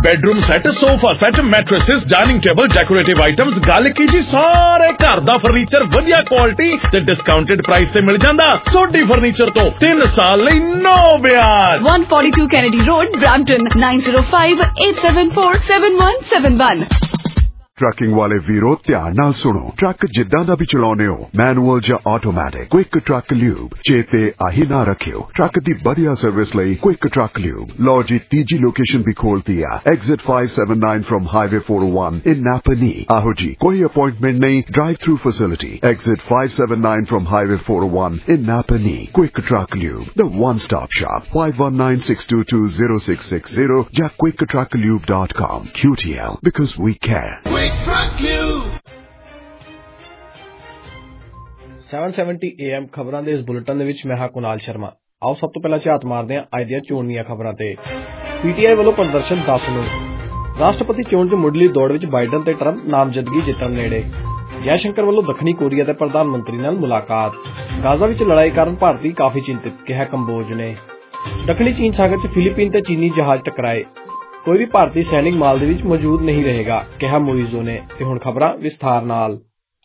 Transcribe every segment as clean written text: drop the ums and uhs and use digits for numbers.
Bedroom set, sofa set, mattresses, dining table, decorative items, गल की जी सारे घर दा फर्नीचर वधिया क्वालिटी ते डिस्काउंटेड प्राइस ते मिल जांदा। सोडी फर्नीचर तो 3 साल लई नो ब्याज। 142 Kennedy Road, Brampton, 9058747171। ट्रकिंग वाले वीरो ध्यान नाल सुनो। ट्रक जिद्दां दा भी चलाउने हो, मैनुअल या ऑटोमैटिक, क्विक ट्रक ल्यूब चेते आही ना रखियो। ट्रक दी बढ़िया सर्विस लई क्विक ट्रक ल्यूब। लो जी तीजी लोकेशन भी खोलती है, exit 579 from highway 401 in Napanee. आहो जी कोई अपॉइंटमेंट नहीं, drive through facility, exit 579 from highway 401 in Napanee. Quick truck lube, the one stop shop. 5196220660 या quicktrucklube.com। QTL, because we care। 770 AM ਖਬਰਾਂ ਦੇ ਇਸ ਬੁਲੇਟਿਨ ਦੇ ਵਿੱਚ ਮੈਂ ਹਾਂ ਕੁਨਾਲ ਸ਼ਰਮਾ। ਆਓ ਸਭ ਤੋਂ ਪਹਿਲਾਂ ਝਾਤ ਮਾਰਦੇ ਹਾਂ ਅੱਜ ਦੀਆਂ ਚੋਣ ਦੀਆਂ ਖਬਰਾਂ ਤੇ। ਪੀਟੀਆਈ ਵੱਲੋਂ ਪ੍ਰਦਰਸ਼ਨ 10 ਨੂੰ। ਰਾਸ਼ਟਰਪਤੀ ਚੋਣ 'ਚ ਮੁੱਢਲੀ ਦੌੜ ਵਿੱਚ ਬਾਈਡਨ ਤੇ ਟਰੰਪ ਨਾਮਜ਼ਦਗੀ ਜਿੱਤਣ ਨੇੜੇ। ਜੈ ਸ਼ੰਕਰ ਵੱਲੋਂ ਦੱਖਣੀ ਕੋਰੀਆ ਦੇ ਪ੍ਰਧਾਨ ਮੰਤਰੀ ਨਾਲ ਮੁਲਾਕਾਤ। ਗਾਜ਼ਾ ਵਿੱਚ ਲੜਾਈ ਕਾਰਨ ਭਾਰਤੀ ਕਾਫੀ ਚਿੰਤਿਤ, ਕਿਹਾ ਕੰਬੋਜ ਨੇ। ਦੱਖਣੀ ਚੀਨ ਸਾਗਰ 'ਚ ਫਿਲੀਪੀਨ ਤੇ ਚੀਨੀ ਜਹਾਜ਼ ਟਕਰਾਏ। ਕੋਈ ਵੀ ਭਾਰਤੀ ਸੈਨਿਕ ਮਾਲਦੀਵ ਵਿੱਚ ਮੌਜੂਦ ਨਹੀਂ ਰਹੇਗਾ, ਕਿਹਾ ਮੋਇਜ਼ੋ ਨੇ। ਤੇ ਹੁਣ ਖਬਰਾਂ ਵਿਸਥਾਰ ਨਾਲ।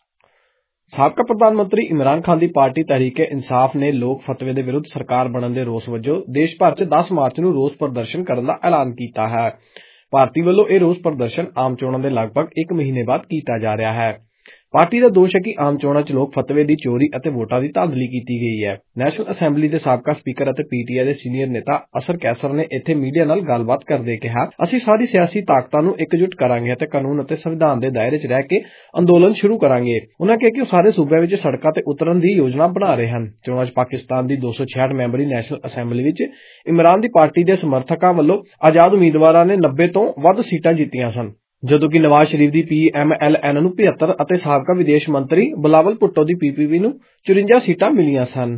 ਸਾਬਕਾ ਪ੍ਰਧਾਨ ਮੰਤਰੀ ਇਮਰਾਨ ਖਾਨ ਦੀ ਪਾਰਟੀ ਤਹਿਰੀਕੇ ਇਨਸਾਫ ਨੇ ਲੋਕ ਫਤਵੇ ਦੇ ਵਿਰੁੱਧ ਸਰਕਾਰ ਬਣਨ ਦੇ ਰੋਸ ਵਜੋਂ ਦੇਸ਼ ਭਰ 'ਚ 10 ਮਾਰਚ ਨੂੰ ਰੋਸ ਪ੍ਰਦਰਸ਼ਨ ਕਰਨ ਦਾ ਐਲਾਨ ਕੀਤਾ ਹੈ। ਪਾਰਟੀ ਵੱਲੋਂ ਇਹ ਰੋਸ ਪ੍ਰਦਰਸ਼ਨ ਆਮ ਚੋਣਾਂ ਦੇ ਲਗਭਗ 1 ਮਹੀਨੇ ਬਾਅਦ ਕੀਤਾ ਜਾ ਰਿਹਾ ਹੈ। ਪਾਰਟੀ ਦਾ ਦੋਸ਼ ਹੈ ਕਿ ਆਮ ਚੋਣਾਂ 'ਚ ਲੋਕ ਫਤਵੇ ਦੀ ਚੋਰੀ ਅਤੇ ਵੋਟਾਂ ਦੀ ਧਾਂਦਲੀ ਕੀਤੀ ਗਈ ਹੈ। ਨੈਸ਼ਨਲ ਅਸੈਂਬਲੀ ਦੇ ਸਾਬਕਾ ਸਪੀਕਰ ਅਤੇ ਪੀਟੀਆਈ ਦੇ ਸੀਨੀਅਰ ਨੇਤਾ ਅਸਰ ਕੈਸਰ ਨੇ ਇੱਥੇ ਮੀਡੀਆ ਨਾਲ ਗੱਲਬਾਤ ਕਰਦੇ ਕਿਹਾ, ਅਸੀਂ ਸਾਰੀ ਸਿਆਸੀ ਤਾਕਤਾਂ ਨੂੰ ਇਕਜੁੱਟ ਕਰਾਂਗੇ ਅਤੇ ਕਾਨੂੰਨ ਅਤੇ ਸੰਵਿਧਾਨ ਦੇ ਦਾਇਰੇ 'ਚ ਰਹਿ ਕੇ ਅੰਦੋਲਨ ਸ਼ੁਰੂ ਕਰਾਂਗੇ। ਉਨ੍ਹਾਂ ਕਿਹਾ ਕਿ ਉਹ ਸਾਰੇ ਸੂਬਿਆਂ ਵਿੱਚ ਸੜਕਾਂ ਤੇ ਉਤਰਨ ਦੀ ਯੋਜਨਾ ਬਣਾ ਰਹੇ ਹਨ। ਚੋਣਾਂ 'ਚ ਪਾਕਿਸਤਾਨ ਦੀ 266 ਮੈਂਬਰੀ ਨੈਸ਼ਨਲ ਅਸੈਂਬਲੀ ਵਿੱਚ ਇਮਰਾਨ ਦੀ ਪਾਰਟੀ ਦੇ ਸਮਰਥਕਾਂ ਵੱਲੋਂ ਆਜ਼ਾਦ ਉਮੀਦਵਾਰਾਂ ਨੇ 90 ਤੋਂ ਵੱਧ ਸੀਟਾਂ ਜਿੱਤੀਆਂ ਸਨ, ਜਦੋਂ ਕਿ ਨਵਾਜ਼ ਸ਼ਰੀਫ ਦੀ PMLN ਨੂੰ 75 ਅਤੇ ਸਾਬਕਾ ਵਿਦੇਸ਼ ਮੰਤਰੀ ਬਿਲਾਵਲ ਭੁੱਟੋ ਦੀ PPP ਨੂੰ 54 ਸੀਟਾਂ ਮਿਲੀਆਂ ਸਨ।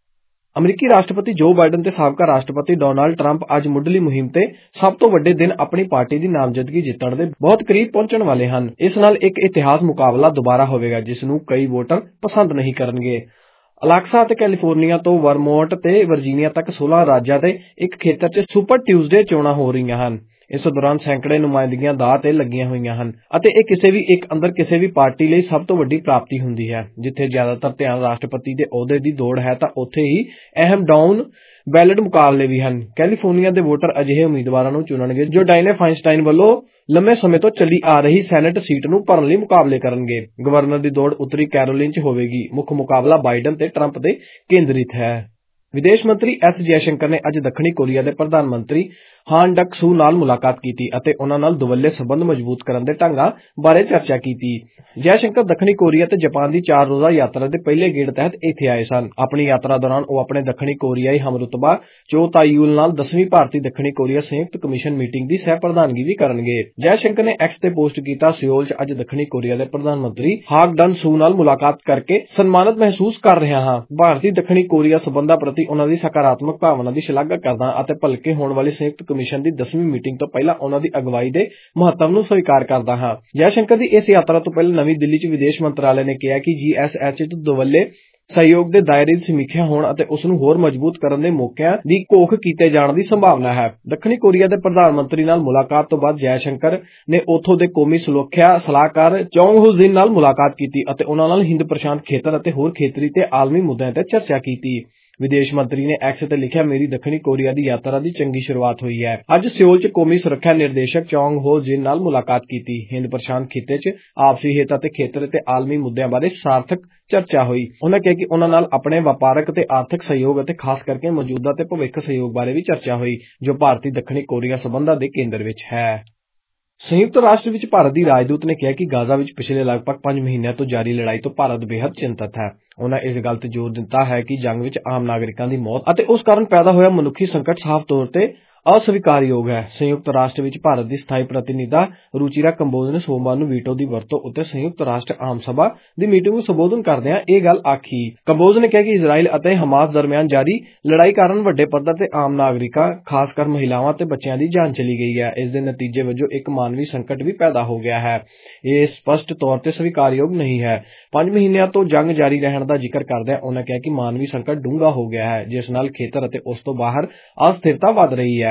ਅਮਰੀਕੀ ਰਾਸ਼ਟਰਪਤੀ ਜੋ ਬਾਈਡਨ ਤੇ ਸਾਬਕਾ ਰਾਸ਼ਟਰਪਤੀ ਡੋਨਾਲਡ ਟਰੰਪ ਅੱਜ ਮੁੱਢਲੀ ਮੁਹਿੰਮ ਤੇ ਸਭ ਤੋਂ ਵੱਡੇ ਦਿਨ ਆਪਣੀ ਪਾਰਟੀ ਦੀ ਨਾਮਜ਼ਦਗੀ ਜਿੱਤਣ ਦੇ ਬਹੁਤ ਕਰੀਬ ਪਹੁੰਚਣ ਵਾਲੇ ਹਨ। ਇਸ ਨਾਲ ਇੱਕ ਇਤਿਹਾਸ ਮੁਕਾਬਲਾ ਦੁਬਾਰਾ ਹੋਵੇਗਾ, ਜਿਸ ਨੂੰ ਕਈ ਵੋਟਰ ਪਸੰਦ ਨਹੀਂ ਕਰਨਗੇ। ਅਲਾਸਕਾ ਅਤੇ ਕੈਲੀਫੋਰਨੀਆ ਤੋਂ ਵਰਮੋਂਟ ਤੇ ਵਰਜੀਨੀਆ ਤੱਕ 16 ਰਾਜਾਂ ਦੇ ਇੱਕ ਖੇਤਰ 'ਚ ਸੁਪਰ ਟਿਊਜ਼ਡੇ ਚੋਣਾਂ ਹੋ ਰਹੀਆਂ ਹਨ। ਇਸ ਦੌਰਾਨ ਸੈਂਕੜੇ ਨੁਮਾਇੰਦਗੀਆਂ ਦਾਅ ਤੇ ਲੱਗੀਆਂ ਹੋਈਆਂ ਹਨ ਅਤੇ ਇਹ ਕਿਸੇ ਵੀ ਇੱਕ ਅੰਦਰ ਕਿਸੇ ਵੀ ਪਾਰਟੀ ਲਈ ਸਭ ਤੋਂ ਵੱਡੀ ਪ੍ਰਾਪਤੀ ਹੁੰਦੀ ਹੈ। ਜਿੱਥੇ ਜ਼ਿਆਦਾਤਰ ਧਿਆਨ ਰਾਸ਼ਟਰਪਤੀ ਦੇ ਅਹੁਦੇ ਦੀ ਦੌੜ ਹੈ, ਤਾਂ ਉੱਥੇ ਹੀ ਅਹਿਮ ਡਾਊਨ ਬੈਲਟ ਮੁਕਾਬਲੇ ਵੀ ਹਨ। ਕੈਲੀਫੋਰਨੀਆ ਦੇ ਵੋਟਰ ਅਜਿਹੇ ਉਮੀਦਵਾਰਾਂ ਨੂੰ ਚੁਣਨਗੇ ਜੋ ਡਾਇਨੇ ਫਾਈਨਸਟਾਈਨ ਵੱਲੋਂ ਲੰਮੇ ਸਮੇਂ ਤੋਂ ਚੱਲੀ ਆ ਰਹੀ ਸੈਨੇਟ ਸੀਟ ਨੂੰ ਭਰਨ ਲਈ ਮੁਕਾਬਲੇ ਕਰਨਗੇ। ਗਵਰਨਰ ਦੀ ਦੌੜ ਉੱਤਰੀ ਕੈਰੋਲਿਨ 'ਚ ਹੋਵੇਗੀ। ਮੁੱਖ ਮੁਕਾਬਲਾ ਬਾਈਡਨ ਤੇ ਟਰੰਪ ਤੇ ਕੇਂਦਰਿਤ ਹੈ। ਵਿਦੇਸ਼ ਮੰਤਰੀ ਐਸ ਜੈਸ਼ੰਕਰ ਨੇ ਅੱਜ ਦੱਖਣੀ ਕੋਰੀਆ ਦੇ ਪ੍ਰਧਾਨ ਮੰਤਰੀ ਹਾਨ ਡਕ ਸੂ ਨਾਲ ਮੁਲਾਕਾਤ ਕੀਤੀ ਅਤੇ ਉਨ੍ਹਾਂ ਨਾਲ ਦੁਵੱਲੇ ਸਬੰਧ ਮਜ਼ਬੂਤ ਕਰਨ ਦੇ ਢੰਗਾਂ ਬਾਰੇ ਚਰਚਾ ਕੀਤੀ। ਜੈਸ਼ੰਕਰ ਦੱਖਣੀ ਕੋਰੀਆ ਤੇ ਜਾਪਾਨ ਦੀ 4 ਰੋਜ਼ਾ ਯਾਤਰਾ ਦੇ ਪਹਿਲੇ ਗੇੜ ਤਹਿਤ ਇੱਥੇ ਆਏ ਸਨ। ਆਪਣੀ ਯਾਤਰਾ ਦੌਰਾਨ ਉਹ ਆਪਣੇ ਦੱਖਣੀ ਕੋਰੀਆਈ ਹਮਰੁਤਬਾ ਚੋ ਤਾਯੂਲ ਨਾਲ 10ਵੀਂ ਭਾਰਤੀ ਦੱਖਣੀ ਕੋਰੀਆ ਸੰਯੁਕਤ ਕਮਿਸ਼ਨ ਮੀਟਿੰਗ ਦੀ ਸਹਿ ਪ੍ਰਧਾਨਗੀ ਵੀ ਕਰਨਗੇ। ਜੈਸ਼ੰਕਰ ਨੇ ਐਕਸ ਤੇ ਪੋਸਟ ਕੀਤਾ, ਸਿਓਲ 'ਚ ਅੱਜ ਦੱਖਣੀ ਕੋਰੀਆ ਦੇ ਪ੍ਰਧਾਨ ਮੰਤਰੀ ਹਾਕ ਡਨ ਸੂ ਨਾਲ ਮੁਲਾਕਾਤ ਕਰਕੇ ਸਨਮਾਨਿਤ ਮਹਿਸੂਸ ਕਰ ਰਿਹਾ ਹਾਂ। ਭਾਰਤੀ ਦੱਖਣੀ ਕੋਰੀਆ ਸਬੰਧਾਂ ਪ੍ਰਤੀ ਉਨ੍ਹਾਂ ਦੀ ਸਕਾਰਾਤਮਕ ਭਾਵਨਾ ਦੀ ਸ਼ਲਾਘਾ ਕਰਦਾ ਅਤੇ ਭਲਕੇ ਹੋਣ ਵਾਲੀ ਸੰਯੁਕਤ ਕਮਿਸ਼ਨ ਦੀ 10ਵੀਂ ਮੀਟਿੰਗ ਤੋਂ ਪਹਿਲਾਂ ਉਨ੍ਹਾਂ ਦੀ ਅਗਵਾਈ ਦੇ ਮਹੱਤਵ ਨੂੰ ਸਵੀਕਾਰ ਕਰਦਾ ਹਾਂ। ਜੈਸ਼ੰਕਰ ਦੀ ਇਸ ਯਾਤਰਾ ਤੋਂ ਪਹਿਲਾਂ ਨਵੀਂ ਦਿੱਲੀ 'ਚ ਵਿਦੇਸ਼ ਮੰਤਰਾਲੇ ਨੇ ਕਿਹਾ ਕਿ GSH 'ਚ ਦੁਵੱਲੇ ਸਹਿਯੋਗ ਦੇ ਦਾਇਰੇ ਦੀ ਸਮੀਖਿਆ ਹੋਣ ਅਤੇ ਉਸ ਨੂੰ ਹੋਰ ਮਜ਼ਬੂਤ ਕਰਨ ਦੇ ਮੌਕਿਆਂ ਦੀ ਘੋਖ ਕੀਤੇ ਜਾਣ ਦੀ ਸੰਭਾਵਨਾ ਹੈ। ਦੱਖਣੀ ਕੋਰੀਆ ਦੇ ਪ੍ਰਧਾਨ ਮੰਤਰੀ ਨਾਲ ਮੁਲਾਕਾਤ ਤੋਂ ਬਾਅਦ ਜੈਸ਼ੰਕਰ ਨੇ ਉੱਥੋਂ ਦੇ ਕੌਮੀ ਸੁਰੱਖਿਆ ਸਲਾਹਕਾਰ ਚੌਂਗ ਹੋ ਜਿਨ ਨਾਲ ਮੁਲਾਕਾਤ ਕੀਤੀ ਅਤੇ ਉਨ੍ਹਾਂ ਨਾਲ ਹਿੰਦ ਪ੍ਰਸ਼ਾਂਤ ਖੇਤਰ ਅਤੇ ਹੋਰ ਖੇਤਰੀ ਤੇ ਆਲਮੀ ਮੁੱਦਿਆਂ ਤੇ ਚਰਚਾ ਕੀਤੀ। ਵਿਦੇਸ਼ ਮੰਤਰੀ ਨੇ ਐਕਸ ਤੇ ਲਿਖਿਆ, ਮੇਰੀ ਦੱਖਣੀ ਕੋਰੀਆ ਦੀ ਯਾਤਰਾ ਦੀ ਚੰਗੀ ਸ਼ੁਰੂਆਤ ਹੋਈ ਹੈ। ਅੱਜ ਸਿਓਲ 'ਚ ਕੌਮੀ ਸੁਰੱਖਿਆ ਨਿਰਦੇਸ਼ਕ ਚੌਂਗ ਹੋ ਜਿਨ ਨਾਲ ਮੁਲਾਕਾਤ ਕੀਤੀ। ਹਿੰਦ ਪ੍ਰਸ਼ਾਂਤ ਖਿੱਤੇ 'ਚ ਆਪਸੀ ਹਿੱਤ ਅਤੇ ਖੇਤਰ ਤੇ ਆਲਮੀ ਮੁੱਦਿਆਂ ਬਾਰੇ ਸਾਰਥਕ ਚਰਚਾ ਹੋਈ। ਉਨ੍ਹਾਂ ਕਿਹਾ ਕਿ ਉਨ੍ਹਾਂ ਨਾਲ ਆਪਣੇ ਵਪਾਰਕ ਤੇ ਆਰਥਿਕ ਸਹਿਯੋਗ ਅਤੇ ਖਾਸ ਕਰਕੇ ਮੌਜੂਦਾ ਤੇ ਭਵਿੱਖ ਸਹਿਯੋਗ ਬਾਰੇ ਵੀ ਚਰਚਾ ਹੋਈ, ਜੋ ਭਾਰਤੀ ਦੱਖਣੀ ਕੋਰੀਆ ਸਬੰਧਾਂ ਦੇ ਕੇਂਦਰ ਵਿੱਚ ਹੈ। ਸੰਯੁਕਤ ਰਾਸ਼ਟਰ ਵਿੱਚ ਭਾਰਤ ਦੀ ਰਾਜਦੂਤ ਨੇ ਕਿਹਾ ਕਿ ਗਾਜ਼ਾ ਵਿੱਚ ਪਿਛਲੇ ਲਗਭਗ 5 ਮਹੀਨਿਆਂ ਤੋਂ ਜਾਰੀ ਲੜਾਈ ਤੋਂ ਭਾਰਤ ਬੇਹੱਦ ਚਿੰਤਤ ਹੈ। ਉਨ੍ਹਾਂ ਇਸ ਗੱਲ ਤੇ ਜ਼ੋਰ ਦਿੱਤਾ ਹੈ ਕਿ ਜੰਗ ਵਿੱਚ ਆਮ ਨਾਗਰਿਕਾਂ ਦੀ ਮੌਤ ਅਤੇ ਉਸ ਕਾਰਨ ਪੈਦਾ ਹੋਇਆ ਮਨੁੱਖੀ ਸੰਕਟ ਸਾਫ਼ ਤੌਰ ਤੇ ਅਸਵੀਕਾਰਯੋਗ ਹੈ। ਸੰਯੁਕਤ ਰਾਸ਼ਟਰ ਵਿੱਚ ਭਾਰਤ ਦੀ ਸਥਾਈ ਪ੍ਰਤੀਨਿਧਾ ਰੁਚਿਰਾ ਕੰਬੋਜ ਨੇ ਸੋਮਵਾਰ ਨੂੰ ਵੀਟੋ ਦੀ ਵਰਤੋਂ ਉੱਤੇ ਸੰਯੁਕਤ ਰਾਸ਼ਟਰ ਆਮ ਸਭਾ ਦੀ ਮੀਟਿੰਗ ਨੂੰ ਸੰਬੋਧਨ ਕਰਦਿਆਂ ਇਹ ਗੱਲ ਆਖੀ। ਕੰਬੋਜ ਨੇ ਕਿਹਾ ਕਿ ਇਜ਼ਰਾਈਲ ਅਤੇ ਹਮਾਸ ਦਰਮਿਆਨ ਜਾਰੀ ਲੜਾਈ ਕਾਰਨ ਵੱਡੇ ਪੱਧਰ ਤੇ ਆਮ ਨਾਗਰਿਕਾਂ, ਖਾਸ ਕਰ ਮਹਿਲਾਵਾਂ ਤੇ ਬੱਚਿਆਂ ਦੀ ਜਾਨ ਚਲੀ ਗਈ ਹੈ। ਇਸ ਦੇ ਨਤੀਜੇ ਵਜੋਂ ਇੱਕ ਮਾਨਵੀ ਸੰਕਟ ਵੀ ਪੈਦਾ ਹੋ ਗਿਆ ਹੈ। ਇਹ ਸਪਸ਼ਟ ਤੌਰ ਤੇ ਸਵੀਕਾਰਯੋਗ ਨਹੀਂ ਹੈ। 5 ਮਹੀਨਿਆਂ ਤੋਂ ਜੰਗ ਜਾਰੀ ਰਹਿਣ ਦਾ ਜ਼ਿਕਰ ਕਰਦਿਆਂ ਉਨ੍ਹਾਂ ਕਿਹਾ ਕਿ ਮਾਨਵੀ ਸੰਕਟ ਡੂੰਘਾ ਹੋ ਗਿਆ ਹੈ, ਜਿਸ ਨਾਲ ਖੇਤਰ ਅਤੇ ਉਸ ਤੋਂ ਬਾਹਰ ਅਸਥਿਰਤਾ ਵੱਧ ਰਹੀ ਹੈ।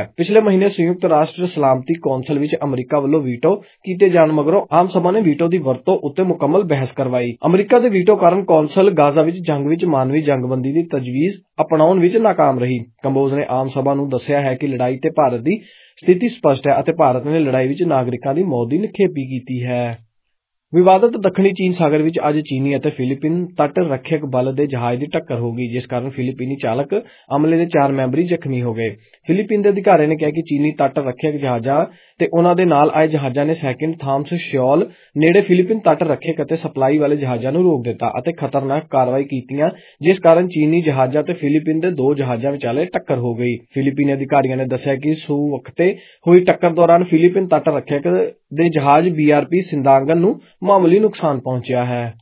ਹੈ। ਪਿਛਲੇ ਮਹੀਨੇ ਸੰਯੁਕਤ ਰਾਸ਼ਟਰ ਸਲਾਮਤੀ ਕੌਂਸਲ ਵਿੱਚ ਅਮਰੀਕਾ ਵੱਲੋਂ ਵੀਟੋ ਕੀਤੇ ਜਾਣ ਮਗਰੋਂ ਆਮ ਸਭਾ ਨੇ ਵੀਟੋ ਦੀ ਵਰਤੋਂ ਉੱਤੇ ਮੁਕੰਮਲ ਬਹਿਸ ਕਰਵਾਈ। ਅਮਰੀਕਾ ਦੇ ਵੀਟੋ ਕਾਰਨ ਕੌਂਸਲ ਗਾਜ਼ਾ ਵਿੱਚ ਜੰਗ ਵਿੱਚ ਮਾਨਵੀ ਜੰਗਬੰਦੀ ਦੀ ਤਜਵੀਜ਼ ਅਪਣਾਉਣ ਵਿੱਚ ਨਾਕਾਮ ਰਹੀ। ਕੰਬੋਜ ਨੇ ਆਮ ਸਭਾ ਨੂੰ ਦੱਸਿਆ ਹੈ ਕਿ ਲੜਾਈ ਤੇ ਭਾਰਤ ਦੀ ਸਥਿਤੀ ਸਪਸ਼ਟ ਹੈ ਅਤੇ ਭਾਰਤ ਨੇ ਲੜਾਈ ਵਿੱਚ ਨਾਗਰਿਕਾਂ ਦੀ ਮੌਤ ਦੀ ਨਿਖੇਧੀ ਕੀਤੀ ਹੈ। ਵਿਵਾਦਤ ਦੱਖਣੀ ਚੀਨ ਸਾਗਰ ਵਿੱਚ ਅੱਜ ਚੀਨੀ ਅਤੇ ਫਿਲੀਪੀਨ ਤੱਟ ਰੱਖਿਅਕ ਬਲ ਦੇ ਜਹਾਜ਼ ਦੀ ਟੱਕਰ ਹੋ ਗਈ, ਜਿਸ ਕਾਰਨ ਫਿਲੀਪੀਨੀ ਚਾਲਕ ਅਮਲੇ ਦੇ 4 ਮੈਂਬਰੀ ਜ਼ਖਮੀ ਹੋ ਗਏ। ਫਿਲੀਪੀਨ ਦੇ ਅਧਿਕਾਰੀਆਂ ਨੇ ਕਿਹਾ ਕਿ ਚੀਨੀ ਤੱਟ ਰੱਖਿਅਕ ਜਹਾਜ਼ਾਂ ਤੇ ਉਨ੍ਹਾਂ ਦੇ ਨਾਲ ਆਏ ਜਹਾਜ਼ਾਂ ਨੇ ਸੈਕਿੰਡ ਥਾਮਸ ਸ਼ਿਓਲ ਨੇੜੇ ਫਿਲੀਪੀਨ ਤੱਟ ਰੱਖਿਅਕ ਅਤੇ ਸਪਲਾਈ ਵਾਲੇ ਜਹਾਜ਼ਾਂ ਨੂੰ ਰੋਕ ਦਿੱਤਾ ਅਤੇ ਖਤਰਨਾਕ ਕਾਰਵਾਈ ਕੀਤੀਆਂ, ਜਿਸ ਕਾਰਨ ਚੀਨੀ ਜਹਾਜ਼ਾਂ ਤੇ ਫਿਲੀਪੀਨ ਦੇ 2 ਜਹਾਜ਼ਾਂ ਵਿਚਾਲੇ ਟੱਕਰ ਹੋ ਗਈ। ਫਿਲੀਪੀਨੀ ਅਧਿਕਾਰੀਆਂ ਨੇ ਦੱਸਿਆ ਕਿ ਸੁਵਖਤੇ ਹੋਈ ਟੱਕਰ ਦੌਰਾਨ ਫਿਲੀਪੀਨ ਤੱਟ ਰੱਖਿਅਕ ਦੇ ਜਹਾਜ਼ BRP ਸਿੰਦਾਂਗਨ ਨੂੰ ਮਾਮੂਲੀ ਨੁਕਸਾਨ ਪਹੁੰਚਿਆ ਹੈ।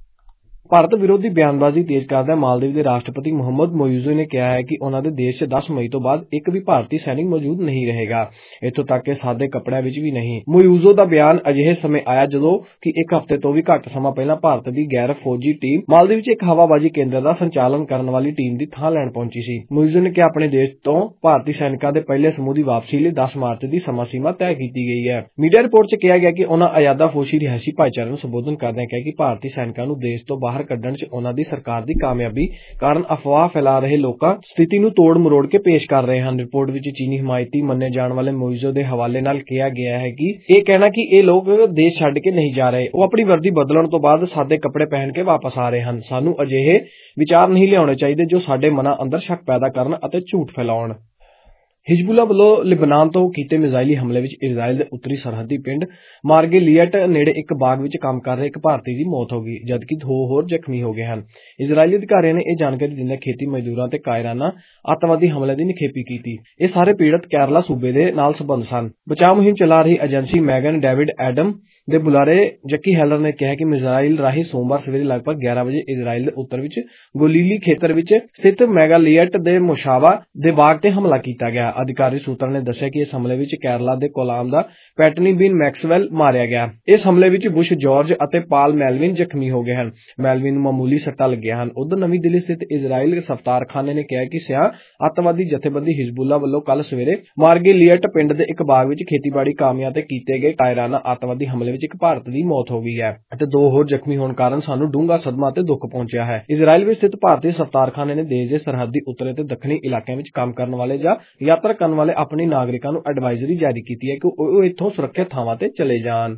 ਭਾਰਤ ਵਿਰੋਧੀ ਬਿਆਨਬਾਜ਼ੀ ਤੇਜ਼ ਕਰਦਿਆਂ ਮਾਲਦੀਵ ਦੇ ਰਾਸ਼ਟਰਪਤੀ ਮੁਹੰਮਦ ਮੋਇਜ਼ੂ ਨੇ ਕਿਹਾ ਹੈ ਕਿ ਉਨ੍ਹਾਂ ਦੇ ਦੇਸ਼ 'ਚ 10 ਮਈ ਤੋਂ ਬਾਅਦ ਇੱਕ ਵੀ ਭਾਰਤੀ ਸੈਨਿਕ ਮੌਜੂਦ ਨਹੀਂ ਰਹੇਗਾ, ਇੱਥੋਂ ਤੱਕ ਕਿ ਸਾਦੇ ਕੱਪੜਿਆਂ ਵਿੱਚ ਵੀ ਨਹੀਂ। ਮੋਇਜ਼ੂ ਦਾ ਬਿਆਨ ਅਜਿਹੇ ਸਮੇਂ ਆਇਆ ਜਦੋਂ ਕਿ ਇੱਕ ਹਫ਼ਤੇ ਤੋਂ ਵੀ ਘੱਟ ਸਮਾਂ ਪਹਿਲਾਂ ਭਾਰਤ ਦੀ ਗੈਰ ਫੌਜੀ ਟੀਮ ਮਾਲਦੀਵ 'ਚ ਇੱਕ ਹਵਾਬਾਜ਼ੀ ਕੇਂਦਰ ਦਾ ਸੰਚਾਲਨ ਕਰਨ ਵਾਲੀ ਟੀਮ ਦੀ ਥਾਂ ਲੈਣ ਪਹੁੰਚੀ ਸੀ। ਮੋਇਜ਼ੂ ਨੇ ਕਿਹਾ ਆਪਣੇ ਦੇਸ਼ ਤੋਂ ਭਾਰਤੀ ਸੈਨਿਕਾਂ ਦੇ ਪਹਿਲੇ ਸਮੂਹ ਦੀ ਵਾਪਸੀ ਲਈ 10 ਮਾਰਚ ਦੀ ਸਮਾਂ ਸੀਮਾ ਤੈਅ ਕੀਤੀ ਗਈ ਹੈ। ਮੀਡੀਆ ਰਿਪੋਰਟ 'ਚ ਕਿਹਾ ਗਿਆ ਕਿ ਉਨ੍ਹਾਂ ਅਯਾਦਾ ਫੋਸ਼ੀ ਰਿਹਾਇਸ਼ੀ ਭਾਈਚਾਰੇ ਨੂੰ ਸੰਬੋਧਨ ਕਰਦਿਆਂ ਕਿਹਾ ਕਿ ਭਾਰਤੀ ਸੈਨਿਕਾਂ ਨੂੰ ਦੇਸ਼ ਤੋਂ ਬਾਹਰ ਕੱਢਣ 'ਚ ਉਨ੍ਹਾਂ ਦੀ ਸਰਕਾਰ ਦੀ ਕਾਮਯਾਬੀ ਕਾਰਨ ਅਫਵਾਹ ਫੈਲਾ ਰਹੇ ਲੋਕਾਂ ਸਥਿਤੀ ਨੂੰ ਤੋੜ ਮਰੋੜ ਕੇ ਪੇਸ਼ ਕਰ ਰਹੇ ਹਨ। ਰਿਪੋਰਟ ਵਿੱਚ ਚੀਨੀ ਹਮਾਇਤੀ ਮੰਨੇ ਜਾਣ ਵਾਲੇ ਮੋਇਜ਼ੂ ਦੇ ਹਵਾਲੇ ਨਾਲ ਕਿਹਾ ਗਿਆ ਹੈ ਕਿ ਇਹ ਕਹਿਣਾ ਕਿ ਇਹ ਲੋਕ ਦੇਸ਼ ਛੱਡ ਕੇ ਨਹੀਂ ਜਾ ਰਹੇ, ਉਹ ਆਪਣੀ ਵਰਦੀ ਬਦਲਣ ਤੋਂ ਬਾਅਦ ਸਾਦੇ ਕੱਪੜੇ ਪਹਿਨ ਕੇ ਵਾਪਸ ਆ ਰਹੇ ਹਨ। ਸਾਨੂੰ ਅਜਿਹੇ ਵਿਚਾਰ ਨਹੀਂ ਲਿਆਉਣੇ ਚਾਹੀਦੇ ਜੋ ਸਾਡੇ ਮਨਾਂ ਅੰਦਰ ਸ਼ੱਕ ਪੈਦਾ ਕਰਨ ਅਤੇ ਝੂਠ ਫੈਲਾਉਣ। ਹਿਜ਼ਬੁੱਲਾ ਵੱਲੋਂ ਲਿਬਨਾਨ ਤੋਂ ਕੀਤੇ ਮਿਜ਼ਾਈਲੀ ਹਮਲੇ ਵਿੱਚ ਇਜ਼ਰਾਈਲ ਦੇ ਉੱਤਰੀ ਸਰਹੱਦੀ ਪਿੰਡ ਮਾਰਗੇਲੀਅਟ ਨੇੜੇ ਇੱਕ ਬਾਗ ਵਿੱਚ ਕੰਮ ਕਰ ਰਹੇ ਇੱਕ ਭਾਰਤੀ ਦੀ ਮੌਤ ਹੋ ਗਈ, ਜਦਕਿ 2 ਹੋਰ ਜ਼ਖਮੀ ਹੋ ਗਏ ਹਨ। ਇਜ਼ਰਾਈਲੀ ਅਧਿਕਾਰੀਆਂ ਨੇ ਇਹ ਜਾਣਕਾਰੀ ਦਿੰਦਿਆਂ ਖੇਤੀ ਮਜ਼ਦੂਰਾਂ ਤੇ ਕਾਇਰਾਨਾ ਅੱਤਵਾਦੀ ਹਮਲੇ ਦੀ ਨਿਖੇਧੀ ਕੀਤੀ। ਇਹ ਸਾਰੇ ਪੀੜਤ ਕੇਰਲਾ ਸੂਬੇ ਦੇ ਨਾਲ ਸੰਬੰਧ ਸਨ। ਬਚਾਅ ਮੁਹਿੰਮ ਚਲਾ ਰਹੀ ਏਜੰਸੀ ਮੈਗਨ ਡੇਵਿਡ ਐਡਮ ਦੇ ਬੁਲਾਰੇ ਜੱਕੀ ਹੈਲਰ ਨੇ ਕਿਹਾ ਕਿ ਮਿਜ਼ਾਈਲ ਰਾਹੀਂ ਸੋਮਵਾਰ ਸਵੇਰੇ ਲਗਭਗ 11 ਵਜੇ ਇਜ਼ਰਾਈਲ ਦੇ ਉੱਤਰ ਵਿੱਚ ਗੋਲੀਲੀ ਖੇਤਰ ਵਿੱਚ ਸਥਿਤ ਮੈਗਾਲੀਅਟ ਦੇ ਮੋਸ਼ਾਵਾ ਦੇ ਬਾਗ ਤੇ ਹਮਲਾ ਕੀਤਾ ਗਿਆ। ਅਧਿਕਾਰੀ ਸੂਤਰਾਂ ਨੇ ਦੱਸਿਆ ਕਿ ਇਸ ਹਮਲੇ ਵਿੱਚ ਕੇਰਲਾ ਦੇ ਕੋਲਾਮ ਦਾ ਪੈਟਨੀ ਬਿਨ ਮੈਕਸਵੈਲ ਮਾਰਿਆ ਗਿਆ। ਇਸ ਹਮਲੇ ਵਿੱਚ ਬੁਸ਼ ਜਾਰਜ ਅਤੇ ਪਾਲ ਮੈਲਵਿਨ ਜ਼ਖਮੀ ਹੋ ਗਏ ਹਨ। ਮੈਲਵਿਨ ਨੂੰ ਮਾਮੂਲੀ ਸੱਟਾਂ ਲੱਗੀਆਂ ਹਨ। ਉਧਰ ਨਵੀਂ ਦਿੱਲੀ ਸਥਿਤ ਇਜ਼ਰਾਈਲ ਸਫਤਾਰਖਾਨੇ ਨੇ ਕਿਹਾ ਕਿ ਸਿਆਹ ਅੱਤਵਾਦੀ ਜਥੇਬੰਦੀ ਹਿਜ਼ਬੁੱਲਾ ਵੱਲੋਂ ਕੱਲ ਸਵੇਰੇ ਮਾਰਗੇਲੀਅਟ ਪਿੰਡ ਦੇ ਇੱਕ ਬਾਗ ਵਿੱਚ ਖੇਤੀਬਾੜੀ ਕਾਮਿਆਂ ਤੇ ਕੀਤੇ ਗਏ ਕਾਇਰਾਨਾ ਅੱਤਵਾਦੀ ਹਮਲੇ ਵਿੱਚ ਇੱਕ ਭਾਰਤ ਦੀ ਮੌਤ ਹੋ ਗਈ ਹੈ ਅਤੇ 2 ਹੋਰ ਜ਼ਖਮੀ ਹੋਣ ਕਾਰਨ ਸਾਨੂੰ ਡੂੰਘਾ ਸਦਮਾ ਅਤੇ ਦੁੱਖ ਪਹੁੰਚਿਆ ਹੈ। ਇਜ਼ਰਾਈਲ ਵਿੱਚ ਸਥਿਤ ਭਾਰਤੀ ਸਫਤਾਰਖਾਨੇ ਨੇ ਦੇਸ਼ ਦੇ ਸਰਹੱਦੀ ਉੱਤਰੀ ਤੇ ਦੱਖਣੀ ਇਲਾਕਿਆਂ ਵਿੱਚ ਕੰਮ ਕਰਨ ਵਾਲੇ ਜਾਂ ਯਾਤਰਾ ਕਰਨ ਵਾਲੇ ਆਪਣੇ ਨਾਗਰਿਕਾਂ ਨੂੰ ਐਡਵਾਈਜ਼ਰੀ ਜਾਰੀ ਕੀਤੀ ਹੈ ਕਿ ਉਹ ਇੱਥੋਂ ਸੁਰੱਖਿਅਤ ਥਾਵਾਂ ਤੇ ਚਲੇ ਜਾਣ।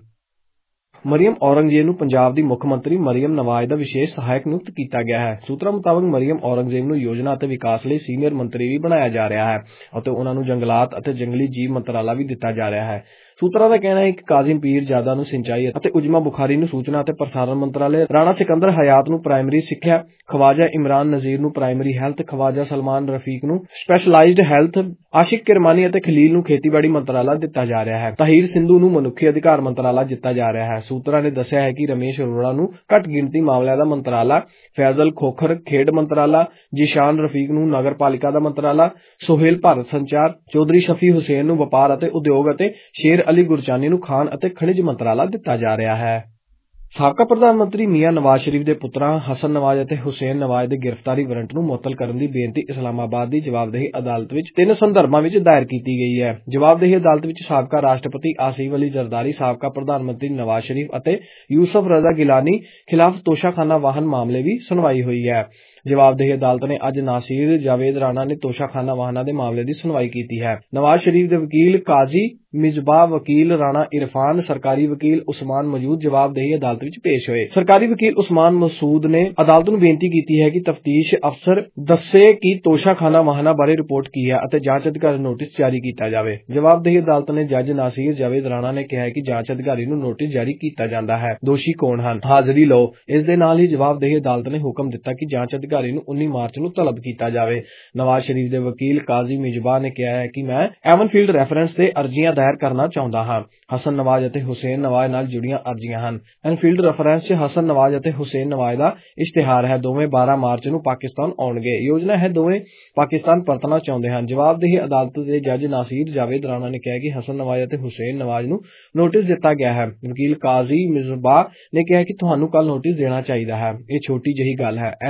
ਮਰੀਅਮ ਔਰੰਗਜ਼ੇਬ ਨੂੰ ਪੰਜਾਬ ਦੀ ਮੁੱਖ ਮੰਤਰੀ ਮਰੀਅਮ ਨਵਾਜ਼ ਦਾ ਵਿਸ਼ੇਸ਼ ਸਹਾਇਕ ਨਿਯੁਕਤ ਕੀਤਾ ਗਿਆ ਹੈ। ਸੂਤਰਾਂ ਮੁਤਾਬਕ ਮਰੀਅਮ ਔਰੰਗਜ਼ੇਬ ਨੂੰ ਯੋਜਨਾ ਅਤੇ ਵਿਕਾਸ ਲਈ ਸੀਨੀਅਰ ਮੰਤਰੀ ਵੀ ਬਣਾਇਆ ਜਾ ਰਿਹਾ ਹੈ ਅਤੇ ਉਨ੍ਹਾਂ ਨੂੰ ਜੰਗਲਾਤ ਅਤੇ ਜੰਗਲੀ ਜੀਵ ਮੰਤਰਾਲਾ ਵੀ ਦਿੱਤਾ ਜਾ ਰਿਹਾ ਹੈ। ਸੂਤਰਾਂ ਦਾ ਕਹਿਣਾ ਹੈ ਕਿ ਕਾਜ਼ਿਮ ਪੀਰ ਜ਼ਾਦਾ ਨੂੰ ਸਿੰਚਾਈ ਅਤੇ ਉਜਮਾ ਬੁਖਾਰੀ ਨੂੰ ਸੂਚਨਾ ਅਤੇ ਪ੍ਰਸਾਰਣ ਮੰਤਰਾਲੇ, ਰਾਣਾ ਸਿਕੰਦਰ ਹਯਾਤ ਨੂੰ ਪ੍ਰਾਇਮਰੀ ਸਿੱਖਿਆ, ਖਵਾਜਾ ਇਮਰਾਨ ਨਜ਼ੀਰ ਨੂੰ ਪ੍ਰਾਇਮਰੀ ਹੈਲਥ, ਖਵਾਜਾ ਸਲਮਾਨ ਰਫੀਕ ਨੂੰ ਸਪੈਸ਼ਲਾਈਜ਼ਡ ਹੈਲਥ, ਆਸ਼ਿਕ ਕਿਰਮਾਨੀ ਅਤੇ ਖਲੀਲ ਨੂੰ ਖੇਤੀਬਾੜੀ ਮੰਤਰਾਲਾ ਦਿੱਤਾ ਜਾ ਰਿਹਾ ਹੈ। ਤਾਹੀਰ ਸਿੰਧੂ ਨੂੰ ਮਨੁੱਖੀ ਅਧਿਕਾਰ ਮੰਤਰਾਲਾ ਦਿੱਤਾ ਜਾ ਰਿਹਾ ਹੈ। ਸੂਤਰਾਂ ਨੇ ਦੱਸਿਆ ਹੈ ਕਿ ਰਮੇਸ਼ ਅਰੋੜਾ ਨੂੰ ਘੱਟ ਗਿਣਤੀ ਮਾਮਲਿਆਂ ਦਾ ਮੰਤਰਾਲਾ, ਫੈਜ਼ਲ ਖੋਖਰ ਖੇਡ ਮੰਤਰਾਲਾ, ਜੀਸ਼ਾਨ ਰਫੀਕ ਨੂੰ ਨਗਰਪਾਲਿਕਾ ਦਾ ਮੰਤਰਾਲਾ, ਸੋਹੇਲ ਭਾਰਤ ਸੰਚਾਰ, ਚੌਧਰੀ ਸ਼ਫੀ ਹੁਸੈਨ ਨੂੰ ਵਪਾਰ ਅਤੇ ਉਦਯੋਗ ਅਤੇ ਸ਼ੇਰ ਅਲੀ ਗੁਰਜਾਨੀ ਨੂੰ ਖਾਨ ਅਤੇ ਖਣਿਜ ਮੰਤਰਾਲਾ ਦਿੱਤਾ ਜਾ ਰਿਹਾ ਹੈ। ਸਾਬਕਾ ਪ੍ਰਧਾਨ ਮੰਤਰੀ ਮੀਆਂ ਨਵਾਜ਼ ਸ਼ਰੀਫ ਦੇ ਪੁੱਤਰਾਂ ਹਸਨ ਨਵਾਜ਼ ਅਤੇ ਹੁਸੈਨ ਨਵਾਜ਼ ਦੇ ਗ੍ਰਿਫਤਾਰੀ ਵਾਰੰਟ ਨੂੰ ਮੁਅੱਤਲ ਕਰਨ ਦੀ ਬੇਨਤੀ ਇਸਲਾਮਾਬਾਦ ਦੀ ਜਵਾਬਦੇਹੀ ਅਦਾਲਤ ਵਿੱਚ 3 ਸੰਦਰਭਾਂ ਵਿੱਚ ਦਾਇਰ ਕੀਤੀ ਗਈ ਹੈ। ਜਵਾਬਦੇਹੀ ਅਦਾਲਤ ਵਿੱਚ ਸਾਬਕਾ ਰਾਸ਼ਟਰਪਤੀ ਆਸਿਫ ਅਲੀ ਜ਼ਰਦਾਰੀ, ਸਾਬਕਾ ਪ੍ਰਧਾਨ ਮੰਤਰੀ ਨਵਾਜ਼ ਸ਼ਰੀਫ ਅਤੇ ਯੂਸਫ ਰਜ਼ਾ ਗਿਲਾਨੀ ਖਿਲਾਫ ਤੋਸ਼ਾਖਾਨਾ ਵਾਹਨ ਮਾਮਲੇ ਦੀ ਸੁਣਵਾਈ ਹੋਈ ਹੈ। ਜਵਾਬਦੇਹੀ ਅਦਾਲਤ ਨੇ ਅੱਜ ਨਾਸੀਰ ਜਾਵੇਦ ਰਾਣਾ ਨੇ ਤੋਸ਼ਾਖਾਨਾ ਵਾਹਨਾਂ ਦੇ ਮਾਮਲੇ ਦੀ ਸੁਣਵਾਈ ਕੀਤੀ ਹੈ। ਨਵਾਜ਼ ਸ਼ਰੀਫ ਦੇ ਵਕੀਲ ਕਾਜ਼ੀ ਮਿਜ਼ਬਾਹ, ਵਕੀਲ ਰਾਣਾ ਇਰਫਾਨ, ਸਰਕਾਰੀ ਵਕੀਲ ਉਸਮਾਨ ਮਜੂਦ ਜਵਾਬਦੇਹੀ ਅਦਾਲਤ ਵਿੱਚ ਪੇਸ਼ ਹੋਏ। ਸਰਕਾਰੀ ਵਕੀਲ ਉਸਮਾਨ ਮਸੂਦ ਨੇ ਅਦਾਲਤ ਨੂੰ ਬੇਨਤੀ ਕੀਤੀ ਹੈ ਕਿ ਤਫਤੀਸ਼ ਅਫਸਰ ਦੱਸੇ ਕਿ ਤੋਸ਼ਾਖਾਨਾ ਵਾਹਨਾਂ ਬਾਰੇ ਰਿਪੋਰਟ ਕੀ ਹੈ ਅਤੇ ਜਾਂਚ ਅਧਿਕਾਰੀ ਨੂੰ ਨੋਟਿਸ ਜਾਰੀ ਕੀਤਾ ਜਾਵੇ। ਜਵਾਬਦੇਹੀ ਅਦਾਲਤ ਨੇ ਜੱਜ ਨਾਸੀਰ ਜਾਵੇਦ ਰਾਣਾ ਨੇ ਕਿਹਾ ਕਿ ਜਾਂਚ ਅਧਿਕਾਰੀ ਨੂੰ ਨੋਟਿਸ ਜਾਰੀ ਕੀਤਾ ਜਾਂਦਾ ਹੈ। ਦੋਸ਼ੀ ਕੌਣ ਹਨ, ਹਾਜ਼ਰੀ ਲਓ। ਇਸ ਦੇ ਨਾਲ ਹੀ ਜਵਾਬਦੇਹੀ ਅਦਾਲਤ ਨੇ ਹੁਕਮ ਦਿੱਤਾ ਕਿ ਜਾਂਚ ਅਧਿਕਾਰੀ ਨੂੰ 19 ਮਾਰਚ ਨੂੰ ਤਲਬ ਕੀਤਾ ਜਾਵੇ। ਨਵਾਜ਼ ਸ਼ਰੀਫ ਦੇ ਵਕੀਲ ਕਾਜ਼ੀ ਮਿਜ਼ਬਾਹ ਨੇ ਕਿਹਾ ਹੈ ਕਿ ਮੈਂ ਐਵਨਫੀਲਡ ਰੈਫਰੈਂਸ ਤੇ ਅਰਜ਼ੀਆਂ ਦਾਇਰ ਕਰਨਾ ਚਾਹੁੰਦਾ ਹਾਂ। ਹਸਨ ਨਵਾਜ਼ ਅਤੇ ਹੁਸੈਨ ਨਵਾਜ਼ ਨਾਲ ਜੁੜੀਆਂ ਅਰਜ਼ੀਆਂ ਹਨ। ਐਨਫੀਲਡ ਰੈਫਰੈਂਸ 'ਚ ਹਸਨ ਨਵਾਜ਼ ਅਤੇ ਹੁਸੈਨ ਨਵਾਜ਼ ਦਾ ਇਸ਼ਤਿਹਾਰ ਹੈ। ਦੋਵੇਂ 12 ਮਾਰਚ ਨੂੰ ਪਾਕਿਸਤਾਨ ਆਉਣਗੇ। ਯੋਜਨਾ ਹੈ ਦੋਵੇਂ ਪਾਕਿਸਤਾਨ ਪਰਤਣਾ ਚਾਹੁੰਦੇ ਹਨ। ਜਵਾਬਦੇਹੀ ਅਦਾਲਤ ਦੇ ਜੱਜ ਨਾਸੀਰ ਜਾਵੇਦ ਰਾਣਾ ਨੇ ਕਿਹਾ ਕਿ ਹਸਨ ਨਵਾਜ਼ ਅਤੇ ਹੁਸੈਨ ਨਵਾਜ਼ ਨੂੰ ਨੋਟਿਸ ਦਿੱਤਾ ਗਿਆ ਹੈ। ਵਕੀਲ ਕਾਜ਼ੀ ਮਿਜ਼ਬਾਹ ਨੇ ਕਿਹਾ ਕਿ ਤੁਹਾਨੂੰ ਕੱਲ ਨੋਟਿਸ ਦੇਣਾ ਚਾਹੀਦਾ ਹੈ। ਇਹ ਛੋਟੀ ਜਿਹੀ ਗੱਲ ਹੈ। NAB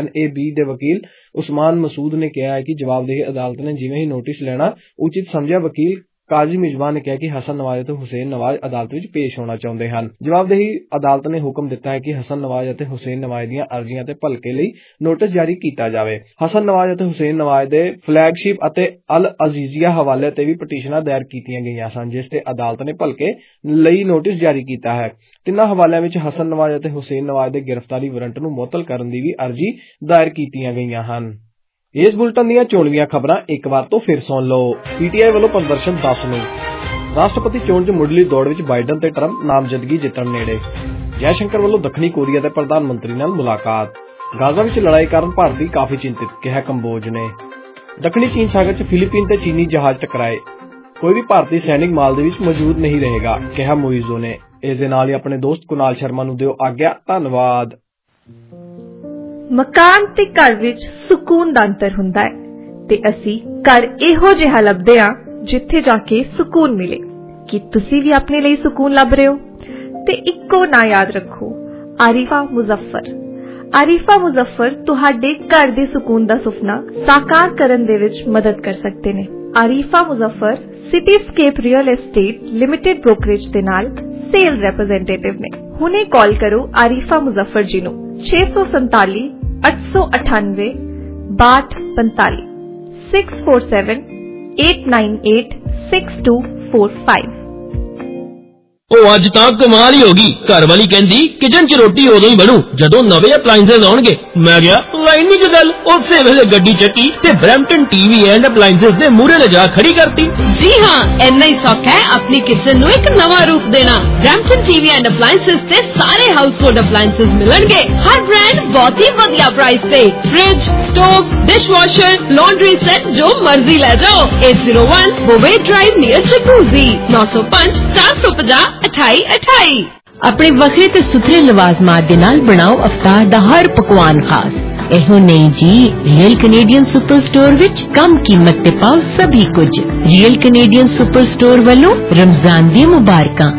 ਮਜੀਦ ਦੇ ਵਕੀਲ ਉਸਮਾਨ ਮਸੂਦ ਨੇ ਕਿਹਾ ਹੈ ਕਿ ਜਵਾਬਦੇਹੀ ਅਦਾਲਤ ਨੇ ਜਿਵੇਂ ਹੀ ਨੋਟਿਸ ਲੈਣਾ ਉਚਿਤ ਸਮਝਿਆ। ਵਕੀਲ ਕਾਜ਼ੀ ਮਿਜ਼ਬਾਨ ਨੇ ਕਿਹਾ ਕਿ ਹਸਨ ਨਵਾਜ਼ ਅਤੇ ਹੁਸੈਨ ਨਵਾਜ਼ ਅਦਾਲਤ ਵਿੱਚ ਪੇਸ਼ ਹੋਣਾ ਚਾਹੁੰਦੇ ਹਨ। ਜਵਾਬਦੇਹੀ ਅਦਾਲਤ ਨੇ ਹੁਕਮ ਦਿੱਤਾ ਹੈ ਕਿ ਹਸਨ ਨਵਾਜ਼ ਅਤੇ ਹੁਸੈਨ ਨਵਾਜ਼ ਦੀਆਂ ਅਰਜ਼ੀਆਂ ਤੇ ਭਲਕੇ ਲਈ ਨੋਟਿਸ ਜਾਰੀ ਕੀਤਾ ਜਾਵੇ। ਹਸਨ ਨਵਾਜ਼ ਅਤੇ ਹੁਸੈਨ ਨਵਾਜ਼ ਦੇ ਫਲੈਗਸ਼ਿਪ ਅਤੇ ਅਲ ਅਜ਼ੀਜ਼ੀਆ ਹਵਾਲੇ ਤੇ ਵੀ ਪਟੀਸ਼ਨਾਂ ਦਾਇਰ ਕੀਤੀਆਂ ਗਈਆਂ ਸਨ, ਜਿਸ ਤੇ ਅਦਾਲਤ ਨੇ ਭਲਕੇ ਲਈ ਨੋਟਿਸ ਜਾਰੀ ਕੀਤਾ ਹੈ। ਤਿੰਨਾਂ ਹਵਾਲਿਆਂ ਵਿੱਚ ਹਸਨ ਨਵਾਜ਼ ਅਤੇ ਹੁਸੈਨ ਨਵਾਜ਼ ਦੇ ਗ੍ਰਿਫਤਾਰੀ ਵਾਰੰਟ ਨੂੰ ਮੁਅੱਤਲ ਕਰਨ ਦੀ ਵੀ ਅਰਜ਼ੀ ਦਾਇਰ ਕੀਤੀਆਂ ਗਈਆਂ ਹਨ। ਇਸ ਬੁਲਟਨ ਦੀਆਂ ਚੋਣਵੀਆਂ ਖਬਰਾਂ ਇੱਕ ਵਾਰ ਤੋਂ ਫਿਰ ਸੁਣ ਲਓ। ਪੀਟੀਆਈ ਵੱਲੋਂ ਪ੍ਰਦਰਸ਼ਨ 10 ਨੂੰ। ਰਾਸ਼ਟਰਪਤੀ ਚੋਣ 'ਚ ਮੁੱਢਲੀ ਦੌੜ ਵਿੱਚ ਬਾਈਡਨ ਤੇ ਟਰੰਪ ਨਾਮਜ਼ਦਗੀ ਜਿੱਤਣ ਨੇੜੇ। ਜੈ ਸ਼ੰਕਰ ਵੱਲੋਂ ਦੱਖਣੀ ਕੋਰੀਆ ਦੇ ਪ੍ਰਧਾਨ ਮੰਤਰੀ ਨਾਲ ਮੁਲਾਕਾਤ। ਗਾਜ਼ਾ ਵਿੱਚ ਲੜਾਈ ਕਾਰਨ ਭਾਰਤੀ ਕਾਫੀ ਚਿੰਤਿਤ, ਕਿਹਾ ਕੰਬੋਜ ਨੇ। ਦੱਖਣੀ ਚੀਨ ਸਾਗਰ 'ਚ ਫਿਲੀਪੀਨ ਤੇ ਚੀਨੀ ਜਹਾਜ਼ ਟਕਰਾਏ। ਕੋਈ ਵੀ ਭਾਰਤੀ ਸੈਨਿਕ ਮਾਲਦੀਵ ਵਿੱਚ ਮੌਜੂਦ ਨਹੀਂ ਰਹੇਗਾ, ਕਿਹਾ ਮੋਇਜ਼ੋ ਨੇ। ਇਸ ਦੇ ਨਾਲ ਹੀ ਆਪਣੇ ਦੋਸਤ ਕੁਨਾਲ ਸ਼ਰਮਾ ਨੂੰ ਦਿਓ ਆਗਿਆ। ਧੰਨਵਾਦ। ਮਕਾਨ ਤੇ ਘਰ ਵਿੱਚ ਸਕੂਨ ਦਾ ਅੰਤਰ ਹੁੰਦਾ ਹੈ ਤੇ ਅਸੀਂ ਘਰ ਇਹੋ ਜਿਹਾ ਲੱਭਦੇ ਹਾਂ ਜਿੱਥੇ ਜਾ ਕੇ ਸਕੂਨ ਮਿਲੇ। ਕੀ ਤੁਸੀਂ ਵੀ ਆਪਣੇ ਲਈ ਸਕੂਨ ਲੱਭ ਰਹੇ ਹੋ? ਤੇ ਇੱਕੋ ਨਾਂ ਯਾਦ ਰੱਖੋ, ਆਰਿਫਾ ਮੁਜ਼ੱਫਰ। ਆਰਿਫਾ ਮੁਜ਼ੱਫਰ ਤੁਹਾਡੇ ਘਰ ਦੇ ਸਕੂਨ ਦਾ ਸੁਪਨਾ ਸਾਕਾਰ ਕਰਨ ਦੇ ਵਿੱਚ ਮਦਦ ਕਰ ਸਕਦੇ ਨੇ। Arifa Muzaffar cityscape real estate limited brokerage ਦੇ ਨਾਲ ਸੇਲਸ ਰਿਪਰੈਜ਼ੈਂਟੇਟਿਵ ਨੇ। ਹੁਣੇ ਕਾਲ ਕਰੋ ਆਰਿਫਾ ਮੁਜ਼ੱਫਰ ਜੀ ਨੂੰ 647 898 6245 647 898 6245। ਉਹ ਅੱਜ ਤਾਂ ਕਮਾਲ ਹੀ ਹੋ ਗਈ। ਘਰ ਵਾਲੀ ਕਹਿੰਦੀ ਕਿਚਨ 'ਚ ਰੋਟੀ ਉਦੋਂ ਹੀ ਬਣੂ ਜਦੋਂ ਨਵੇਂ ਅਪਲਾਈਐਂਸਸ ਆਉਣਗੇ। ਮੈਂ ਕਿਹਾ ਲਾਈਨ ਨਹੀਂ ਗੱਲ। ਉਸੇ ਵੇਲੇ ਗੱਡੀ ਚੱਕੀ ਤੇ ਬਰੈਂਪਟਨ ਟੀਵੀ ਐਂਡ ਅਪਲਾਈਐਂਸਸ ਦੇ ਮੂਹਰੇ ਲਿਜਾ ਖੜੀ ਕਰਤੀ। ਜੀ ਹਾਂ, ਇੰਨਾ ਹੀ ਸੌਖਾ ਹੈ ਆਪਣੀ ਕਿਚਨ ਨੂੰ ਇੱਕ ਨਵਾਂ ਰੂਪ ਦੇਣਾ। ਬਰੈਂਪਟਨ ਟੀਵੀ ਐਂਡ ਅਪਲਾਈਐਂਸਸ ਤੇ ਸਾਰੇ ਹਾਊਸਹੋਲਡ ਅਪਲਾਈਐਂਸਸ ਮਿਲਣਗੇ ਹਰ ਬ੍ਰਾਂਡ ਬਹੁਤ ਹੀ ਵਧੀਆ ਪ੍ਰਾਈਸ ਤੇ। Fridge, stove, dishwasher, laundry set ਜੋ ਮਰਜ਼ੀ ਲੈ ਜਾਓ। 801 ਬੋਵੇ ਡਰਾਈਵ ਨੀਅਰ ਚਕੂਜ਼ੀ 905 450 2828। ਆਪਣੇ ਵੱਖਰੇ ਤੇ ਸੁਥਰੇ ਲਵਾਜ਼ਮਾਤ ਦੇ ਨਾਲ ਬਣਾਓ ਅਫਤਾਰ ਦਾ ਹਰ ਪਕਵਾਨ ਖਾਸ। ਇਹੋ ਨਹੀਂ ਜੀ, ਰੀਅਲ ਕੈਨੇਡੀਅਨ ਸੁਪਰ ਸਟੋਰ ਵਿੱਚ ਕਮ ਕੀਮਤ ਤੇ ਪਾਓ ਸਭੀ ਕੁਝ। ਰੀਅਲ कनेडियन सुपर स्टोर वालों रमजान दी मुबारकां।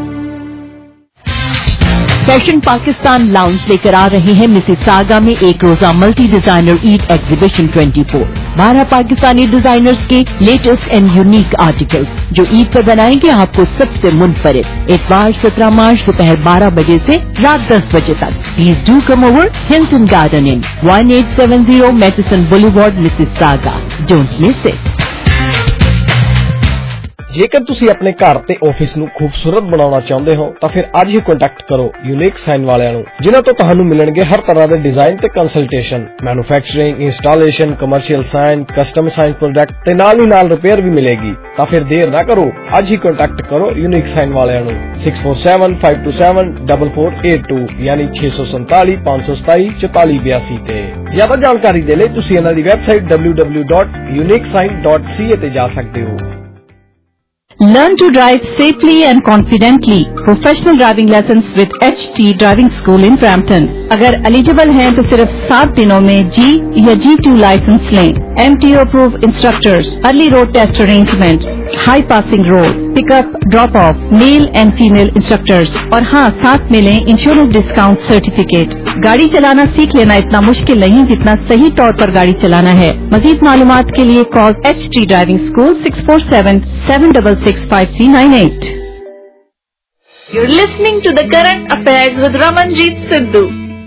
फैशन पाकिस्तान लाउंज लेकर आ रहे हैं मिसिसागा में एक रोजा multi designer Eid exhibition 24। 12 Pakistani designers के लेटेस्ट एंड यूनिक आर्टिकल्स जो ईद पर बनाएंगे आपको सबसे मुनफरिद। इतवार 17 मार्च दोपहर 12 बजे से रात 10 बजे तक। Please do come over Hilton garden inn 1870 मैथिसन boulevard Mississauga. Don't miss it. ਜੇਕਰ ਤੁਸੀਂ ਆਪਣੇ ਘਰ ਤੇ ਆਫਿਸ ਨੂੰ ਖੂਬਸੂਰਤ ਬਣਾਉਣਾ ਚਾਹੁੰਦੇ ਹੋ ਤਾਂ ਫਿਰ ਅੱਜ ਹੀ ਕੰਟੈਕਟ ਕਰੋ ਯੂਨੀਕ ਸਾਈਨ ਵਾਲਿਆਂ ਨੂੰ, ਜਿਨ੍ਹਾਂ ਤੋਂ ਤੁਹਾਨੂੰ ਮਿਲਣਗੇ ਹਰ ਤਰ੍ਹਾਂ ਦੇ ਡਿਜ਼ਾਈਨ ਤੇ consultation, manufacturing, installation, commercial sign, custom sign product ਤੇ ਨਾਲ ਹੀ ਨਾਲ ਰਿਪੇਅਰ ਵੀ ਮਿਲੇਗੀ। ਤਾਂ ਫਿਰ ਦੇਰ ਨਾ ਕਰੋ, ਅੱਜ ਹੀ ਕੰਟੈਕਟ ਕਰੋ ਯੂਨੀਕ ਸਾਈਨ ਵਾਲਿਆਂ ਨੂੰ 6475274482 ਯਾਨੀ 647 527 4482 ਤੇ। ਜ਼ਿਆਦਾ ਜਾਣਕਾਰੀ ਦੇ ਲਈ ਤੁਸੀਂ ਇਹਨਾਂ ਦੀ ਵੈਬਸਾਈਟ www.uniquesign.ca ਤੇ ਜਾ ਸਕਦੇ ਹੋ। Learn to drive safely and confidently. Professional driving lessons with HT Driving School in Brampton. अगर एलिजिबल हैं तो सिर्फ 7 दिनों में G या G2 लाइसेंस लें। MTO approved instructors, early road test arrangements, high passing road, pickup, drop off, male and female instructors और हाँ साथ में लें इंश्योरेंस डिस्काउंट सर्टिफिकेट। गाड़ी चलाना सीख लेना इतना मुश्किल नहीं जितना सही तौर पर गाड़ी चलाना है। मजीद मालूमात के लिए call HT Driving School 647-766-5398। You're listening to the Current Affairs with Ramanjeet Sidhu.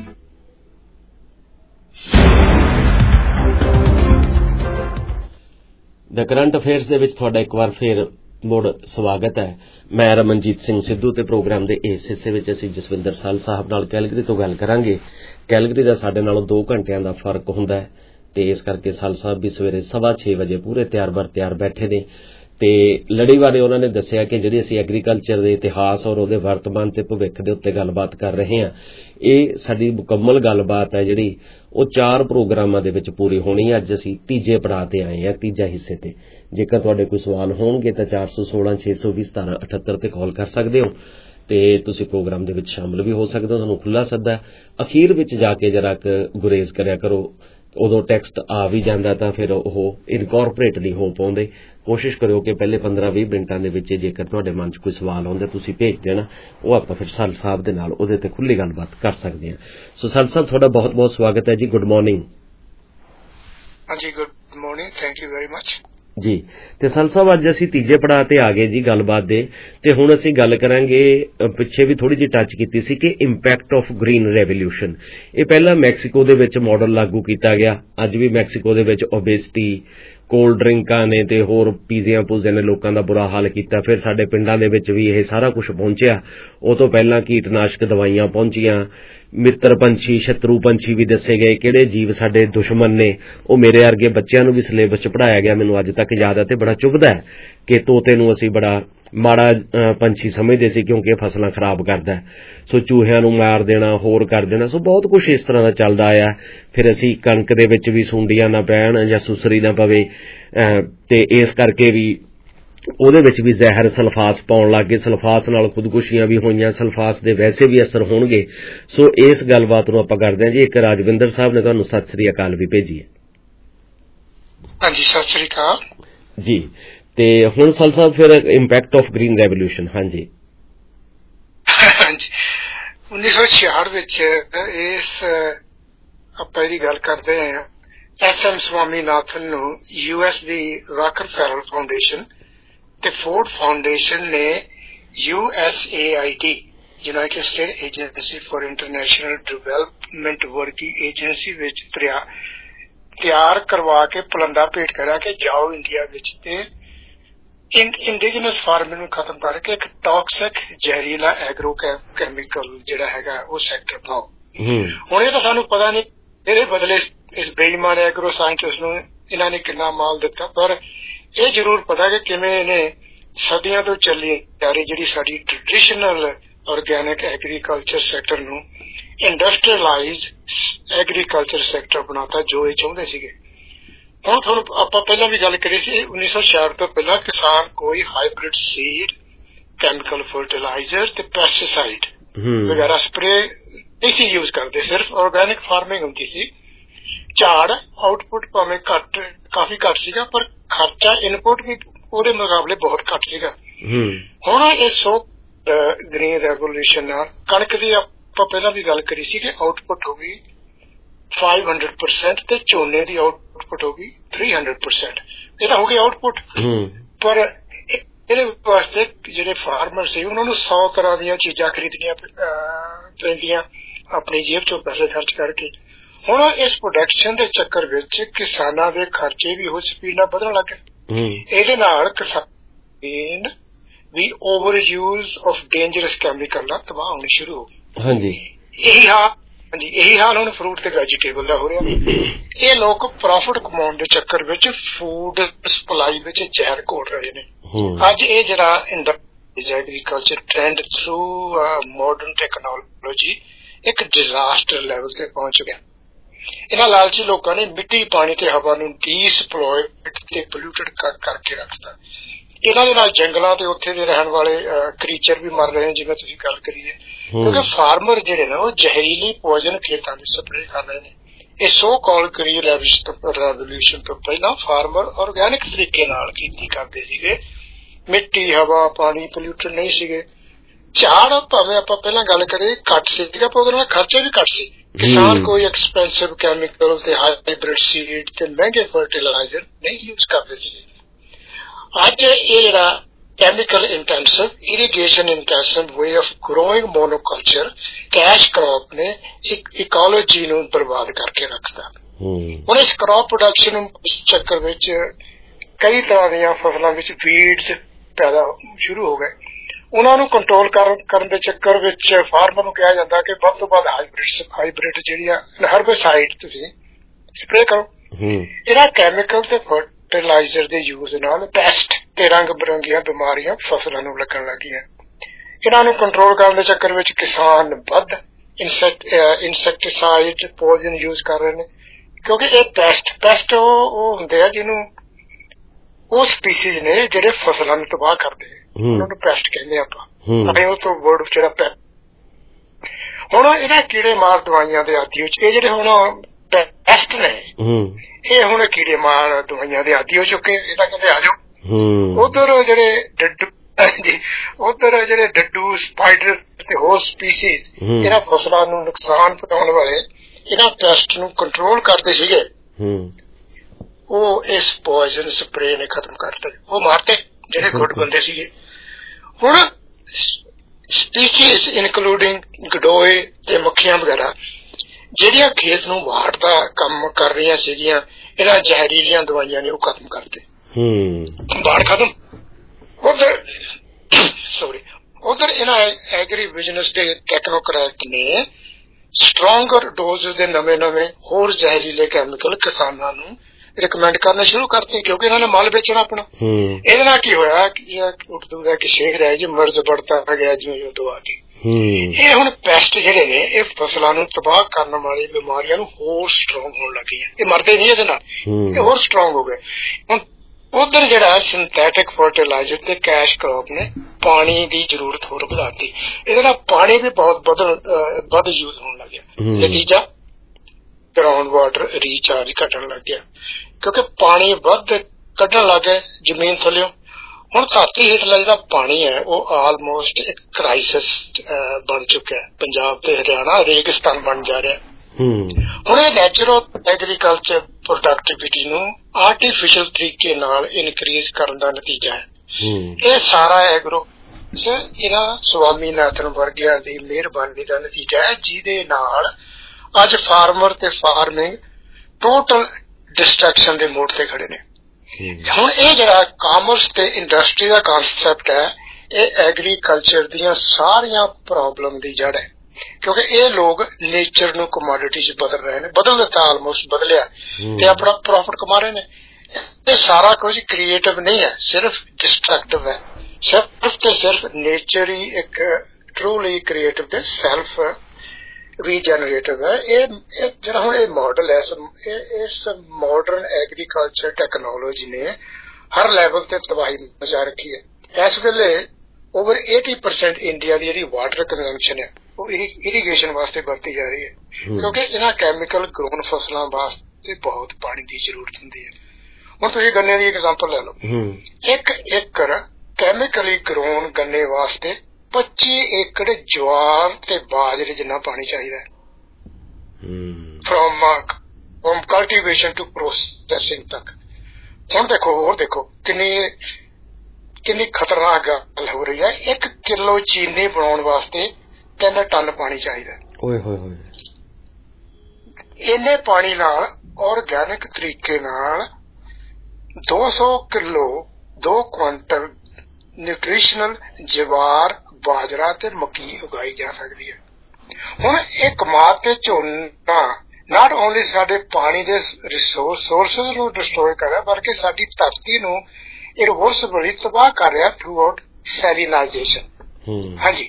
The current affairs ਦੇ ਵਿੱਚ ਤੁਹਾਡਾ ਇੱਕ ਵਾਰ ਫੇਰ ਮੁੜ ਸਵਾਗਤ ਹੈ। ਮੈਂ ਰਮਨਜੀਤ ਸਿੰਘ ਸਿੱਧੂ ਤੇ ਪ੍ਰੋਗਰਾਮ ਦੇ ਇਸ ਹਿੱਸੇ ਵਿੱਚ ਅਸੀਂ ਜਸਵਿੰਦਰ ਸਾਲ ਸਾਹਿਬ ਨਾਲ ਕੈਲਗਰੀ ਤੋਂ ਗੱਲ ਕਰਾਂਗੇ। ਕੈਲਗਰੀ ਦਾ ਸਾਡੇ ਨਾਲੋਂ 2 ਘੰਟਿਆਂ ਦਾ ਫਰਕ ਹੁੰਦਾ ਹੈ ਤੇ ਇਸ ਕਰਕੇ ਸਾਲ ਸਾਹਿਬ ਵੀ ਸਵੇਰੇ 6:15 ਵਜੇ ਪੂਰੇ ਤਿਆਰ ਬੈਠੇ ਨੇ ਤੇ ਲੜੀ ਬਾਰੇ ਉਹਨਾਂ ਨੇ ਦੱਸਿਆ ਕਿ ਜਿਹੜੀ ਅਸੀਂ ਐਗਰੀਕਲਚਰ ਦੇ ਇਤਿਹਾਸ ਔਰ ਉਹਦੇ ਵਰਤਮਾਨ ਤੇ ਭਵਿੱਖ ਦੇ ਉੱਤੇ ਗੱਲਬਾਤ ਕਰ ਰਹੇ ਹਾਂ, ਇਹ ਸਾਡੀ ਮੁਕੰਮਲ ਗੱਲਬਾਤ ਹੈ ਜਿਹੜੀ ਉਹ 4 ਪ੍ਰੋਗਰਾਮਾਂ ਦੇ ਵਿੱਚ ਪੂਰੀ ਹੋਣੀ ਹੈ। ਅੱਜ ਅਸੀਂ ਤੀਜੇ ਪੜਾਅ ਤੇ ਆਏ ਹਾਂ, ਤੀਜਾ ਹਿੱਸੇ ਤੇ। ਜੇਕਰ ਤੁਹਾਡੇ ਕੋਈ ਸਵਾਲ ਹੋਣਗੇ ਤਾਂ 416-620-1778 ਤੇ ਕਾਲ ਕਰ ਸਕਦੇ ਹੋ ਤੇ ਤੁਸੀਂ ਪ੍ਰੋਗਰਾਮ ਦੇ ਵਿੱਚ ਸ਼ਾਮਲ ਵੀ ਹੋ ਸਕਦੇ ਹੋ। ਤੁਹਾਨੂੰ ਖੁੱਲਾ ਸੱਦਾ। ਅਖੀਰ ਵਿੱਚ ਜਾ ਕੇ ਜਰਾ ਗੁਰੇਜ਼ ਕਰਿਆ ਕਰੋ, ਉਦੋਂ ਟੈਕਸਟ ਆ ਵੀ ਜਾਂਦਾ ਤਾਂ ਫਿਰ ਉਹ ਇਨਕੋਰਪੋਰੇਟ ਨਹੀਂ ਹੋ ਪਾਉਂਦੇ। ਕੋਸ਼ਿਸ਼ ਕਰਿਓ ਕਿ ਪਹਿਲੇ 15-20 ਮਿੰਟਾਂ ਦੇ ਵਿੱਚ ਜੇਕਰ ਤੁਹਾਡੇ ਮਨ 'ਚ ਕੋਈ ਸਵਾਲ ਆਉਂਦਾ ਤੁਸੀਂ ਭੇਜ ਦੇਣਾ, ਉਹ ਆਪਾਂ ਫਿਰ ਸਾਲ ਸਾਹਿਬ ਦੇ ਨਾਲ ਉਹਦੇ ਤੇ ਖੁੱਲੀ ਗੱਲਬਾਤ ਕਰ ਸਕਦੇ ਹਾਂ। ਸੋ ਸਾਲ ਸਾਹਿਬ ਤੁਹਾਡਾ ਬਹੁਤ-ਬਹੁਤ ਸਵਾਗਤ ਹੈ ਜੀ। Good morning. ਹਾਂਜੀ, good morning, thank you very much ਜੀ। ਤੇ ਸਲ ਸਾਹਿਬ, ਅੱਜ ਅਸੀਂ ਤੀਜੇ ਪੜਾਅ ਤੇ ਆ ਗਏ ਜੀ ਗੱਲਬਾਤ ਦੇ, ਤੇ ਹੁਣ ਅਸੀਂ ਗੱਲ ਕਰਾਂਗੇ, ਪਿੱਛੇ ਵੀ ਥੋੜੀ ਜਿਹੀ ਟੱਚ ਕੀਤੀ ਸੀ ਕਿ ਇੰਪੈਕਟ ਆਫ ਗ੍ਰੀਨ ਰੈਵੋਲਿਊਸ਼ਨ। ਇਹ ਪਹਿਲਾਂ ਮੈਕਸੀਕੋ ਦੇ ਵਿੱਚ ਮਾਡਲ ਲਾਗੂ ਕੀਤਾ ਗਿਆ, ਅੱਜ ਵੀ ਮੈਕਸੀਕੋ ਦੇ ਵਿੱਚ ਓਬੇਸਿਟੀ, ਕੋਲਡ ਡਰਿੰਕਾਂ ਨੇ ਤੇ ਹੋਰ ਪੀਜ਼ਿਆਂ ਪੂਜ਼ਿਆਂ ਨੇ ਲੋਕਾਂ ਦਾ ਬੁਰਾ ਹਾਲ ਕੀਤਾ। ਫਿਰ ਸਾਡੇ ਪਿੰਡਾਂ ਦੇ ਵਿੱਚ ਵੀ ਇਹ ਸਾਰਾ ਕੁਝ ਪਹੁੰਚਿਆ। ਉਹ ਤੋਂ ਪਹਿਲਾਂ ਕੀਟਨਾਸ਼ਕ ਦਵਾਈਆਂ ਪਹੁੰਚੀਆਂ, ਮਿੱਤਰ ਪੰਛੀ, ਸ਼ਤਰੂ ਪੰਛੀ ਵੀ ਦੱਸੇ ਗਏ, ਕਿਹੜੇ ਜੀਵ ਸਾਡੇ ਦੁਸ਼ਮਣ ਨੇ। ਉਹ ਮੇਰੇ ਵਰਗੇ ਬੱਚਿਆਂ ਨੂੰ ਵੀ ਸਿਲੇਬਸ 'ਚ ਪੜ੍ਹਾਇਆ ਗਿਆ, ਮੈਨੂੰ ਅੱਜ ਤੱਕ ਯਾਦ ਹੈ ਤੇ ਬੜਾ ਚੁਭਦਾ ਹੈ ਕਿ ਤੋਤੇ ਨੂੰ ਅਸੀਂ ਬੜਾ ਮਾੜਾ ਪੰਛੀ ਸਮਝਦੇ ਸੀ ਕਿਉਂਕਿ ਇਹ ਫਸਲਾਂ ਖਰਾਬ ਕਰਦਾ। ਸੋ ਚੂਹਿਆਂ ਨੂੰ ਮਾਰ ਦੇਣਾ, ਹੋਰ ਕਰ ਦੇਣਾ, ਸੋ ਬਹੁਤ ਕੁਛ ਇਸ ਤਰ੍ਹਾਂ ਦਾ ਚੱਲਦਾ ਆਇਆ। ਫਿਰ ਅਸੀਂ ਕਣਕ ਦੇ ਵਿੱਚ ਵੀ ਸੁੰਡੀਆਂ ਨਾ ਪੈਣ ਜਾਂ ਸੁਸਰੀ ਨਾ ਪਵੇ, ਤੇ ਇਸ ਕਰਕੇ ਵੀ ਉਹਦੇ ਵਿੱਚ ਵੀ ਜ਼ਹਿਰ ਸਲਫਾਸ ਪਾਉਣ ਲੱਗ ਗਏ। ਸਲਫਾਸ ਨਾਲ ਖੁਦਕੁਸ਼ੀਆਂ ਵੀ ਹੋਈਆਂ, ਸਲਫਾਸ ਦੇ ਵੈਸੇ ਵੀ ਅਸਰ ਹੋਣਗੇ। ਸੋ ਇਸ ਗੱਲਬਾਤ ਨੂੰ ਆਪਾਂ ਕਰਦੇ ਹਾਂ ਜੀ। ਇੱਕ ਰਾਜਵਿੰਦਰ ਸਾਹਿਬ ਨੇ ਤੁਹਾਨੂੰ ਸਤਿ ਸ੍ਰੀ ਅਕਾਲ ਵੀ ਭੇਜੀ ਹੈ। ਹਾਂਜੀ, ਸਤਿ ਸ੍ਰੀ ਅਕਾਲ ਜੀ। ਤੇ ਹੁਣ ਸਲ ਸਾਹਿਬ, ਫਿਰ ਇੰਪੈਕਟ ਆਫ ਗ੍ਰੀਨ ਰੈਵੋਲਿਊਸ਼ਨ। ਹਾਂਜੀ ਹਾਂਜੀ, 1966 ਵਿੱਚ ਇਸ ਆਪਾਂ ਇਹਦੀ ਗੱਲ ਕਰਦੇ ਹਾਂ। SM ਸਵਾਮੀਨਾਥਨ ਨੂੰ US ਦੀ ਰਾਕਰਫੈਲਰ ਫਾਊਂਡੇਸ਼ਨ ਤੇ ਫੋਰਡ ਫਾਊਂਡੇਸ਼ਨ ਨੇ USAID united state agency for international development ਵਰਗੀ ਏਜੰਸੀ ਵਿੱਚ ਤਿਆਰ ਕਰਵਾ ਕੇ ਪਲੰਦਾ ਭੇਟ ਕਰਿਆ ਕਿ ਜਾਓ ਇੰਡੀਆ ਵਿੱਚ ਤੇ ਇੰਡੀਜਨਸ ਫਾਰਮਿੰਗ ਨੂੰ ਖਤਮ ਕਰਕੇ ਇੱਕ ਟੌਕਸਿਕ ਜ਼ਹਿਰੀਲਾ ਐਗਰੋ ਕੈਮੀਕਲ ਜਿਹੜਾ ਹੈਗਾ ਉਹ ਸੈਕਟਰ ਬਣਾਓ। ਹੁਣ ਇਹ ਤਾਂ ਸਾਨੂੰ ਪਤਾ ਨਹੀਂ ਇਹਦੇ ਬਦਲੇ ਇਸ ਬੇਈਮਾਨ ਐਗਰੋ ਸਾਇੰਟਿਸਟ ਨੂੰ ਇਹਨਾਂ ਨੇ ਕਿੰਨਾ ਮਾਲ ਦਿੱਤਾ, ਪਰ ਇਹ ਜ਼ਰੂਰ ਪਤਾ ਕਿ ਕਿਵੇਂ ਇਹਨੇ ਸਦੀਆਂ ਤੋਂ ਚੱਲੀ ਆ ਰਹੀ ਜਿਹੜੀ ਸਾਡੀ ਟ੍ਰੈਡੀਸ਼ਨਲ ਆਰਗੈਨਿਕ ਐਗਰੀਕਲਚਰ ਸੈਕਟਰ ਨੂੰ ਇੰਡਸਟਰੀਅਲਾਈਜ਼ ਐਗਰੀਕਲਚਰ ਸੈਕਟਰ ਬਣਾਤਾ ਜੋ ਇਹ ਚਾਹੁੰਦੇ ਸੀਗੇ। ਹੁਣ ਤੁਹਾਨੂੰ ਆਪਾਂ ਪਹਿਲਾਂ ਵੀ ਗੱਲ ਕਰੀ ਸੀ, 1966 ਤੋਂ ਪਹਿਲਾਂ ਕਿਸਾਨ ਕੋਈ ਹਾਈਬ੍ਰਿਡ ਸੀਡ, ਕੈਮੀਕਲ ਫਰਟੀਲਾਈਜ਼ਰ ਤੇ ਪੈਸਟੀਸਾਈਡ ਵਗੈਰਾ ਸਪਰੇ ਨਹੀਂ ਸੀ ਯੂਜ਼ ਕਰਦੇ, ਸਿਰਫ ਆਰਗੈਨਿਕ ਫਾਰਮਿੰਗ ਹੁੰਦੀ ਸੀ। ਝਾੜ ਆਊਟਪੁੱਟ ਭਾਵੇਂ ਕਾਫੀ ਘੱਟ ਸੀਗਾ, ਪਰ ਖਰਚਾ ਇਨਪੁਟ ਵੀ ਉਹਦੇ ਮੁਕਾਬਲੇ ਬਹੁਤ ਘੱਟ ਸੀਗਾ। ਹੁਣ ਇਹ ਗ੍ਰੀਨ ਰੈਵੋਲਿਊਸ਼ਨ ਨਾਲ ਕਣਕ ਦੀ ਆਪਾਂ ਪਹਿਲਾਂ ਵੀ ਗੱਲ ਕਰੀ ਸੀ ਕਿ ਆਊਟਪੁੱਟ ਹੋ ਗਈ 500% ਤੇ ਝੋਨੇ ਦੀ ਆਊਟਪੁੱਟ ਹੋ ਗਈ 300%। ਇਹ ਤਾਂ ਹੋ ਗਈ ਆਊਟਪੁੱਟ, ਪਰ ਇਹਦੇ ਵਾਸਤੇ ਜਿਹੜੇ ਫਾਰਮਰ ਸੀ ਉਹਨਾਂ ਨੂੰ 100 ਤਰ੍ਹਾਂ ਦੀਆਂ ਚੀਜ਼ਾਂ ਖਰੀਦਣੀਆਂ ਪੈਂਦੀਆਂ ਆਪਣੀ ਜੇਬ ਚੋਂ ਪੈਸੇ ਖਰਚ ਕਰਕੇ। ਹੁਣ ਇਸ ਪ੍ਰੋਡਕਸ਼ਨ ਦੇ ਚੱਕਰ ਵਿੱਚ ਕਿਸਾਨਾਂ ਦੇ ਖਰਚੇ ਵੀ ਉਸ ਸਪੀਡ ਨਾਲ ਵਧਣ ਲੱਗ ਗਏ। ਇਹਦੇ ਨਾਲ ਕਿਸਾਨ ਵੀ over use of dangerous chemical ਨਾਲ ਤਬਾਹ ਹੋਣੀ ਸ਼ੁਰੂ ਹੋ ਗਈ। ਇਹੀ ਹਾਲ ਹੁਣ ਫਰੂਟ ਤੇ ਵੈਜੀਟੇਬਲ ਦਾ ਹੋ ਰਿਹਾ। ਇਹ ਲੋਕ ਪ੍ਰੋਫਿਟ ਕਮਾਉਣ ਦੇ ਚੱਕਰ ਵਿੱਚ ਫੂਡ ਸਪਲਾਈ ਵਿੱਚ ਜ਼ਹਿਰ ਘੋਲ ਰਹੇ ਨੇ। ਅੱਜ ਇਹ ਜਿਹੜਾ agriculture trend through modern technology ਇੱਕ ਡਿਜ਼ਾਸਟਰ ਲੈਵਲ ਤੇ ਪਹੁੰਚ ਗਿਆ। ਇਹਨਾਂ ਲਾਲਚੀ ਲੋਕਾਂ ਨੇ ਮਿੱਟੀ, ਪਾਣੀ ਤੇ ਹਵਾ ਨੂੰ ਡੀਸਪਲੋਇਡ ਤੇ ਪੋਲਿਊਟਡ ਕਰਕੇ ਰੱਖਤਾ। ਇਹਨਾਂ ਦੇ ਨਾਲ ਜੰਗਲਾਂ ਤੇ ਉੱਥੇ ਦੇ ਰਹਿਣ ਵਾਲੇ ਕ੍ਰੀਚਰ ਵੀ ਮਰ ਰਹੇ ਨੇ, ਜਿਵੇਂ ਤੁਸੀਂ ਗੱਲ ਕਰੀਏ, ਕਿਉਂਕਿ ਫਾਰਮਰ ਜਿਹੜੇ ਨੇ ਉਹ ਜ਼ਹਿਰੀਲੀ ਪੋਇਜ਼ਨ ਖੇਤਾਂ ਵਿੱਚ ਸਪਰੇਅ ਕਰ ਰਹੇ ਨੇ। ਇਹ ਸੋ ਕਾਲ ਗ੍ਰੀਨ ਰੈਵੋਲਿਊਸ਼ਨ ਤੋਂ ਪਹਿਲਾਂ ਫਾਰਮਰ ਆਰਗੈਨਿਕ ਤਰੀਕੇ ਨਾਲ ਖੇਤੀ ਕਰਦੇ ਸੀਗੇ, ਮਿੱਟੀ, ਹਵਾ, ਪਾਣੀ ਪੋਲਿਊਟਡ ਨਹੀਂ ਸੀਗੇ। ਝਾੜ ਭਾਵੇਂ ਆਪਾਂ ਪਹਿਲਾਂ ਗੱਲ ਕਰੀਏ ਘੱਟ ਸੀਗਾ, ਪਰ ਉਹਦੇ ਨਾਲ ਖਰਚਾ ਵੀ ਘੱਟ ਸੀ। ਕਿਸਾਨ ਕੋਈ ਐਕਸਪੈਂਸਿਵ ਕੈਮੀਕਲ ਤੇ ਹਾਈਬ੍ਰਿਡ ਸੀਡ ਤੇ ਮਹਿੰਗੇ ਫਰਟੀਲਾਈਜ਼ਰ ਨਹੀਂ ਯੂਜ਼ ਕਰਦੇ ਸੀਗੇ। ਅੱਜ ਇਹ ਜਿਹੜਾ chemical intensive, irrigation intensive way of growing monoculture, cash crop ਨੇ ਇਕੋਲੋਜੀ ਨੂੰ ਬਰਬਾਦ ਕਰਕੇ ਰੱਖਦਾ। ਹੁਣ ਇਸ ਕ੍ਰੌਪ ਪ੍ਰੋਡਕਸ਼ਨ ਚੱਕਰ ਵਿੱਚ ਕਈ ਤਰ੍ਹਾਂ ਦੀਆਂ ਫਸਲਾਂ ਵਿੱਚ ਵੀਡਸ ਪੈਦਾ ਸ਼ੁਰੂ ਹੋ ਗਏ। ਉਹਨਾਂ ਨੂੰ ਕੰਟਰੋਲ ਕਰਨ ਦੇ ਚੱਕਰ ਵਿੱਚ ਫਾਰਮਰ ਨੂੰ ਕਿਹਾ ਜਾਂਦਾ ਕਿ ਵੱਧ ਤੋਂ ਵੱਧ ਹਾਈਬ੍ਰਿਡ ਜਿਹੜੀਆਂ ਹਰਬਿਸਾਈਡ ਤੁਸੀਂ ਸਪਰੇ ਕਰੋ। ਇਹਨਾਂ ਕੈਮੀਕਲ ਤੇ ਫਰਟੀਲਾਈਜ਼ਰ ਦੇ ਯੂਜ਼ ਨਾਲ ਪੈਸਟ ਤੇ ਰੰਗ ਬਿਰੰਗੀਆਂ ਬਿਮਾਰੀਆਂ ਫਸਲਾਂ ਨੂੰ ਲੱਗਣ ਲੱਗੀਆਂ। ਇਹਨਾਂ ਨੂੰ ਕੰਟਰੋਲ ਕਰਨ ਦੇ ਚੱਕਰ ਵਿੱਚ ਕਿਸਾਨ ਵੱਧ ਇਨਸੈਕਟੀਸਾਈਡ ਪੋਇਜ਼ਨ ਯੂਜ਼ ਕਰ ਰਹੇ ਨੇ, ਕਿਉਂਕਿ ਇਹ ਪੈਸਟ ਉਹ ਹੁੰਦੇ ਆ ਜਿਹਨੂੰ ਉਹ ਸਪੀਸੀਜ਼ ਨੇ ਜਿਹੜੇ ਫਸਲਾਂ ਨੂੰ ਤਬਾਹ ਕਰਦੇ, ਉਹਨਾਂ ਨੂੰ ਪੈਸਟ ਕਹਿੰਦੇ ਆਪਾਂ। ਉਹ ਤੋਂ ਵਰਡ ਜਿਹੜਾ ਹੁਣ ਇਹਨਾਂ ਕੀੜੇ ਮਾਰ ਦਵਾਈਆਂ ਦੇ ਆਦੀ ਵਿੱਚ ਇਹ ਜਿਹੜੇ ਹੁਣ ਪੈਸਟ ਨੇ ਇਹ ਹੁਣ ਕੀੜੇ ਮਾਰ ਦਵਾਈਆਂ ਦੇ ਆਦੀ ਹੋ ਚੁੱਕੇ। ਇਹ ਤਾਂ ਕਹਿੰਦੇ ਆ ਜਾਓ ਉਧਰ ਜਿਹੜੇ ਡੱਡੂ ਸਪਾਈਡਰ ਤੇ ਹੋਰ ਸਪੀਸੀਜ਼ ਇਹਨਾਂ ਫਸਲਾਂ ਨੂੰ ਨੁਕਸਾਨ ਪਹੁੰਚਾਉਣ ਵਾਲੇ ਇਹਨਾਂ ਪੈਸਟ ਨੂੰ ਕੰਟਰੋਲ ਕਰਦੇ ਸੀਗੇ। ਉਹ ਇਸ ਪੋਇਜ਼ਨ ਸਪਰੇ ਨੇ ਖਤਮ ਕਰਤਾ। ਉਹ ਮਾਰਤੇ ਜਿਹੜੇ ਗੁੱਡ ਬੰਦੇ ਸੀਗੇ। ਹੁਣ ਸਪੀਸੀਜ਼ ਇਨਕਲੂਡਿੰਗ ਗਡੋਏ ਤੇ ਮੱਖੀਆਂ ਵਗੈਰਾ ਜਿਹੜੀਆਂ ਖੇਤ ਨੂੰ ਵਾੜ ਦਾ ਕੰਮ ਕਰ ਰਹੀਆਂ ਸੀਗੀਆਂ, ਇਹਨਾਂ ਜ਼ਹਿਰੀਲੀਆਂ ਦਵਾਈਆਂ ਨੇ ਉਹ ਖਤਮ ਕਰਤੇ। ਵਾੜ ਖਤਮ। ਉਧਰ ਇਹਨਾਂ ਐਗਰੀ ਬਿਜ਼ਨਸ ਦੇ ਟੈਕਨੋਕ੍ਰੈਟ ਨੇ ਸਟਰੋਂਗਰ ਡੋਜ਼ ਦੇ ਨਵੇਂ ਹੋਰ ਜ਼ਹਿਰੀਲੇ ਕੈਮੀਕਲ ਕਿਸਾਨਾਂ ਨੂੰ ਰਿਕਮੈਂਡ ਕਰਨੇ ਸ਼ੁਰੂ ਕਰਤੇ, ਕਿਉਂਕਿ ਇਹਨਾਂ ਨੇ ਮਾਲ ਵੇਚਣਾ ਆਪਣਾ। ਇਹਦੇ ਨਾਲ ਕੀ ਹੋਇਆ ਕਿ ਉਰਦੂ ਦਾ ਇੱਕ ਸ਼ੇਰ ਹੈ ਜੀ, ਮਰਜ਼ ਬੜਤਾ ਗਿਆ ਜਿਉਂ ਦਵਾ ਕੇ। ਇਹ ਹੁਣ ਪੈਸਟ ਜਿਹੜੇ ਨੇ ਇਹ ਫਸਲਾਂ ਨੂੰ ਤਬਾਹ ਕਰਨ ਵਾਲੀ ਬਿਮਾਰੀਆਂ ਨੂੰ ਹੋਰ ਸਟਰੋਂਗ ਹੋਣ ਲੱਗੀਆਂ। ਇਹ ਮਰਦੇ ਨਹੀਂ ਇਹਦੇ ਨਾਲ, ਇਹ ਹੋਰ ਸਟਰੋਂਗ ਹੋ ਗਏ। ਹੁਣ ਉਧਰ ਜਿਹੜਾ ਸਿੰਥੈਟਿਕ ਫਰਟੀਲਾਈਜ਼ਰ ਤੇ ਕੈਸ਼ ਕ੍ਰੌਪ ਨੇ ਪਾਣੀ ਦੀ ਜ਼ਰੂਰਤ ਹੋਰ ਵਧਾਤੀ। ਇਹਦੇ ਨਾਲ ਪਾਣੀ ਵੀ ਬਹੁਤ ਵੱਧ ਯੂਜ਼ ਹੋਣ ਲੱਗਿਆ। ਨਤੀਜਾ ਗਰਾਊਂਡ ਵਾਟਰ ਰੀਚਾਰਜ ਘਟਣ ਲੱਗ ਗਿਆ, ਕਿਉਂਕਿ ਪਾਣੀ ਵੱਧ ਕੱਢਣ ਲੱਗ ਗਏ ਜ਼ਮੀਨ ਥੱਲਿਓ। ਹੁਣ ਧਰਤੀ ਹੇਠਲਾ ਜਿਹੜਾ ਪਾਣੀ ਹੈ ਉਹ ਆਲਮੋਸਟ ਇੱਕ ਕ੍ਰਾਈਸਿਸ ਬਣ ਚੁੱਕਿਆ। ਪੰਜਾਬ ਤੇ ਹਰਿਆਣਾ ਰੇਗਿਸਤਾਨ ਬਣ ਜਾ ਰਿਹਾ। ਹੁਣ ਇਹ ਨੈਚੁਰਲ ਐਗਰੀਕਲਚਰ ਪ੍ਰੋਡਕਟੀਵਿਟੀ ਨੂੰ ਆਰਟੀਫਿਸ਼ਲ ਤਰੀਕੇ ਨਾਲ ਇਨਕਰੀਜ਼ ਕਰਨ ਦਾ ਨਤੀਜਾ ਹੈ। ਇਹ ਸਾਰਾ ਐਗਰੋ ਇਹਨਾਂ ਸਵਾਮੀਨਾਥਨ ਵਰਗਿਆਂ ਦੀ ਮਿਹਰਬਾਨੀ ਦਾ ਨਤੀਜਾ ਹੈ, ਜਿਹਦੇ ਨਾਲ ਅੱਜ ਫਾਰਮਰ ਤੇ ਫਾਰਮਿੰਗ ਟੋਟਲ ਡਿਸਟਰਕਸ਼ਨ ਦੇ ਮੋੜ ਤੇ ਖੜੇ ਨੇ। ਹੁਣ ਇਹ ਜਿਹੜਾ ਕਾਮਰਸ ਤੇ ਇੰਡਸਟਰੀ ਦਾ ਕਾਨਸੈਪਟ ਹੈ, ਇਹ ਐਗਰੀਕਲਚਰ ਦੀਆਂ ਸਾਰੀਆਂ ਪ੍ਰੋਬਲਮ ਦੀ ਜੜ ਹੈ, ਕਿਉਂਕਿ ਇਹ ਲੋਕ ਨੇਚਰ ਨੂੰ ਕਮੋਡਿਟੀ ਚ ਬਦਲ ਰਹੇ ਨੇ। ਬਦਲ ਦਿੱਤਾ, ਆਲਮੋਸਟ ਬਦਲਿਆ ਤੇ ਆਪਣਾ ਪ੍ਰੋਫਿਟ ਕਮਾ ਰਹੇ ਨੇ। ਇਹ ਸਾਰਾ ਕੁਝ ਕ੍ਰੀਏਟਿਵ ਨਹੀਂ ਹੈ, ਸਿਰਫ ਡਿਸਟਰਕਟਿਵ ਹੈ। ਸਿਰਫ ਤੇ ਸਿਰਫ ਨੇਚਰ ਹੀ ਇੱਕ ਟਰੂਲੀ ਕ੍ਰੀਏਟਿਵ ਤੇ ਸੈਲਫ ਰੀਜਨਰੇਟਿਵ ਹੈ। ਇਹ ਜਿਹੜਾ ਹੁਣ ਇਹ ਮਾਡਲ ਹੈ, ਇਸ ਮਾਡਰਨ ਐਗਰੀਕਲਚਰ ਟੈਕਨੋਲੋਜੀ ਨੇ ਹਰ ਲੈਵਲ ਤੇ ਤਬਾਹੀ ਮਚਾ ਰੱਖੀ ਹੈ। ਇਸ ਵੇਲੇ ਓਵਰ 80% ਇੰਡੀਆ ਦੀ ਜਿਹੜੀ ਵਾਟਰ ਕੰਜ਼ੰਪਸ਼ਨ ਹੈ ਉਹ ਇਰੀਗੇਸ਼ਨ ਵਾਸਤੇ ਵਰਤੀ ਜਾ ਰਹੀ ਹੈ, ਕਿਉਂਕਿ ਇਹਨਾਂ ਕੈਮੀਕਲ ਗਰੋਨ ਫਸਲਾਂ ਵਾਸਤੇ ਬਹੁਤ ਪਾਣੀ ਦੀ ਜ਼ਰੂਰਤ ਹੁੰਦੀ ਹੈ। ਹੁਣ ਤੁਸੀਂ ਗੰਨੇ ਦੀ ਐਗਜ਼ਾਮਪਲ ਲੈ ਲਓ। 1 ਏਕੜ ਕੈਮੀਕਲੀ ਗਰੋਨ ਗੰਨੇ ਵਾਸਤੇ 25 ਏਕੜ ਜਵਾਰ ਤੇ ਬਾਜਰੇ ਜਿੰਨਾ ਪਾਣੀ ਚਾਹੀਦਾ ਹੈ। ਫਰੋਮ ਕਲਟੀਵੇਸ਼ਨ ਟੂ ਪ੍ਰੋਸੈਸਿੰਗ ਤੱਕ। ਹੁਣ ਦੇਖੋ, ਹੋਰ ਦੇਖੋ ਕਿੰਨੀ ਖਤਰਨਾਕ ਗੱਲ ਹੋ ਰਹੀ ਹੈ। 1 ਕਿਲੋ ਚੀਨੀ ਬਣਾਉਣ ਵਾਸਤੇ 3 ਟਨ ਪਾਣੀ ਚਾਹੀਦਾ। ਓਏ ਹੋਏ ਹੋਏ। ਇੰਨੇ ਪਾਣੀ ਨਾਲ ਆਰਗੈਨਿਕ ਤਰੀਕੇ ਨਾਲ 200 ਕਿਲੋ 2 ਕੁਇੰਟਲ ਨਿਊਟ੍ਰੀਸ਼ਨਲ ਜਵਾਰ, ਬਾਜਰਾ ਤੇ ਮੱਕੀ ਉਗਾਈ ਜਾ ਸਕਦੀ ਹੈ। ਹੁਣ ਇਹ ਕਮਾਦ ਤੇ ਝੋਨਾ ਨਾਟ ਓਨਲੀ ਸਾਡੇ ਪਾਣੀ ਦੇ ਸੋਰਸਿਸ ਨੂੰ ਡਿਸਟਰੋਏ ਕਰ ਰਿਹਾ, ਬਲਕਿ ਸਾਡੀ ਧਰਤੀ ਨੂੰ ਇਰਵਰਸਿਬਲੀ ਤਬਾਹ ਕਰ ਰਿਹਾ ਥਰੂ ਆਊਟ ਸੈਲੀਨਾਈਜੇਸ਼ਨ। ਹਾਂਜੀ,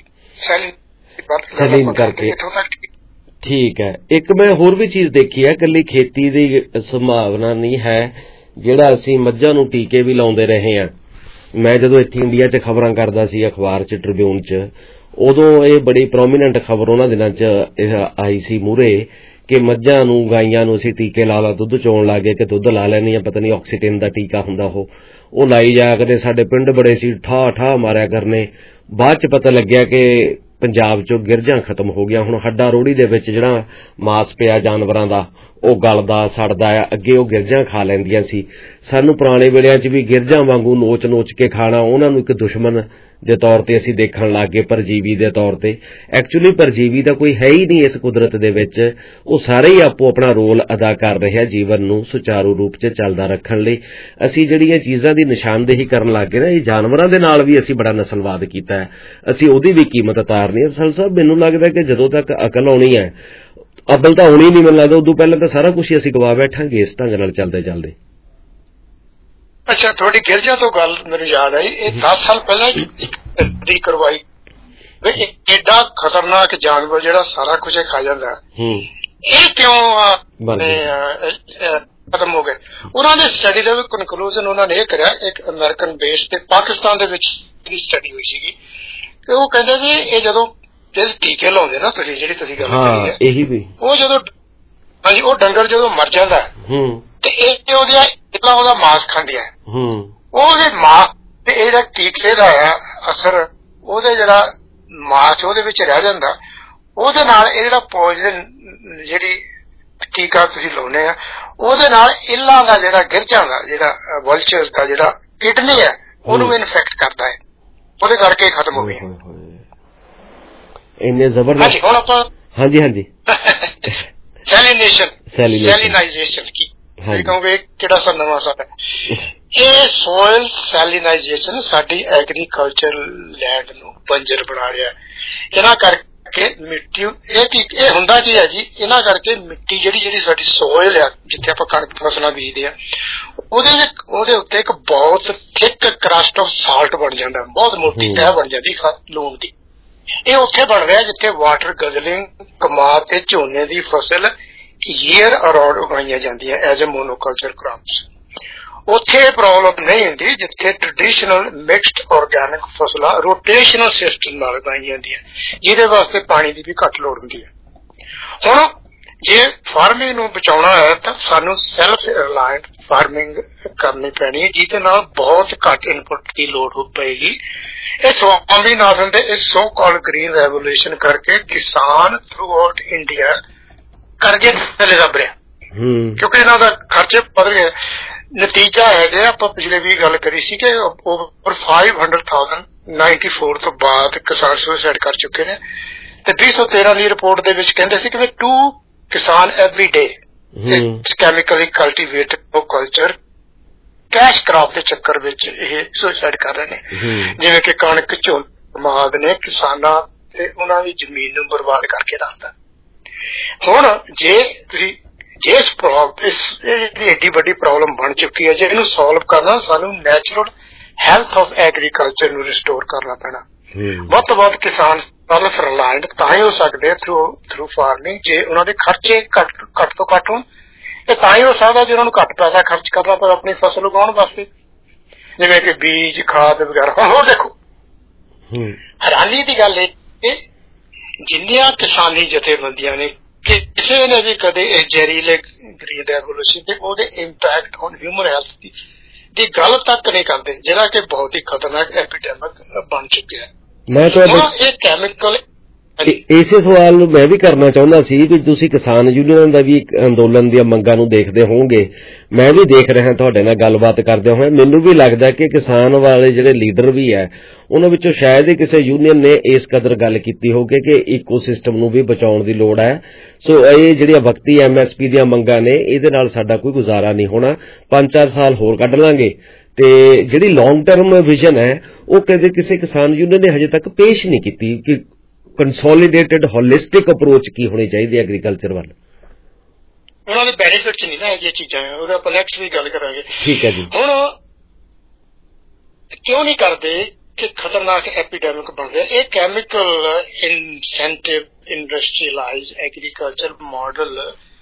ਸੈਲੀਨ ਕਰਕੇ। ਠੀਕ ਹੈ। ਇੱਕ ਮੈਂ ਹੋਰ ਵੀ ਚੀਜ਼ ਦੇਖੀ ਹੈ, ਇਕੱਲੀ ਖੇਤੀ ਦੀ ਸੰਭਾਵਨਾ ਨਹੀਂ ਹੈ, ਜਿਹੜਾ ਅਸੀਂ ਮੱਝਾਂ ਨੂੰ ਟੀਕੇ ਵੀ ਲਾਉਂਦੇ ਰਹੇ ਹਾਂ। ਮੈਂ ਜਦੋਂ ਇੱਥੇ ਇੰਡੀਆ 'ਚ ਖਬਰਾਂ ਕਰਦਾ ਸੀ ਅਖਬਾਰ 'ਚ, ਟ੍ਰਿਬਿਊਨ 'ਚ, ਉਦੋਂ ਇਹ ਬੜੀ ਪ੍ਰੋਮੀਨੈਂਟ ਖਬਰ ਉਹਨਾਂ ਦਿਨਾਂ 'ਚ ਆਈ ਸੀ ਮੂਹਰੇ ਕਿ ਮੱਝਾਂ ਨੂੰ, ਗਾਈਆਂ ਨੂੰ ਅਸੀਂ ਟੀਕੇ ਲਾ ਦੁੱਧ ਚੋਣ ਲੱਗ ਗਏ, ਕਿ ਦੁੱਧ ਲਾ ਲੈਣੀ ਆ, ਪਤਾ ਨਹੀਂ ਆਕਸੀਟਿਨ ਦਾ ਟੀਕਾ ਹੁੰਦਾ ਉਹ ਲਾਈ ਜਾਇਆ ਕਰਦੇ। ਸਾਡੇ ਪਿੰਡ ਬੜੇ ਸੀ, ਠਾ ਮਾਰਿਆ ਕਰਨੇ। ਬਾਅਦ 'ਚ ਪਤਾ ਲੱਗਿਆ ਕਿ ਪੰਜਾਬ 'ਚੋਂ ਗਿਰਝਾਂ ਖਤਮ ਹੋ ਗਿਆ। ਹੁਣ ਹੱਡਾ ਰੋੜੀ ਦੇ ਵਿੱਚ ਜਿਹੜਾ ਮਾਸ ਪਿਆ ਜਾਨਵਰਾਂ ਦਾ ਉਹ ਗਲਦਾ ਸੜਦਾ ਆ। ਅੱਗੇ ਉਹ ਗਿਰਝਾਂ ਖਾ ਲੈਂਦੀਆਂ ਸੀ। ਸਾਨੂੰ ਪੁਰਾਣੇ ਵੇਲਿਆਂ 'ਚ ਵੀ ਗਿਰਝਾਂ ਵਾਂਗੂ ਨੋਚ ਕੇ ਖਾਣਾ, ਉਹਨਾਂ ਨੂੰ ਇੱਕ ਦੁਸ਼ਮਣ ਦੇ ਤੌਰ ਤੇ ਅਸੀਂ ਦੇਖਣ ਲੱਗ ਗਏ, ਪਰਜੀਵੀ ਦੇ ਤੌਰ ਤੇ। ਐਕਚੁਅਲੀ ਪਰਜੀਵੀ ਤਾਂ ਕੋਈ ਹੈ ਹੀ ਨਹੀਂ ਇਸ ਕੁਦਰਤ ਦੇ ਵਿੱਚ। ਉਹ ਸਾਰੇ ਹੀ ਆਪੋ ਆਪਣਾ ਰੋਲ ਅਦਾ ਕਰ ਰਹੇ ਆ ਜੀਵਨ ਨੂੰ ਸੁਚਾਰੂ ਰੂਪ 'ਚ ਚੱਲਦਾ ਰੱਖਣ ਲਈ। ਅਸੀਂ ਜਿਹੜੀਆਂ ਚੀਜ਼ਾਂ ਦੀ ਨਿਸ਼ਾਨਦੇਹੀ ਕਰਨ ਲੱਗ ਗਏ ਨਾ, ਇਹ ਜਾਨਵਰਾਂ ਦੇ ਨਾਲ ਵੀ ਅਸੀਂ ਬੜਾ ਨਸਲਵਾਦ ਕੀਤਾ ਹੈ। ਅਸੀਂ ਉਹਦੀ ਵੀ ਕੀਮਤ ਉਤਾਰਨੀ ਹੈ। ਅਸਲ ਸਾਹਿਬ, ਮੈਨੂੰ ਲੱਗਦਾ ਕਿ ਜਦੋਂ ਤੱਕ ਅਕਲ ਆਉਣੀ ਹੈ, ਅਬਲ ਤਾਂ ਆਉਣੀ ਨਹੀਂ, ਮੈਨੂੰ ਲੱਗਦਾ ਉਦੋਂ ਪਹਿਲਾਂ ਤਾਂ ਸਾਰਾ ਕੁਝ ਹੀ ਅਸੀਂ ਗਵਾ ਬੈਠਾਂਗੇ ਇਸ ਢੰਗ ਨਾਲ ਚੱਲਦੇ। ਅੱਛਾ, ਤੁਹਾਡੀ ਗਿਰਜਾ ਤੋਂ ਗੱਲ ਮੈਨੂੰ ਯਾਦ ਆਈ। ਇਹ 10 ਸਾਲ ਪਹਿਲਾਂ ਦੀ ਕਰਵਾਈ। ਏਡਾ ਖਤਰਨਾਕ ਜਾਨਵਰ ਜਿਹੜਾ ਸਾਰਾ ਕੁਝ ਖਾ ਜਾਂਦਾ, ਇਹ ਕਿਉਂ ਖਤਮ ਹੋ ਗਏ? ਉਹਨਾਂ ਨੇ ਸਟੱਡੀ ਦਾ ਕਨਕਲੂਜਨ ਉਹਨਾਂ ਨੇ ਇਹ ਕਰਿਆ, ਇੱਕ ਅਮਰੀਕਨ ਬੇਸ ਤੇ ਪਾਕਿਸਤਾਨ ਦੇ ਵਿੱਚ ਸਟੱਡੀ ਹੋਈ ਸੀਗੀ, ਕਿ ਉਹ ਕਹਿੰਦੇ ਵੀ ਇਹ ਜਦੋਂ ਟੀਕੇ ਲਾਉਂਦੇ ਨਾ ਤੁਸੀਂ, ਜਿਹੜੀ ਤੁਸੀਂ ਗੱਲ ਕਰੀ ਹੈ, ਇਹੀ ਵੀ ਉਹ ਜਦੋਂ ਹਾਂਜੀ ਉਹ ਡੰਗਰ ਜਦੋਂ ਮਰ ਜਾਂਦਾ ਤੇ ਇਹ ਉਹਦਾ ਮਾਸ ਖਾਂਦੇ ਆ। ਉਹਦੇ ਮਾਸ ਤੇ ਇਹ ਜਿਹੜਾ ਟੀਕੇ ਦਾ ਅਸਰ, ਉਹਦੇ ਜਿਹੜਾ ਮਾਸ ਉਹਦੇ ਵਿੱਚ ਰਹਿ ਜਾਂਦਾ, ਉਹਦੇ ਨਾਲ ਇਹ ਜਿਹੜਾ ਪੋਇਜ਼ਨ ਜਿਹੜੀ ਟੀਕਾ ਤੁਸੀਂ ਲਾਉਂਦੇ ਆ ਉਹਦੇ ਨਾਲ ਇੱਲਾਂ ਦਾ ਜਿਹੜਾ ਗਿਰਜਾਂ ਦਾ ਜਿਹੜਾ ਵਲਚਰਸ ਦਾ ਜਿਹੜਾ ਕਿਡਨੀ ਹੈ ਉਹਨੂੰ ਇਨਫੈਕਟ ਕਰਦਾ ਹੈ, ਉਹਦੇ ਕਰਕੇ ਖਤਮ ਹੋ ਗਏ। ਇੰਨੇ ਜ਼ਬਰਦਸਤ। ਹੁਣ ਆਪਾਂ ਹਾਂਜੀ ਸੈਲੀਨਾਈਜੇਸ਼ਨ ਕੀ ਕਹੋਗੇ, ਕਿਹੜਾ ਸਾ ਨਵਾਂ ਸਾਡਾ ਇਹ ਸੋਇਲ ਸੈਲੀਨਾਈਜੇਸ਼ਨ ਸਾਡੀ ਐਗਰੀਕਲਚਰ ਲੈਂਡ ਨੂੰ ਬੰਜਰ ਬਣਾ ਰਿਹਾ। ਇਹਨਾਂ ਕਰਕੇ ਮਿੱਟੀ ਇਹ ਹੁੰਦਾ ਕੀ ਹੈ ਜੀ, ਇਹਨਾਂ ਕਰਕੇ ਮਿੱਟੀ ਜਿਹੜੀ ਸਾਡੀ ਸੋਇਲ ਆ ਜਿੱਥੇ ਆਪਾਂ ਕਣਕ ਫਸਲਾਂ ਬੀਜਦੇ ਆ ਉਹਦੇ ਉੱਤੇ ਇੱਕ ਬਹੁਤ ਥਿਕ ਕਰਸਟ ਆਫ ਸਾਲਟ ਬਣ ਜਾਂਦਾ, ਬਹੁਤ ਮੋਟੀ ਤਹਿ ਬਣ ਜਾਂਦੀ ਲੂਣ ਦੀ। ਇਹ ਉੱਥੇ ਬਣ ਰਿਹਾ ਜਿੱਥੇ ਵਾਟਰ ਗਜ਼ਲਿੰਗ ਕਮਾਦ ਤੇ ਝੋਨੇ ਦੀ ਫਸਲ ਈਅਰ ਅਰਾਊਂਡ ਉਗਾਈਆਂ ਜਾਂਦੀਆਂ ਐਜ਼ ਏ ਮੋਨੋਕਲਚਰ ਕ੍ਰਾਪਸ। ਉੱਥੇ ਇਹ ਪ੍ਰੋਬਲਮ ਨਹੀਂ ਹੁੰਦੀ ਜਿੱਥੇ ਟ੍ਰੈਡੀਸ਼ਨਲ ਮਿਕਸਡ ਆਰਗੈਨਿਕ ਫਸਲਾਂ ਰੋਟੇਸ਼ਨਲ ਸਿਸਟਮ ਨਾਲ ਉਗਾਈਆਂ ਜਾਂਦੀਆਂ, ਜਿਹਦੇ ਵਾਸਤੇ ਪਾਣੀ ਦੀ ਵੀ ਘੱਟ ਲੋੜ ਹੁੰਦੀ ਹੈ। ਹੁਣ ਜੇ ਫਾਰਮਿੰਗ ਨੂੰ ਬਚਾਉਣਾ ਹੈ ਤਾਂ ਸਾਨੂੰ ਸੈਲਫ ਰਿਲਾਇੰਟ ਫਾਰਮਿੰਗ ਕਰਨੀ ਪੈਣੀ ਹੈ, ਜਿਹਦੇ ਨਾਲ ਬਹੁਤ ਘੱਟ ਇਨਪੁਟ ਦੀ ਲੋੜ ਹੋ ਪਏਗੀ। ਇਹ ਸਵਾਮੀਨਾਥਨ ਦੇ ਇਸ ਸੋ ਕਾਲਡ ਗ੍ਰੀਨ ਰੈਵੋਲੂਸ਼ਨ ਕਰਕੇ ਕਿਸਾਨ ਥਰੂ ਆਊਟ ਇੰਡੀਆ ਕਰਜ਼ੇ ਥੱਲੇ ਦੱਬ ਰਿਹਾ, ਕਿਉਂਕਿ ਇਹਨਾਂ ਦਾ ਖਰਚੇ ਵਧ ਗਏ। ਨਤੀਜਾ ਹੈਗਾ, ਆਪਾਂ ਪਿਛਲੇ ਵੀ ਗੱਲ ਕਰੀ ਸੀ ਕਿ ਓਵਰ 500,094 ਤੋਂ ਬਾਅਦ ਕਿਸਾਨ ਸੁਸਾਈਡ ਕਰ ਚੁੱਕੇ ਨੇ, ਤੇ 2013 ਦੀ ਰਿਪੋਰਟ ਦੇ ਵਿੱਚ ਕਹਿੰਦੇ ਸੀ ਕਿ 2 ਕਿਸਾਨ every day chemically cultivated culture cash crop ਦੇ ਚੱਕਰ ਵਿੱਚ ਇਹ ਸੁਸਾਈਡ ਕਰ ਰਹੇ ਨੇ, ਜਿਵੇਂ ਕਿ ਕਣਕ ਝੋਨਾ ਨੇ ਕਿਸਾਨਾਂ ਤੇ ਉਹਨਾਂ ਦੀ ਜ਼ਮੀਨ ਨੂੰ ਬਰਬਾਦ ਕਰਕੇ ਰੱਖਤਾ। ਹੁਣ ਜੇ ਤੁਸੀਂ ਇਸ ਜਿਹੜੀ ਐਡੀ ਵੱਡੀ ਪ੍ਰੋਬਲਮ ਬਣ ਚੁੱਕੀ ਹੈ, ਜੇ ਇਹਨੂੰ ਸੋਲਵ ਕਰਨਾ ਸਾਨੂੰ ਨੈਚੁਰਲ ਹੈਲਥ ਆਫ ਐਗਰੀਕਲਚਰ ਨੂੰ ਰਿਸਟੋਰ ਕਰਨਾ ਪੈਣਾ। ਵੱਧ ਤੋਂ ਵੱਧ ਕਿਸਾਨ ਸੈਲਫ ਰਿਲਾਇੰਟ ਤਾਂ ਹੀ ਹੋ ਸਕਦੇ ਥਰੂ ਫਾਰਮਿੰਗ, ਜੇ ਉਹਨਾਂ ਦੇ ਖਰਚੇ ਘੱਟ ਤੋਂ ਘੱਟ ਹੋਣ। ਇਹ ਤਾਂ ਹੀ ਹੋ ਸਕਦਾ ਜੇ ਉਹਨਾਂ ਨੂੰ ਘੱਟ ਪੈਸਾ ਖਰਚ ਕਰਨਾ ਪਵੇ ਆਪਣੀ ਫਸਲ ਉਗਾਉਣ ਵਾਸਤੇ, ਜਿਵੇਂ ਕਿ ਬੀਜ ਖਾਦ ਵਗੈਰਾ। ਹੁਣ ਦੇਖੋ ਹੈਰਾਨੀ ਦੀ ਗੱਲ ਇਹ ਜਿੰਨੀਆਂ ਕਿਸਾਨੀ ਜਥੇਬੰਦੀਆਂ ਨੇ ਕਿਸੇ ਨੇ ਵੀ ਕਦੇ ਇਸ ਜ਼ਹਿਰੀਲੇ ਗ੍ਰੀਨ ਰੈਵੋਲੂਸ਼ਨ ਤੇ ਉਹਦੇ ਇੰਪੈਕਟ ਔਨ ਹਿਊਮਨ ਹੈਲਥ ਦੀ ਗੱਲ ਤੱਕ ਨਹੀਂ ਕਰਦੇ, ਜਿਹੜਾ ਕਿ ਬਹੁਤ ਹੀ ਖਤਰਨਾਕ ਐਪੀਡੈਮਿਕ ਬਣ ਚੁੱਕਿਆ ਹੈ। ਮੈਂ ਇਹ ਕੈਮੀਕਲ ਇਸੇ ਸਵਾਲ ਨੂੰ ਮੈਂ ਵੀ ਕਰਨਾ ਚਾਹੁੰਦਾ ਸੀ ਕਿ ਤੁਸੀਂ ਕਿਸਾਨ ਯੂਨੀਅਨ ਦਾ ਵੀ ਅੰਦੋਲਨ ਦੀਆਂ ਮੰਗਾਂ ਨੂੰ ਦੇਖਦੇ ਹੋਵੋਗੇ, ਮੈਂ ਵੀ ਦੇਖ ਰਿਹਾ ਤੁਹਾਡੇ ਨਾਲ ਗੱਲਬਾਤ ਕਰਦੇ ਹੋਏ। ਮੈਨੂੰ ਵੀ ਲੱਗਦਾ ਕਿ ਕਿਸਾਨ ਵਾਲੇ ਜਿਹੜੇ ਲੀਡਰ ਵੀ ਹੈ ਉਹਨਾਂ ਵਿੱਚੋਂ ਸ਼ਾਇਦ ਹੀ ਕਿਸੇ ਯੂਨੀਅਨ ਨੇ ਇਸ ਕਦਰ ਗੱਲ ਕੀਤੀ ਹੋਵੇ ਕਿ ਈਕੋਸਿਸਟਮ ਨੂੰ ਵੀ ਬਚਾਉਣ ਦੀ ਲੋੜ ਹੈ। ਸੋ ਇਹ ਜਿਹੜੀਆਂ ਵਕਤੀ MSP ਦੀਆਂ ਮੰਗਾਂ ਨੇ ਇਹਦੇ ਨਾਲ ਸਾਡਾ ਕੋਈ ਗੁਜ਼ਾਰਾ ਨਹੀਂ ਹੋਣਾ, 5-4 ਸਾਲ ਹੋਰ ਕੱਢ ਲਾਂਗੇ। ਤੇ ਜਿਹੜੀ ਲੌਂਗ ਟਰਮ ਵਿਜ਼ਨ ਹੈ ਉਹ ਕਦੇ ਕਿਸੇ ਕਿਸਾਨ ਯੂਨੀਅਨ ਨੇ ਹਜੇ ਤੱਕ ਪੇਸ਼ ਨਹੀਂ ਕੀਤੀ ਕਿ ਕੰਸੋਲੀਡੇਟਡ ਹੋਲਿਸਟਿਕ ਅਪਰੋਚ ਕੀ ਹੋਣੀ ਚਾਹੀਦੀ ਐਗਰੀਕਲਚਰ ਵੱਲ। ਉਹਨਾਂ ਦੇ ਬੈਨੀਫਿਟਸ ਨਹੀਂ ਨਾ ਇਹ ਚੀਜ਼ਾਂ, ਉਹਦਾ ਆਪਾਂ ਨੈਕਸਟ ਵੀ ਗੱਲ ਕਰਾਂਗੇ। ਠੀਕ ਹੈ ਜੀ। ਹੁਣ ਕਿਉਂ ਨਹੀਂ ਕਰਦੇ ਕਿ ਖਤਰਨਾਕ ਐਪੀਡੈਮਿਕ ਬਣ ਰਿਹਾ? ਇਹ chemical incentive industrialize agriculture model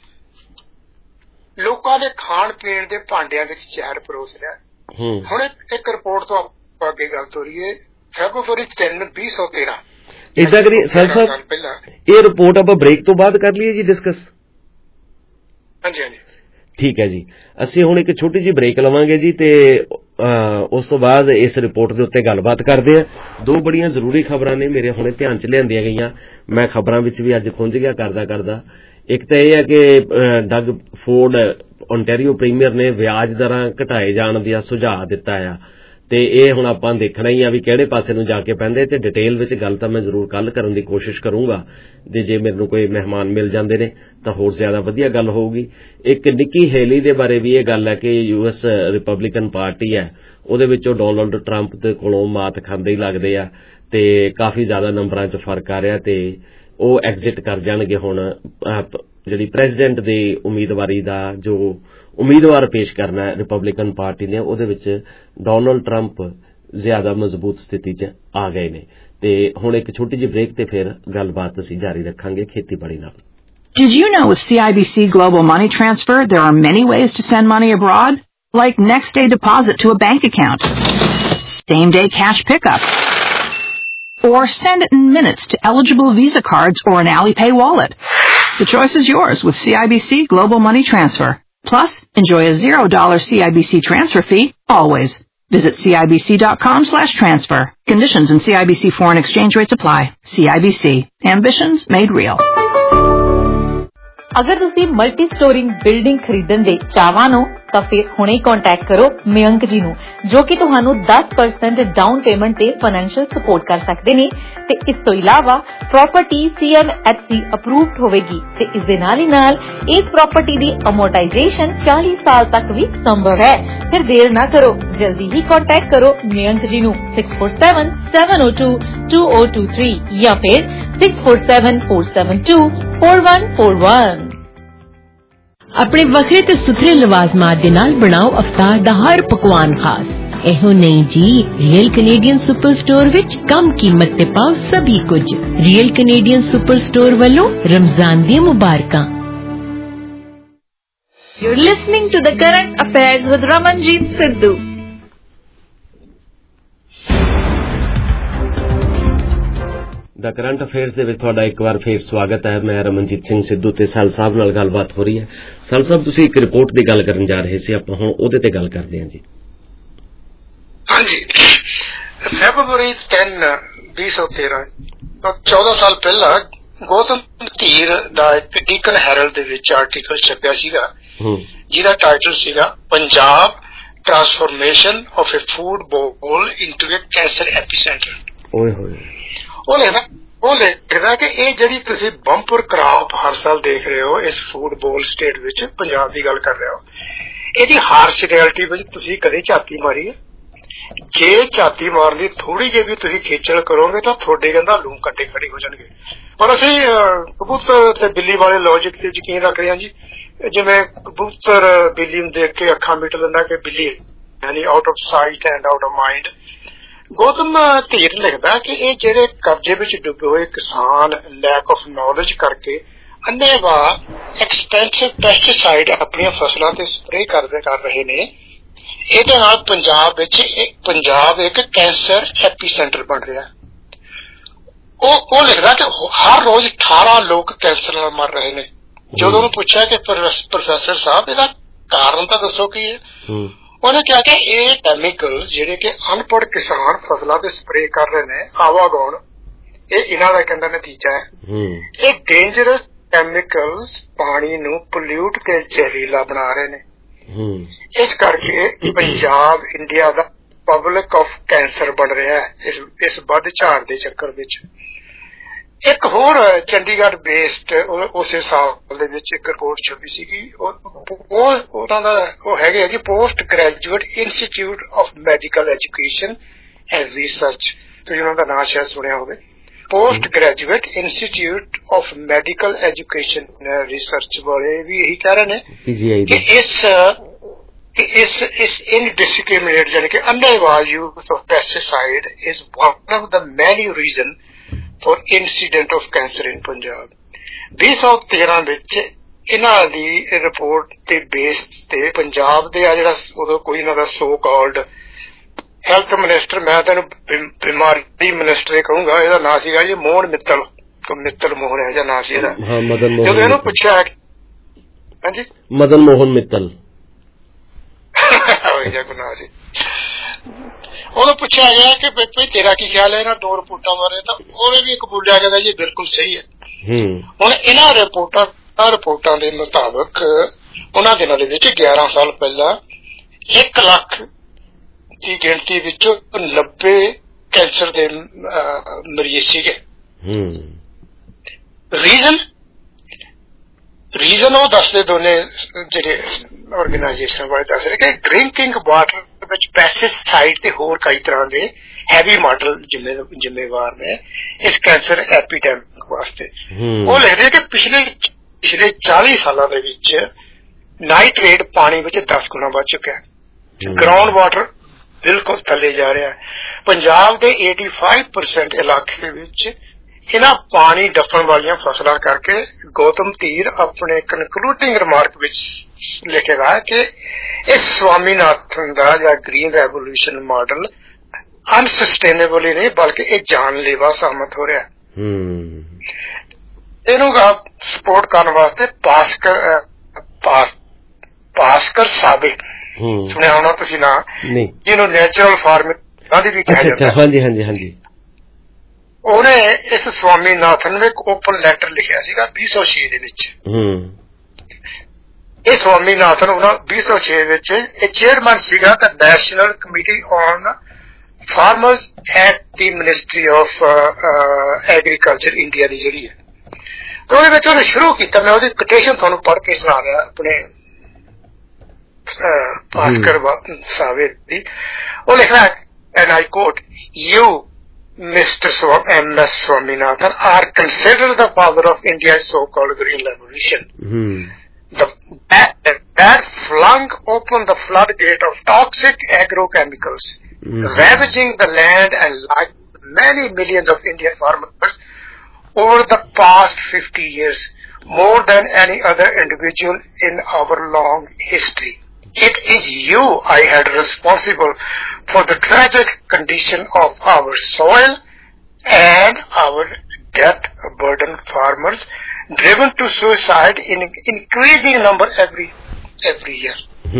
ਲੋਕਾਂ ਦੇ ਖਾਣ ਪੀਣ ਦੇ ਭਾਂਡਿਆਂ ਵਿੱਚ ਜ਼ਹਿਰ ਪਰੋਸ ਰਿਹਾ। ਹੁਣ ਇੱਕ ਰਿਪੋਰਟ ਤੋਂ ਆਪਾਂ ਅੱਗੇ ਗੱਲ ਹੋ ਰਹੀ ਹੈ, ਫੈਬਰਵਰੀ 3, 2013। ਏਦਾਂ ਕਰੀ ਸਰ ਸਾਹਿਬ, ਇਹ ਰਿਪੋਰਟ ਆਪਾਂ ਬ੍ਰੇਕ ਤੋਂ ਬਾਅਦ ਕਰ ਲਈਏ ਜੀ ਡਿਸਕਸ। ਹਾਂਜੀ ਹਾਂਜੀ ਠੀਕ ਹੈ ਜੀ। ਅਸੀਂ ਹੁਣ ਇੱਕ ਛੋਟੀ ਜਿਹੀ ਬ੍ਰੇਕ ਲਵਾਂਗੇ ਜੀ, ਤੇ ਉਸ ਤੋਂ ਬਾਅਦ ਇਸ ਰਿਪੋਰਟ ਦੇ ਉੱਤੇ ਗੱਲਬਾਤ ਕਰਦੇ ਹਾਂ। 2 ਬੜੀਆਂ ਜ਼ਰੂਰੀ ਖਬਰਾਂ ਨੇ ਮੇਰੇ ਹੁਣੇ ਧਿਆਨ 'ਚ ਲਿਆਂਦੀਆਂ ਗਈਆਂ, ਮੈਂ ਖਬਰਾਂ ਵਿੱਚ ਵੀ ਅੱਜ ਖੁੰਝ ਗਿਆ ਕਰਦਾ। ਇੱਕ ਤਾਂ ਇਹ ਹੈ ਕਿ ਡਗ ਫੋਰਡ ਓਨਟਾਰੀਓ ਪ੍ਰੀਮੀਅਰ ਨੇ ਵਿਆਜ ਦਰਾਂ ਘਟਾਏ ਜਾਣ ਦਾ ਸੁਝਾਅ ਦਿੱਤਾ ਆ, ਤੇ ਇਹ ਹੁਣ ਆਪਾਂ ਦੇਖਣਾ ਹੀ ਆ ਵੀ ਕਿਹੜੇ ਪਾਸੇ ਨੂੰ ਜਾ ਕੇ ਪੈਂਦੇ। ਤੇ ਡਿਟੇਲ ਵਿੱਚ ਗੱਲ ਤਾਂ ਮੈਂ ਜ਼ਰੂਰ ਕੱਲ ਕਰਨ ਦੀ ਕੋਸ਼ਿਸ਼ ਕਰੂੰਗਾ, ਤੇ ਜੇ ਮੈਨੂੰ ਕੋਈ ਮਹਿਮਾਨ ਮਿਲ ਜਾਂਦੇ ਨੇ ਤਾਂ ਹੋਰ ਜ਼ਿਆਦਾ ਵਧੀਆ ਗੱਲ ਹੋਊਗੀ। ਇੱਕ ਨਿੱਕੀ ਹੇਲੀ ਦੇ ਬਾਰੇ ਵੀ ਇਹ ਗੱਲ ਹੈ ਕਿ US ਰਿਪਬਲਿਕਨ ਪਾਰਟੀ ਹੈ ਉਹਦੇ ਵਿੱਚੋਂ ਡੋਨਲਡ ਟਰੰਪ ਦੇ ਕੋਲੋਂ ਮਾਤ ਖਾਂਦੇ ਹੀ ਲੱਗਦੇ ਆ, ਤੇ ਕਾਫੀ ਜ਼ਿਆਦਾ ਨੰਬਰਾਂ 'ਚ ਫਰਕ ਆ ਰਿਹਾ, ਤੇ ਉਹ ਐਗਜ਼ਿਟ ਕਰ ਜਾਣਗੇ। ਹੁਣ ਜਿਹੜੀ ਪ੍ਰੈਜ਼ੀਡੈਂਟ ਦੀ ਉਮੀਦਵਾਰੀ ਦਾ ਜੋ ਉਮੀਦਵਾਰ ਪੇਸ਼ ਕਰਨਾ ਹੈ ਰਿਪਬਲਿਕਨ ਪਾਰਟੀ ਨੇ, ਉਹਦੇ ਵਿੱਚ ਡੋਨਲਡ ਟਰੰਪ ਜ਼ਿਆਦਾ ਮਜ਼ਬੂਤ ਸਥਿਤੀ 'ਚ ਆ ਗਏ ਨੇ। ਤੇ ਹੁਣ ਇੱਕ ਛੋਟੀ ਜਿਹੀ ਬ੍ਰੇਕ ਤੇ ਫਿਰ ਗੱਲਬਾਤ ਅਸੀਂ ਜਾਰੀ ਰੱਖਾਂਗੇ ਖੇਤੀਬਾੜੀ ਨਾਲ। Did you know with CIBC Global Money Transfer there are many ways to send money abroad? Like next day deposit to a bank account, same day cash pickup, or send it in minutes to eligible Visa cards or an Alipay wallet. The choice is yours with CIBC Global Money Transfer. Plus, enjoy a $0 CIBC transfer fee always. Visit CIBC.com/transfer. Conditions and CIBC foreign exchange rates apply. CIBC. Ambitions made real. अगर तुसी multi storing building खरीदण दे चाहवान हो ਤਾਂ ਫਿਰ ਹੁਣੇ contact ਕਰੋ ਮਯੰਕ ਜੀ ਨੂੰ ਜੋ ਕਿ ਤੁਹਾਨੂੰ 10% ਡਾਊਨ ਪੇਮੈਂਟ ਤੇ ਫਾਈਨੈਂਸ਼ੀਅਲ ਸਪੋਰਟ ਕਰ ਸਕਦੇ ਨੇ ਤੇ ਇਸ ਤੋਂ ਇਲਾਵਾ ਪ੍ਰਾਪਰਟੀ CMHC ਅਪਰੂਵਡ ਹੋਵੇਗੀ ਤੇ ਇਸ ਦੇ ਨਾਲ ਹੀ ਨਾਲ ਇਸ ਪ੍ਰਾਪਰਟੀ ਦੀ ਅਮੋਰਟਾਈਜੇਸ਼ਨ 40 ਸਾਲ ਤੱਕ ਵੀ ਸੰਭਵ ਹੈ। ਫਿਰ ਦੇਰ ਨਾ ਕਰੋ, ਜਲਦੀ ਹੀ ਕੰਟੈਕਟ ਕਰੋ ਮਯੰਕ ਜੀ ਨੂੰ 6477022023 ਜਾਂ ਫਿਰ 6474724141। ਆਪਣੇ ਵੱਖਰੇ ਤੇ ਸੁਥਰੇ ਲਵਾਜ਼ਮਾਤ ਦੇ ਨਾਲ ਬਣਾਓ ਅਫਤਾਰ ਦਾ ਹਰ ਪਕਵਾਨ ਖਾਸ। ਇਹੋ ਨਹੀਂ ਜੀ, ਰੀਅਲ ਕੈਨੇਡੀਅਨ ਸੁਪਰ ਸਟੋਰ ਵਿੱਚ ਕਮ ਕੀਮਤ ਤੇ ਪਾਓ ਸਭੀ ਕੁਝ। ਰੀਅਲ ਕੈਨੇਡੀਅਨ ਸੁਪਰ ਸਟੋਰ ਵੱਲੋਂ ਰਮਜ਼ਾਨ ਦੀਆਂ ਮੁਬਾਰਕਾਂ। You're listening to the Current Affairs with Ramanjeet Sidhu. ਦਾ ਕਰੰਟ ਅਫੇਅਰਸ ਦੇ ਵਿੱਚ ਤੁਹਾਡਾ ਇੱਕ ਵਾਰ ਫੇਰ ਸਵਾਗਤ ਹੈ। ਮੈਂ ਰਮਨਜੀਤ ਸਿੰਘ ਸਿੱਧੂ ਤੇ ਸੈਲ ਸਾਹਿਬ ਨਾਲ ਗੱਲਬਾਤ ਹੋ ਰਹੀ ਹੈ। ਸੈਲ ਸਾਹਿਬ, ਤੁਸੀਂ ਇੱਕ ਰਿਪੋਰਟ ਦੀ ਗੱਲ ਕਰਨ ਜਾ ਰਹੇ ਸੀ, ਆਪਾਂ ਹੁਣ ਉਹਦੇ ਤੇ ਗੱਲ ਕਰਦੇ ਹਾਂ ਜੀ। ਹਾਂਜੀ, ਫੈਬਰਵਰੀ 10, 2013 14 ਸਾਲ ਪਹਿਲਾਂ ਗੌਤਮ ਧੀਰ ਦਾ ਇੱਕ ਡੀਕਨ ਹੈਰਲਡ ਦੇ ਵਿੱਚ ਆਰਟੀਕਲ ਛਪਿਆ ਸੀਗਾ ਜਿਹਦਾ ਟਾਈਟਲ ਸੀਗਾ Punjab transformation of a food bowl into a cancer epicentre. ਓਏ ਹੋਏ। ਉਹ ਲਿਖਦਾ ਕਿ ਇਹ ਜਿਹੜੀ ਤੁਸੀਂ ਬੰਪਰ ਕ੍ਰਾਪ ਹਰ ਸਾਲ ਦੇਖ ਰਹੇ ਹੋ ਇਸ ਫੂਡ ਬੋਲ ਸਟੇਟ ਵਿੱਚ, ਪੰਜਾਬ ਦੀ ਗੱਲ ਕਰ ਰਹੇ ਹੋ, ਇਹਦੀ ਹਾਰਸ਼ ਰਿਐਲਿਟੀ ਵਿੱਚ ਤੁਸੀਂ ਕਦੇ ਝਾਤੀ ਮਾਰੀ ਹੈ? ਜੇ ਝਾਤੀ ਮਾਰਨ ਦੀ ਥੋੜੀ ਜਿਹੀ ਵੀ ਤੁਸੀਂ ਖੇਚਲ ਕਰੋਗੇ ਤਾਂ ਤੁਹਾਡੇ ਕਹਿੰਦਾ ਲੂੰ ਕੰਡੇ ਖੜੇ ਹੋ ਜਾਣਗੇ। ਪਰ ਅਸੀਂ ਕਬੂਤਰ ਤੇ ਬਿੱਲੀ ਵਾਲੇ ਲੌਜਿਕ ਤੇ ਯਕੀਨ ਰੱਖਦੇ ਹਾਂ ਜੀ। ਜਿਵੇਂ ਕਬੂਤਰ ਬਿੱਲੀ ਨੂੰ ਦੇਖ ਕੇ ਅੱਖਾਂ ਮਿਟ ਲੈਂਦਾ ਕਿ ਬਿੱਲੀ ਯਾਨੀ out of sight and out of mind. Gautam Dhir ਲਿਖਦਾ ਕਿ ਇਹ ਜਿਹੜੇ ਕਬਜ਼ੇ ਵਿੱਚ ਡੁੱਬੇ ਹੋਏ ਕਿਸਾਨ ਲੈਕ ਆਫ ਨੌਲੇਜ ਕਰਕੇ ਅੰਨ੍ਹੇਵਾਹ ਐਕਸਪੈਂਸਿਵ ਪੈਸਟੀਸਾਈਡ ਆਪਣੀਆਂ ਫਸਲਾਂ ਤੇ ਸਪਰੇਅ ਕਰ ਰਹੇ ਨੇ, ਇਹਦੇ ਨਾਲ ਪੰਜਾਬ ਇੱਕ ਕੈਂਸਰ ਐਪੀਸੈਂਟਰ ਬਣ ਰਿਹਾ। ਉਹ ਲਿਖਦਾ ਕਿ ਹਰ ਰੋਜ਼ 18 ਲੋਕ ਕੈਂਸਰ ਨਾਲ ਮਰ ਰਹੇ ਨੇ। ਜਦੋਂ ਉਹਨੂੰ ਪੁੱਛਿਆ ਕਿ ਪ੍ਰੋਫੈਸਰ ਸਾਹਿਬ ਇਹਦਾ ਕਾਰਨ ਤਾਂ ਦੱਸੋ ਕੀ ਹੈ, ਉਹਨੇ ਕਿਹਾ ਕਿ ਇਹ ਕੈਮੀਕਲ ਜਿਹੜੇ ਕਿ ਅਨਪੜ੍ਹ ਕਿਸਾਨ ਫਸਲਾਂ ਤੇ ਸਪਰੇਅ ਕਰ ਰਹੇ ਨੇ ਆਵਾਗੌਣ, ਇਹ ਇਹਨਾਂ ਦਾ ਕਹਿੰਦਾ ਨਤੀਜਾ ਹੈ। ਇਹ ਡੇਂਜਰਸ ਕੈਮੀਕਲਸ ਪਾਣੀ ਨੂੰ ਪੋਲਿਊਟ ਤੇ ਜ਼ਹਿਰੀਲਾ ਬਣਾ ਰਹੇ ਨੇ। ਇਸ ਕਰਕੇ ਪੰਜਾਬ ਇੰਡੀਆ ਦਾ ਪਬਲਿਕ ਆਫ ਕੈਂਸਰ ਬਣ ਰਿਹਾ ਹੈ ਇਸ ਵੱਧ ਝਾੜ ਦੇ ਚੱਕਰ ਵਿੱਚ। ਇੱਕ ਹੋਰ ਚੰਡੀਗੜ੍ਹ ਬੇਸਡ ਉਸੇ ਸਾਲ ਦੇ ਵਿੱਚ ਇੱਕ ਰਿਪੋਰਟ ਛਪੀ ਸੀਗੀ। ਉਹ ਹੈਗੇ ਆ ਜੀ post graduate institute of medical education and research. ਤੁਸੀਂ ਉਹਨਾਂ ਦਾ ਨਾਂ ਸ਼ਾਇਦ ਸੁਣਿਆ ਹੋਵੇ। Post graduate institute of medical education research ਵਾਲੇ ਵੀ ਇਹੀ ਕਹਿ ਰਹੇ ਨੇ ਕਿ ਇਸ ਇਨਡਿਸਕ੍ਰਿਮੀਨੇਟ ਯਾਨੀ ਕਿ ਅੰਨ੍ਹੇਵਾਹ use of pesticide is one of the many reason for incident of cancer in Punjab. 2013 ਵਿੱਚ ਇਹਨਾਂ ਦੀ ਰਿਪੋਰਟ ਤੇ ਬੇਸ ਤੇ ਪੰਜਾਬ ਦੇ ਆ ਜਿਹੜਾ ਉਦੋਂ ਕੋਈ ਇਹਨਾਂ ਦਾ ਸੋ ਕਾਲਡ ਹੈਲਥ ਮਿਨਿਸਟਰ, ਮੈਂ ਤੈਨੂੰ ਬਿਮਾਰੀ ਮਿਨਿਸਟਰ ਕਹੂੰਗਾ, ਇਹਦਾ ਨਾਂ ਸੀਗਾ ਜੀ ਮੋਹਨ ਮਿੱਤਲ ਮੋਹਨ ਹੈ ਜਾਂ ਨਾਂ ਸੀ ਇਹਦਾ। ਜਦੋਂ ਇਹਨੂੰ ਪੁੱਛਿਆ, ਹਾਂਜੀ ਮਦਨ ਮੋਹਨ ਮਿੱਤਲ ਕੋਈ ਨਾਂ ਸੀ, ਉਹਨੂੰ ਪੁੱਛਿਆ ਗਿਆ ਕਿ ਬਈ ਤੇਰਾ ਕੀ ਖਿਆਲ ਹੈ ਇਹਨਾਂ 2 ਰਿਪੋਰਟਾਂ ਬਾਰੇ, ਤਾਂ ਉਹਨੇ ਵੀ ਕਬੂਲਿਆ ਕਹਿੰਦਾ ਜੀ ਬਿਲਕੁਲ ਸਹੀ ਹੈ। ਹੁਣ ਇਹਨਾਂ ਰਿਪੋਰਟਾਂ ਦੇ ਮੁਤਾਬਕ ਉਹਨਾਂ ਦਿਨਾਂ ਦੇ ਵਿੱਚ 11 ਸਾਲ ਪਹਿਲਾਂ 1 ਲੱਖ ਦੀ ਗਿਣਤੀ ਵਿੱਚੋਂ 90 ਕੈਂਸਰ ਦੇ ਮਰੀਜ਼ ਸੀਗੇ। ਰੀਜ਼ਨ ਉਹ ਦੱਸਦੇ ਦੋਨੇ ਜਿਹੜੇ ਆਰਗੇਨਾਈਜੇਸ਼ਨ ਵਾਲੇ ਦੱਸ ਰਹੇ ਕਿ ਡਰਿੰਕਿੰਗ ਵਾਟਰ ਵਿੱਚ ਪੈਸਟੀਸਾਈਡ ਤੇ ਹੋਰ ਕਈ ਤਰ੍ਹਾਂ ਦੇ ਹੈਵੀ ਮੈਟਲ ਜ਼ਿੰਮੇਵਾਰ ਨੇ ਇਸ ਕੈਂਸਰ ਐਪੀਡੈਮਿਕ ਵਾਸਤੇ। ਉਹ ਲਿਖਦੇ ਕਿ ਪਿਛਲੇ 40 ਸਾਲਾਂ ਦੇ ਵਿੱਚ ਨਾਈਟ੍ਰੇਟ ਪਾਣੀ ਵਿੱਚ 10 ਗੁਣਾ ਵੱਧ ਚੁੱਕਿਆ। ਗਰਾਊਂਡ ਵਾਟਰ ਬਿਲਕੁਲ ਥੱਲੇ ਜਾ ਰਿਹਾ। ਪੰਜਾਬ ਦੇ 85% ਇਲਾਕੇ ਵਿੱਚ ਇਹਨਾਂ ਪਾਣੀ ਡੱਫਣ ਵਾਲੀਆਂ ਫਸਲਾਂ ਕਰਕੇ ਗੌਤਮ ਧੀਰ ਆਪਣੇ ਕਨਕਲੂਡਿੰਗ ਰਿਮਾਰਕ ਵਿੱਚ ਲਿਖੇਗਾ ਕਿ ਇਸ ਸਵਾਮੀਨਾਥਨ ਦਾ ਜਾਂ ਗ੍ਰੀਨ ਰੈਵੋਲੂਸ਼ਨ ਮਾਡਲ ਅਨਸਸਟੇਨੇਬਲ ਹੀ ਨਹੀਂ ਬਲਕਿ ਇਹ ਜਾਨਲੇਵਾ ਸਾਬਤ ਹੋ ਰਿਹਾ। ਇਹਨੂੰ ਸਪੋਰਟ ਕਰਨ ਵਾਸਤੇ ਭਾਸਕਰ ਸਾਬੇ ਸੁਣਿਆ ਹੋਣਾ ਤੁਸੀਂ ਨਾਂ, ਜਿਹਨੂੰ ਨੈਚੁਰਲ ਫਾਰਮਿੰਗ ਵੀ ਕਿਹਾ ਜਾਂਦਾ। ਹਾਂਜੀ। ਉਹਨੇ ਇਸ ਸਵਾਮੀਨਾਥਨ ਨੂੰ ਇੱਕ ਓਪਨ ਲੈਟਰ ਲਿਖਿਆ ਸੀਗਾ 2006 ਦੇ ਵਿੱਚ। ਇਹ ਸਵਾਮੀਨਾਥਨ ਉਹਨਾਂ 2006 ਵਿੱਚ ਇਹ ਚੇਅਰਮੈਨ ਸੀਗਾ the national committee on farmers at the ministry of agriculture India ਦੀ ਜਿਹੜੀ ਹੈ। ਤੇ ਉਹਦੇ ਵਿੱਚ ਉਹਨੇ ਸ਼ੁਰੂ ਕੀਤਾ, ਮੈਂ ਉਹਦੀ ਕੋਟੇਸ਼ਨ ਤੁਹਾਨੂੰ ਪੜ੍ਹ ਕੇ ਸੁਣਾ ਰਿਹਾ ਆਪਣੇ ਭਾਸਕਰ ਸਾਵੇ ਦੀ। ਉਹ ਲਿਖਦਾ and I quote, you Mr. M.S. Swaminathan are considered the father of India's so-called Green Revolution. That flung open the floodgate of toxic agrochemicals, ravaging the land and life of many millions of Indian farmers over the past 50 years, more than any other individual in our long history. It is you I had responsible for the tragic condition of our soil and our debt-burdened farmers, driven to suicide in increasing number every year.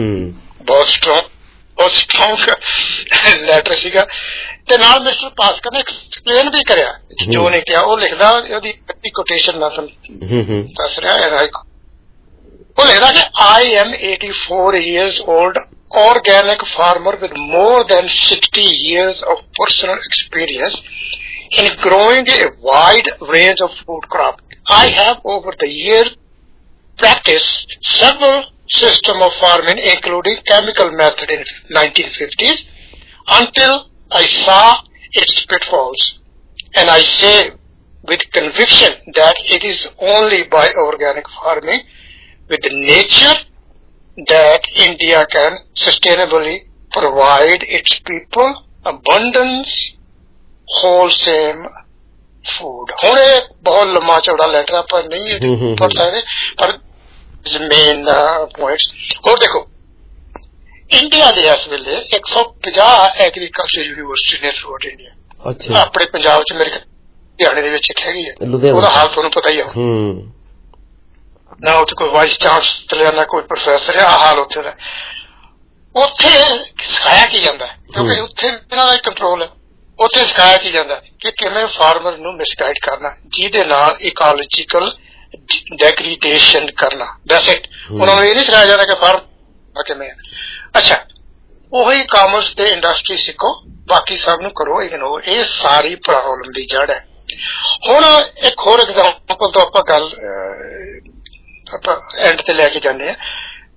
बहुत strong letter ਸੀਗਾ। ਤੇ ਨਾਲ mister Bhaskar ਨੇ explain ਵੀ ਕਰਿਆ ਜੋ ਨੇ ਕਿਹਾ। ਉਹ ਲਿਖਦਾ, ਉਹਦੀ ਕੋਟੇਸ਼ਨ ਮੈਂ ਤੁਹਾਨੂੰ ਦੱਸ ਰਿਹਾ। ਉਹ ਲਿਖਦਾ ਕਿ I am 84 years old organic farmer with more than 60 years of personal experience in growing a wide range of food crops. I have over the years practiced several systems of farming, including chemical method in 1950s, until I saw its pitfalls. And I say with conviction that it is only by organic farming with nature that India can sustainably provide its people abundance, wholesome food. ਹੁਣ ਇਹ ਬਹੁਤ ਲੰਮਾ ਚੌੜਾ letter ਆਪਾਂ ਨਹੀਂ ਪੜ੍ਹ ਸਕਦੇ, ਪਰ ਮੇਨ ਪੁਆਇੰਟਸ। ਹੋਰ ਦੇਖੋ, ਇੰਡੀਆ ਦੇ ਇਸ ਵੇਲੇ 150 ਐਗਰੀਕਲਚਰ ਯੂਨੀਵਰਸਿਟੀ ਨੇ ਥਰੂ ਆਊਟ ਇੰਡੀਆ। ਆਪਣੇ ਪੰਜਾਬ ਚ ਮੇਰੇ ਹਰਿਆਣੇ ਦੇ ਵਿੱਚ ਇੱਕ ਹੈਗੀ ਹੈ, ਉਹਦਾ ਹਾਲ ਤੁਹਾਨੂੰ ਪਤਾ ਹੀ ਆ। ਨਾ ਉੱਥੇ ਕੋਈ ਵਾਈਸ ਚਾਂਸਲਰ ਨਾ ਕੋਈ ਪ੍ਰੋਫੈਸਰ ਹੈ, ਆਹ ਹਾਲ ਉੱਥੇ ਦਾ। ਉੱਥੇ ਸਿਖਾਇਆ ਕੀ ਜਾਂਦਾ, ਕਿਉਂਕਿ ਉੱਥੇ ਇਹਨਾਂ ਦਾ ਕੰਟਰੋਲ ਹੈ। ਉੱਥੇ ਸਿਖਾਇਆ ਕੀ ਜਾਂਦਾ ਕਿ ਕਿਵੇਂ ਫਾਰਮਰ ਨੂੰ ਮਿਸਗਾਈਡ ਕਰਨਾ, ਜਿਹਦੇ ਨਾਲ ਇਕੋਲੋਜੀਕਲ ਡੈਗਰੀਡੇਸ਼ਨ ਕਰਨਾ। That's it. ਉਹਨਾਂ ਨੂੰ ਇਹ ਨਹੀਂ ਸਿਖਾਇਆ ਜਾਂਦਾ ਕਿ ਫਾਰਮ ਕਿਵੇਂ। ਅੱਛਾ, ਉਹੀ ਕਾਮਰਸ ਤੇ ਇੰਡਸਟਰੀ ਸਿੱਖੋ, ਬਾਕੀ ਸਭ ਨੂੰ ਕਰੋ ਇਗਨੋਰ। ਇਹ ਸਾਰੀ ਪ੍ਰੋਬਲਮ ਦੀ ਜੜ ਹੈ। ਹੁਣ ਇੱਕ ਹੋਰ ਐਗਜ਼ਾਮਪਲ ਤੋਂ ਆਪਾਂ ਗੱਲ ਆਪਾਂ ਐਂਡ ਤੇ ਲੈ ਕੇ ਜਾਂਦੇ ਹਾਂ।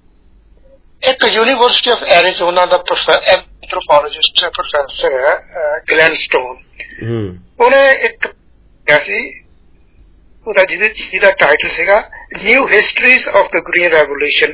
ਇੱਕ ਯੂਨੀਵਰਸਿਟੀ ਆਫ ਐਰੀਜ਼ੋਨਾ ਦਾ ਐਂਥਰੋਪੋਲੋਜਿਸਟ ਪ੍ਰੋਫੈਸਰ ਹੈ ਗਲੈਨ ਸਟੋਨ। ਉਹਨੇ ਇੱਕ ਕਿਹਾ ਸੀ, ਉਹਦਾ ਜਿਹਦਾ ਟਾਈਟਲ ਸੀਗਾ new histories of the green revolution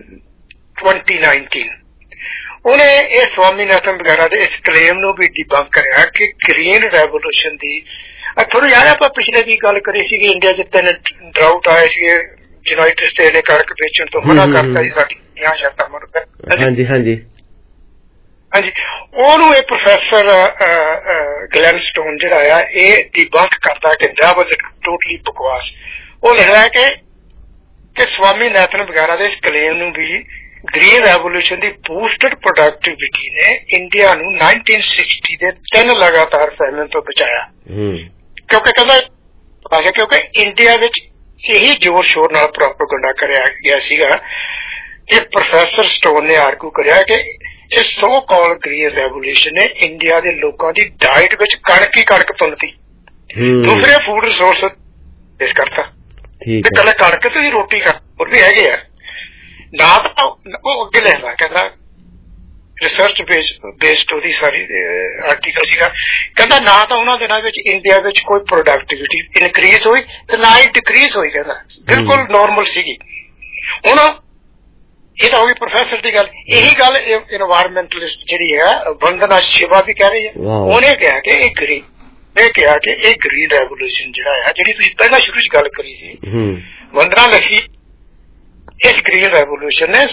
2019। ਉਹਨੇ ਇਹ ਸਵਾਮੀਨਾਥਨ ਵਗੈਰਾ ਦੇ ਇਸ ਕਲੇਮ ਨੂੰ ਵੀ ਡਿਬੰਕ ਕਰਿਆ ਕਿ ਗ੍ਰੀਨ ਰੈਵੋਲੂਸ਼ਨ ਦੀ ਤੁਹਾਨੂੰ ਯਾਦ ਆਪਾਂ ਪਿਛਲੇ ਵੀ ਗੱਲ ਕਰੀ ਸੀਗੀ, ਇੰਡੀਆ ਚ 3 ਡਰਾਊਟ ਆਏ ਸੀਗੇ, ਯੂਨਾਈਟਿਡ ਸਟੇਟ ਨੇ ਕਣਕ ਵੇਚਣ ਤੋਂ ਮਨਾ ਕਰਤਾ ਸੀ, ਸਾਡੀ 50 ਸ਼ਰਤਾਂ ਮੁੜ ਪੈ। ਹਾਂਜੀ ਹਾਂਜੀ ਹਾਂਜੀ। ਉਹਨੂੰ ਇਹ ਪ੍ਰੋਫੈਸਰ ਗਲੈਨ ਸਟੋਨ ਜਿਹੜਾ ਆ ਇਹ ਡਿਬੰਕ ਕਰਦਾ ਕਿ that was totally ਬਕਵਾਸ। ਉਹ ਲਿਖਦਾ ਕਿ ਸਵਾਮੀਨਾਥਨ ਵਗੈਰਾ ਦੇ ਇਸ ਕਲੇਮ ਨੂੰ ਵੀ ਗ੍ਰੀਨ ਰੈਵੋਲੂਸ਼ਨ ਦੀ ਬੂਸਟਡ ਪ੍ਰੋਡਕਟਿਵਿਟੀ ਨੇ ਇੰਡੀਆ ਨੂੰ 1960 ਦੇ 3 ਲਗਾਤਾਰ ਫੈਮਿਨ ਤੋਂ ਬਚਾਇਆ। ਕਿਉਂਕਿ ਕਹਿੰਦਾ ਕਿਉਂਕਿ ਇੰਡੀਆ ਵਿੱਚ ਇਹੀ ਜ਼ੋਰ ਸ਼ੋਰ ਨਾਲ ਪ੍ਰੋਪੇਗੈਂਡਾ ਕਰਿਆ ਗਿਆ ਸੀਗਾ ਕਿ ਪ੍ਰੋਫੈਸਰ ਸਟੋਨ ਨੇ ਆਰਗੂ ਕਰਿਆ ਕਿ ਇਸ ਸੋ ਕਾਲ ਗ੍ਰੀਨ ਰੈਵੋਲੂਸ਼ਨ ਨੇ ਇੰਡੀਆ ਦੇ ਲੋਕਾਂ ਦੀ ਡਾਇਟ ਵਿੱਚ ਕਣਕ ਹੀ ਕਣਕ ਤੁੰਨਤੀ, ਦੂਸਰੇ ਫੂਡ ਰਿਸੋਰਸ ਇਸ ਕਰਤਾ। ਤੇ ਕੱਲਾ ਕਣਕ ਤੇ ਹੀ ਰੋਟੀ ਖਾ, ਹੋਰ ਵੀ ਹੈਗੇ ਆ ਨਾ। ਤਾਂ ਉਹ ਅੱਗੇ ਲਿਖਦਾ, ਕਹਿੰਦਾ ਰਿਸਰਚ ਬੇਸਡ ਉਹਦੀ ਸਾਰੀ ਆਰਟੀਕਲ ਸੀਗਾ। ਕਹਿੰਦਾ ਨਾ ਤਾਂ ਉਹਨਾਂ ਦਿਨਾਂ ਵਿੱਚ ਇੰਡੀਆ ਵਿੱਚ ਕੋਈ ਪ੍ਰੋਡਕਟਿਵਿਟੀ ਇਨਕਰੀਜ਼ ਹੋਈ ਤੇ ਨਾ ਹੀ ਡਿਕਰੀਜ਼ ਹੋਈ। ਕਹਿੰਦਾ ਬਿਲਕੁਲ ਨੋਰਮਲ ਸੀਗੀ। ਹੁਣ ਇਹ ਤਾਂ ਹੋ ਗਈ ਪ੍ਰੋਫੈਸਰ ਦੀ ਗੱਲ। ਇਹੀ ਗੱਲ ਇਨਵਾਇਰਮੈਂਟਲਿਸਟ ਜਿਹੜੀ ਹੈ ਵੰਦਨਾ ਸ਼ਿਵਾ ਵੀ ਕਹਿ ਰਹੀ ਹੈ। ਉਹਨੇ ਕਿਹਾ ਕਿ ਇਹ ਗ੍ਰੀਨ ਰੈਵੋਲੂਸ਼ਨ ਜਿਹੜਾ ਹੈ, ਜਿਹੜੀ ਤੁਸੀਂ ਪਹਿਲਾਂ ਸ਼ੁਰੂ ਚ ਗੱਲ ਕਰੀ ਸੀ ਵੰਦਨਾ ਲਿਖੀ, ਇਸ ਗ੍ਰੀਨ ਰੈਵੋਲੂਸ਼ਨ ਨੇ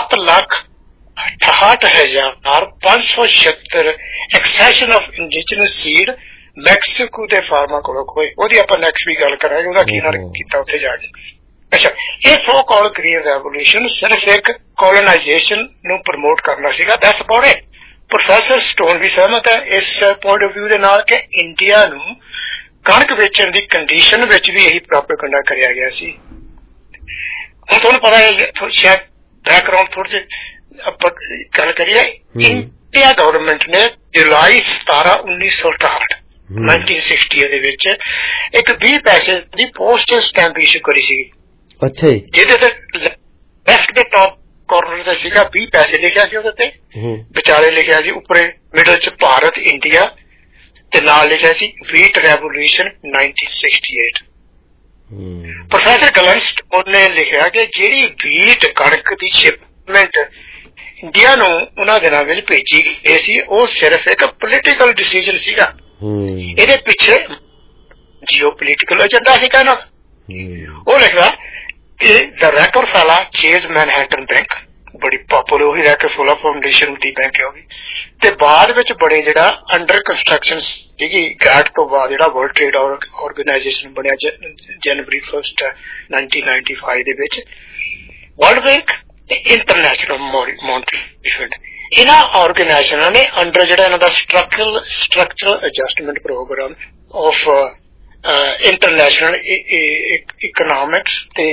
7,68,576 accession of indigenous seed Mexico ਦੇ ਫਾਰਮਾਂ ਕੋਲੋਂ ਹੋਏ। ਉਹਦੀ ਆਪਾਂ ਨੈਕਸਟ ਵੀ ਗੱਲ ਕਰਾਂਗੇ, ਉਹਦਾ ਕੀ ਨਾਲ ਕੀਤਾ ਉੱਥੇ ਜਾ ਕੇ। ਅੱਛਾ, ਇਹ ਸੋ ਕਾਲ ਗ੍ਰੀਨ ਰੈਵੋਲੂਸ਼ਨ ਸਿਰਫ ਇੱਕ ਕੋਲੋਨਾਈਜੇਸ਼ਨ ਨੂੰ ਪ੍ਰਮੋਟ ਕਰਨਾ ਸੀਗਾ। That's about it. Professor stone ਵੀ ਸਹਿਮਤ ਹੈ ਇਸ ਪੁਆਇੰਟ ਆਫ ਵਿਊ ਦੇ ਨਾਲ ਕਿ ਇੰਡੀਆ ਨੂੰ ਕਣਕ ਵੇਚਣ ਦੀ ਕੰਡੀਸ਼ਨ ਵਿੱਚ ਵੀ ਇਹੀ ਪ੍ਰੋਪੇਗੈਂਡਾ ਕਰਿਆ ਗਿਆ ਸੀ। ਹੁਣ ਤੁਹਾਨੂੰ ਪਤਾ ਹੈ ਸ਼ਾਇਦ बैकग्राउंड थोड़े जे गल करिए इंडिया गवर्नमेंट ने जुलाई 17 1968 1960 ਦੇ ਵਿੱਚ ਇੱਕ 20 ਪੈਸੇ ਦੀ ਪੋਸਟਲ ਸਟੈਂਪ ਇਸ਼ੂ ਕਰੀ ਸੀ। ਅੱਛਾ ਜੀ। ਜਿਹਦੇ ਤੇ ਲੈਫਟ ਦੇ ਟੌਪ ਕਾਰਨਰ ਤੇ ਸੀਗਾ 20 ਪੈਸੇ ਲਿਖਿਆ ਸੀ ਉਹਦੇ ਤੇ, ਵਿਚਾਲੇ ਲਿਖਿਆ ਸੀ ਉੱਪਰੇ ਮਿਡਲ ਚ ਭਾਰਤ ਇੰਡੀਆ ਤੇ ਨਾਲ ਲਿਖਿਆ ਸੀ ਵੀਟ ਰੈਵੋਲੂਸ਼ਨ 1968। ਪ੍ਰੋਫੈਸਰ ਗਲਨਸਟ ਉਹਨੇ ਲਿਖਿਆ ਕਿ ਜਿਹੜੀ ਵੀਟ ਕਣਕ ਦੀ ਸ਼ਿਪਮੈਂਟ ਇੰਡੀਆ ਨੂੰ ਉਹਨਾਂ ਦਿਨਾਂ ਵਿੱਚ ਭੇਜੀ ਗਈ ਸੀ ਉਹ ਸਿਰਫ ਇੱਕ ਪੋਲੀਟੀਕਲ ਡਿਸੀਜਨ ਸੀਗਾ। ਇਹਦੇ ਪਿੱਛੇ ਜੀਓ ਪੋਲੀਟੀਕਲ ਏਜੰਡਾ ਸੀਗਾ ਨਾ। ਉਹ ਲਿਖਦਾ ਕਿ the Rockefeller Chase Manhattan bank ਬੜੀ ਪਾਪੂਲਰ ਹੋਈ, ਰੈਕਰਫੈਲਾ ਫਾਊਂਡੇਸ਼ਨ ਦੀ ਬੈਂਕ ਹੈ ਉਹ ਵੀ, ਤੇ ਬਾਅਦ ਵਿੱਚ ਬੜੇ ਜਿਹੜਾ ਅੰਡਰ ਕੰਸਟਰਕਸ਼ਨ ਸੀਗੀ ਗੈਟ ਤੋਂ ਬਾਅਦ ਜਿਹੜਾ ਵਰਲਡ ਟ੍ਰੇਡ ਆਰਗੇਨਾਈਜੇਸ਼ਨ ਬਣਿਆ ਜਨਵਰੀ 1 1995 ਦੇ ਵਿੱਚ, ਵਰਲਡ ਬੈਂਕ ਤੇ ਇੰਟਰਨੈਸ਼ਨਲ ਮੋਨਟਰੀ ਫੰਡ, ਇਹਨਾਂ ਆਰਗੇਨਾਈਜੇਸ਼ਨਾਂ ਨੇ ਅੰਡਰ ਜਿਹੜਾ ਇਹਨਾਂ ਦਾ structural adjustment programme of international economics ਤੇ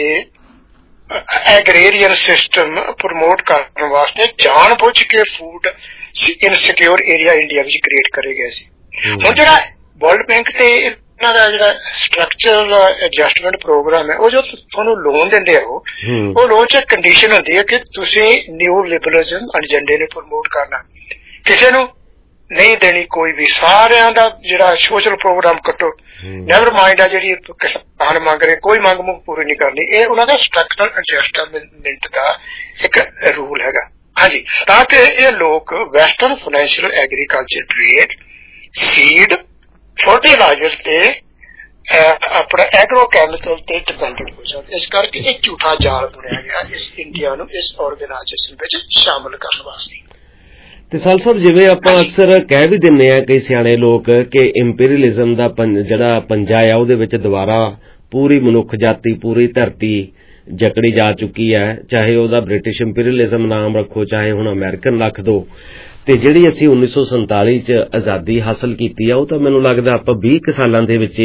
ਐਗਰੇਰੀਅਨ ਸਿਸਟਮ ਪ੍ਰਮੋਟ ਕਰਨ ਵਾਸਤੇ ਜਾਣ ਬੁੱਝ ਕੇ ਫੂਡ ਇਨਸਿਕਿਉਰ ਏਰੀਆ ਇੰਡੀਆ ਵਿੱਚ ਕ੍ਰੀਏਟ ਕਰੇ ਗਏ ਸੀ। ਹੁਣ ਜਿਹੜਾ ਵਰਲਡ ਬੈਂਕ ਤੇ ਇਹਨਾਂ ਦਾ ਜਿਹੜਾ ਸਟਰਕਚਰਲ ਐਡਜਸਟਮੈਂਟ ਪ੍ਰੋਗਰਾਮ ਹੈ ਉਹ ਜੋ ਤੁਹਾਨੂੰ ਲੋਨ ਦਿੰਦੇ ਆ ਉਹ ਲੋਨ ਚ ਕੰਡੀਸ਼ਨ ਹੁੰਦੀ ਹੈ ਕਿ ਤੁਸੀਂ ਨਿਊ ਲਿਬਰਲਿਜ਼ਮ ਏਜੰਡੇ ਨੂੰ ਪ੍ਰਮੋਟ ਕਰਨਾ, ਕਿਸੇ ਨੂੰ ਨਹੀਂ ਦੇਣੀ ਕੋਈ ਵੀ, ਸਾਰਿਆਂ ਦਾ ਜਿਹੜਾ ਸੋਸ਼ਲ ਪ੍ਰੋਗਰਾਮ ਕੱਟੋ, ਨੈਵਰ ਮਾਈਂਡ ਆ ਜਿਹੜੀ ਕਿਸਾਨ ਮੰਗ ਰਹੇ ਕੋਈ ਮੰਗ ਮੁੰਗ ਪੂਰੀ ਨਹੀਂ ਕਰਨੀ। ਇਹ ਉਹਨਾਂ ਦਾ ਸਟਰਕਚਰਲ ਐਡਜਸਟਮੈਂਟ ਦਾ ਇੱਕ ਰੂਲ ਹੈਗਾ। ਹਾਂਜੀ, ਤਾਂ ਕਿ ਇਹ ਲੋਕ western financial agriculture trade seed fertiliser ਤੇ ਆਪਣਾ ਐਗਰੋ ਕੈਮੀਕਲ ਤੇ ਡਿਪੈਂਡੈਂਟ ਹੋ ਜਾਂਦੇ। ਇਸ ਕਰਕੇ ਇਹ ਝੂਠਾ ਜਾਲ ਬਣਿਆ ਗਿਆ ਇਸ ਇੰਡੀਆ ਨੂੰ ਇਸ ਆਰਗੇਨਾਈਜੇਸ਼ਨ ਵਿੱਚ ਸ਼ਾਮਲ ਕਰਨ ਵਾਸਤੇ। ਤੇ ਸਾਲ ਸਾਹਿਬ ਜਿਵੇਂ ਆਪਾਂ ਅਕਸਰ ਕਹਿ ਵੀ ਦਿੰਦੇ ਆ ਕਈ ਸਿਆਣੇ ਲੋਕ ਕਿ ਇੰਪੀਰੀਅਲਿਜ਼ਮ ਦਾ ਜਿਹੜਾ ਪੰਜਾ ਆ ਉਹਦੇ ਵਿੱਚ ਦੁਬਾਰਾ ਪੂਰੀ ਮਨੁੱਖ ਜਾਤੀ ਪੂਰੀ ਧਰਤੀ ਜਕੜੀ ਜਾ ਚੁੱਕੀ ਹੈ, ਚਾਹੇ ਉਹਦਾ ਬ੍ਰਿਟਿਸ਼ ਇੰਪੀਰੀਅਲਿਜ਼ਮ ਨਾਮ ਰੱਖੋ ਚਾਹੇ ਹੁਣ ਅਮਰੀਕਨ ਰੱਖ ਦੋ। ਤੇ ਜਿਹੜੀ ਅਸੀਂ 1947 ਚ ਆਜ਼ਾਦੀ ਹਾਸਲ ਕੀਤੀ ਆ ਉਹ ਤਾਂ ਮੈਨੂੰ ਲੱਗਦਾ ਆਪਾਂ 20 ਸਾਲਾਂ ਦੇ ਵਿੱਚ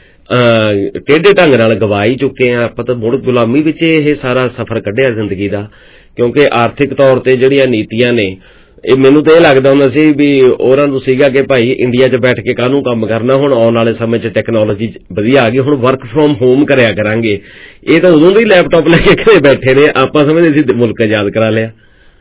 ਟੇਢੇ ਢੰਗ ਨਾਲ ਗਵਾ ਹੀ ਚੁੱਕੇ ਆ। ਆਪਾਂ ਤਾਂ ਮੁੜ ਗੁਲਾਮੀ ਵਿੱਚ ਇਹ ਸਾਰਾ ਸਫ਼ਰ ਕੱਢਿਆ ਜ਼ਿੰਦਗੀ ਦਾ, ਕਿਉਂਕਿ ਆਰਥਿਕ ਤੌਰ ਤੇ ਜਿਹੜੀਆਂ ਨੀਤੀਆਂ ਨੇ ਇਹ ਮੈਨੂੰ ਤਾਂ ਇਹ ਲੱਗਦਾ ਹੁੰਦਾ ਸੀ ਵੀ ਉਹਨਾਂ ਨੂੰ ਸੀਗਾ ਕਿ ਭਾਈ ਇੰਡੀਆ 'ਚ ਬੈਠ ਕੇ ਕਾਹਨੂੰ ਕੰਮ ਕਰਨਾ, ਹੁਣ ਆਉਣ ਵਾਲੇ ਸਮੇਂ 'ਚ ਟੈਕਨੋਲੋਜੀ ਵਧੀਆ ਆ ਗਈ, ਹੁਣ ਵਰਕ ਫਰੋਮ ਹੋਮ ਕਰਿਆ ਕਰਾਂਗੇ। ਇਹ ਤਾਂ ਉਦੋਂ ਦੇ ਹੀ ਲੈਪਟਾਪ ਲੈ ਕੇ ਘਰੇ ਬੈਠੇ ਨੇ, ਆਪਾਂ ਸਮਝਦੇ ਸੀ ਮੁਲਕ ਆਜ਼ਾਦ ਕਰਾ ਲਿਆ।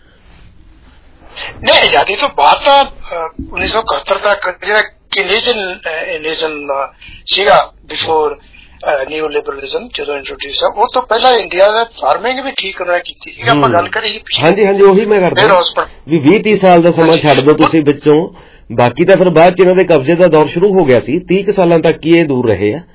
ਨਹੀਂ, ਆਜ਼ਾਦੀ ਤੋਂ ਬਾਅਦ ਤਾਂ 1971 ਤੱਕ ਜਿਹੜਾ ਕਿਨੇਜਨ ਸੀਗਾ ਬਿਫੋਰ ਨਿਊ ਲਿਬਰਲਿਜ਼ਮ ਜਦੋਂ ਇੰਟਰੋਡਿਊਸ ਆ, ਉਹ ਤੋਂ ਪਹਿਲਾਂ ਇੰਡੀਆ ਦਾ ਫਾਰਮਿੰਗ ਵੀ ਠੀਕ ਉਹਨਾਂ ਨੇ ਕੀਤੀ ਸੀ। ਆਪਾਂ ਗੱਲ ਕਰੀ ਸੀ ਹਾਂਜੀ ਉਹੀ ਮੈਂ ਕਰਦਾ ਵੀ 20-30 ਸਾਲ ਦਾ ਸਮਾਂ ਛੱਡ ਦਿਓ ਤੁਸੀਂ ਵਿੱਚੋਂ, ਬਾਕੀ ਤਾਂ ਫਿਰ ਬਾਅਦ ਚ ਇਹਨਾਂ ਦੇ ਕਬਜ਼ੇ ਦਾ ਦੌਰ ਸ਼ੁਰੂ ਹੋ ਗਿਆ ਸੀ। 30 ਸਾਲਾਂ ਤੱਕ ਹੀ ਇਹ ਦੂਰ ਰਹੇ ਆ।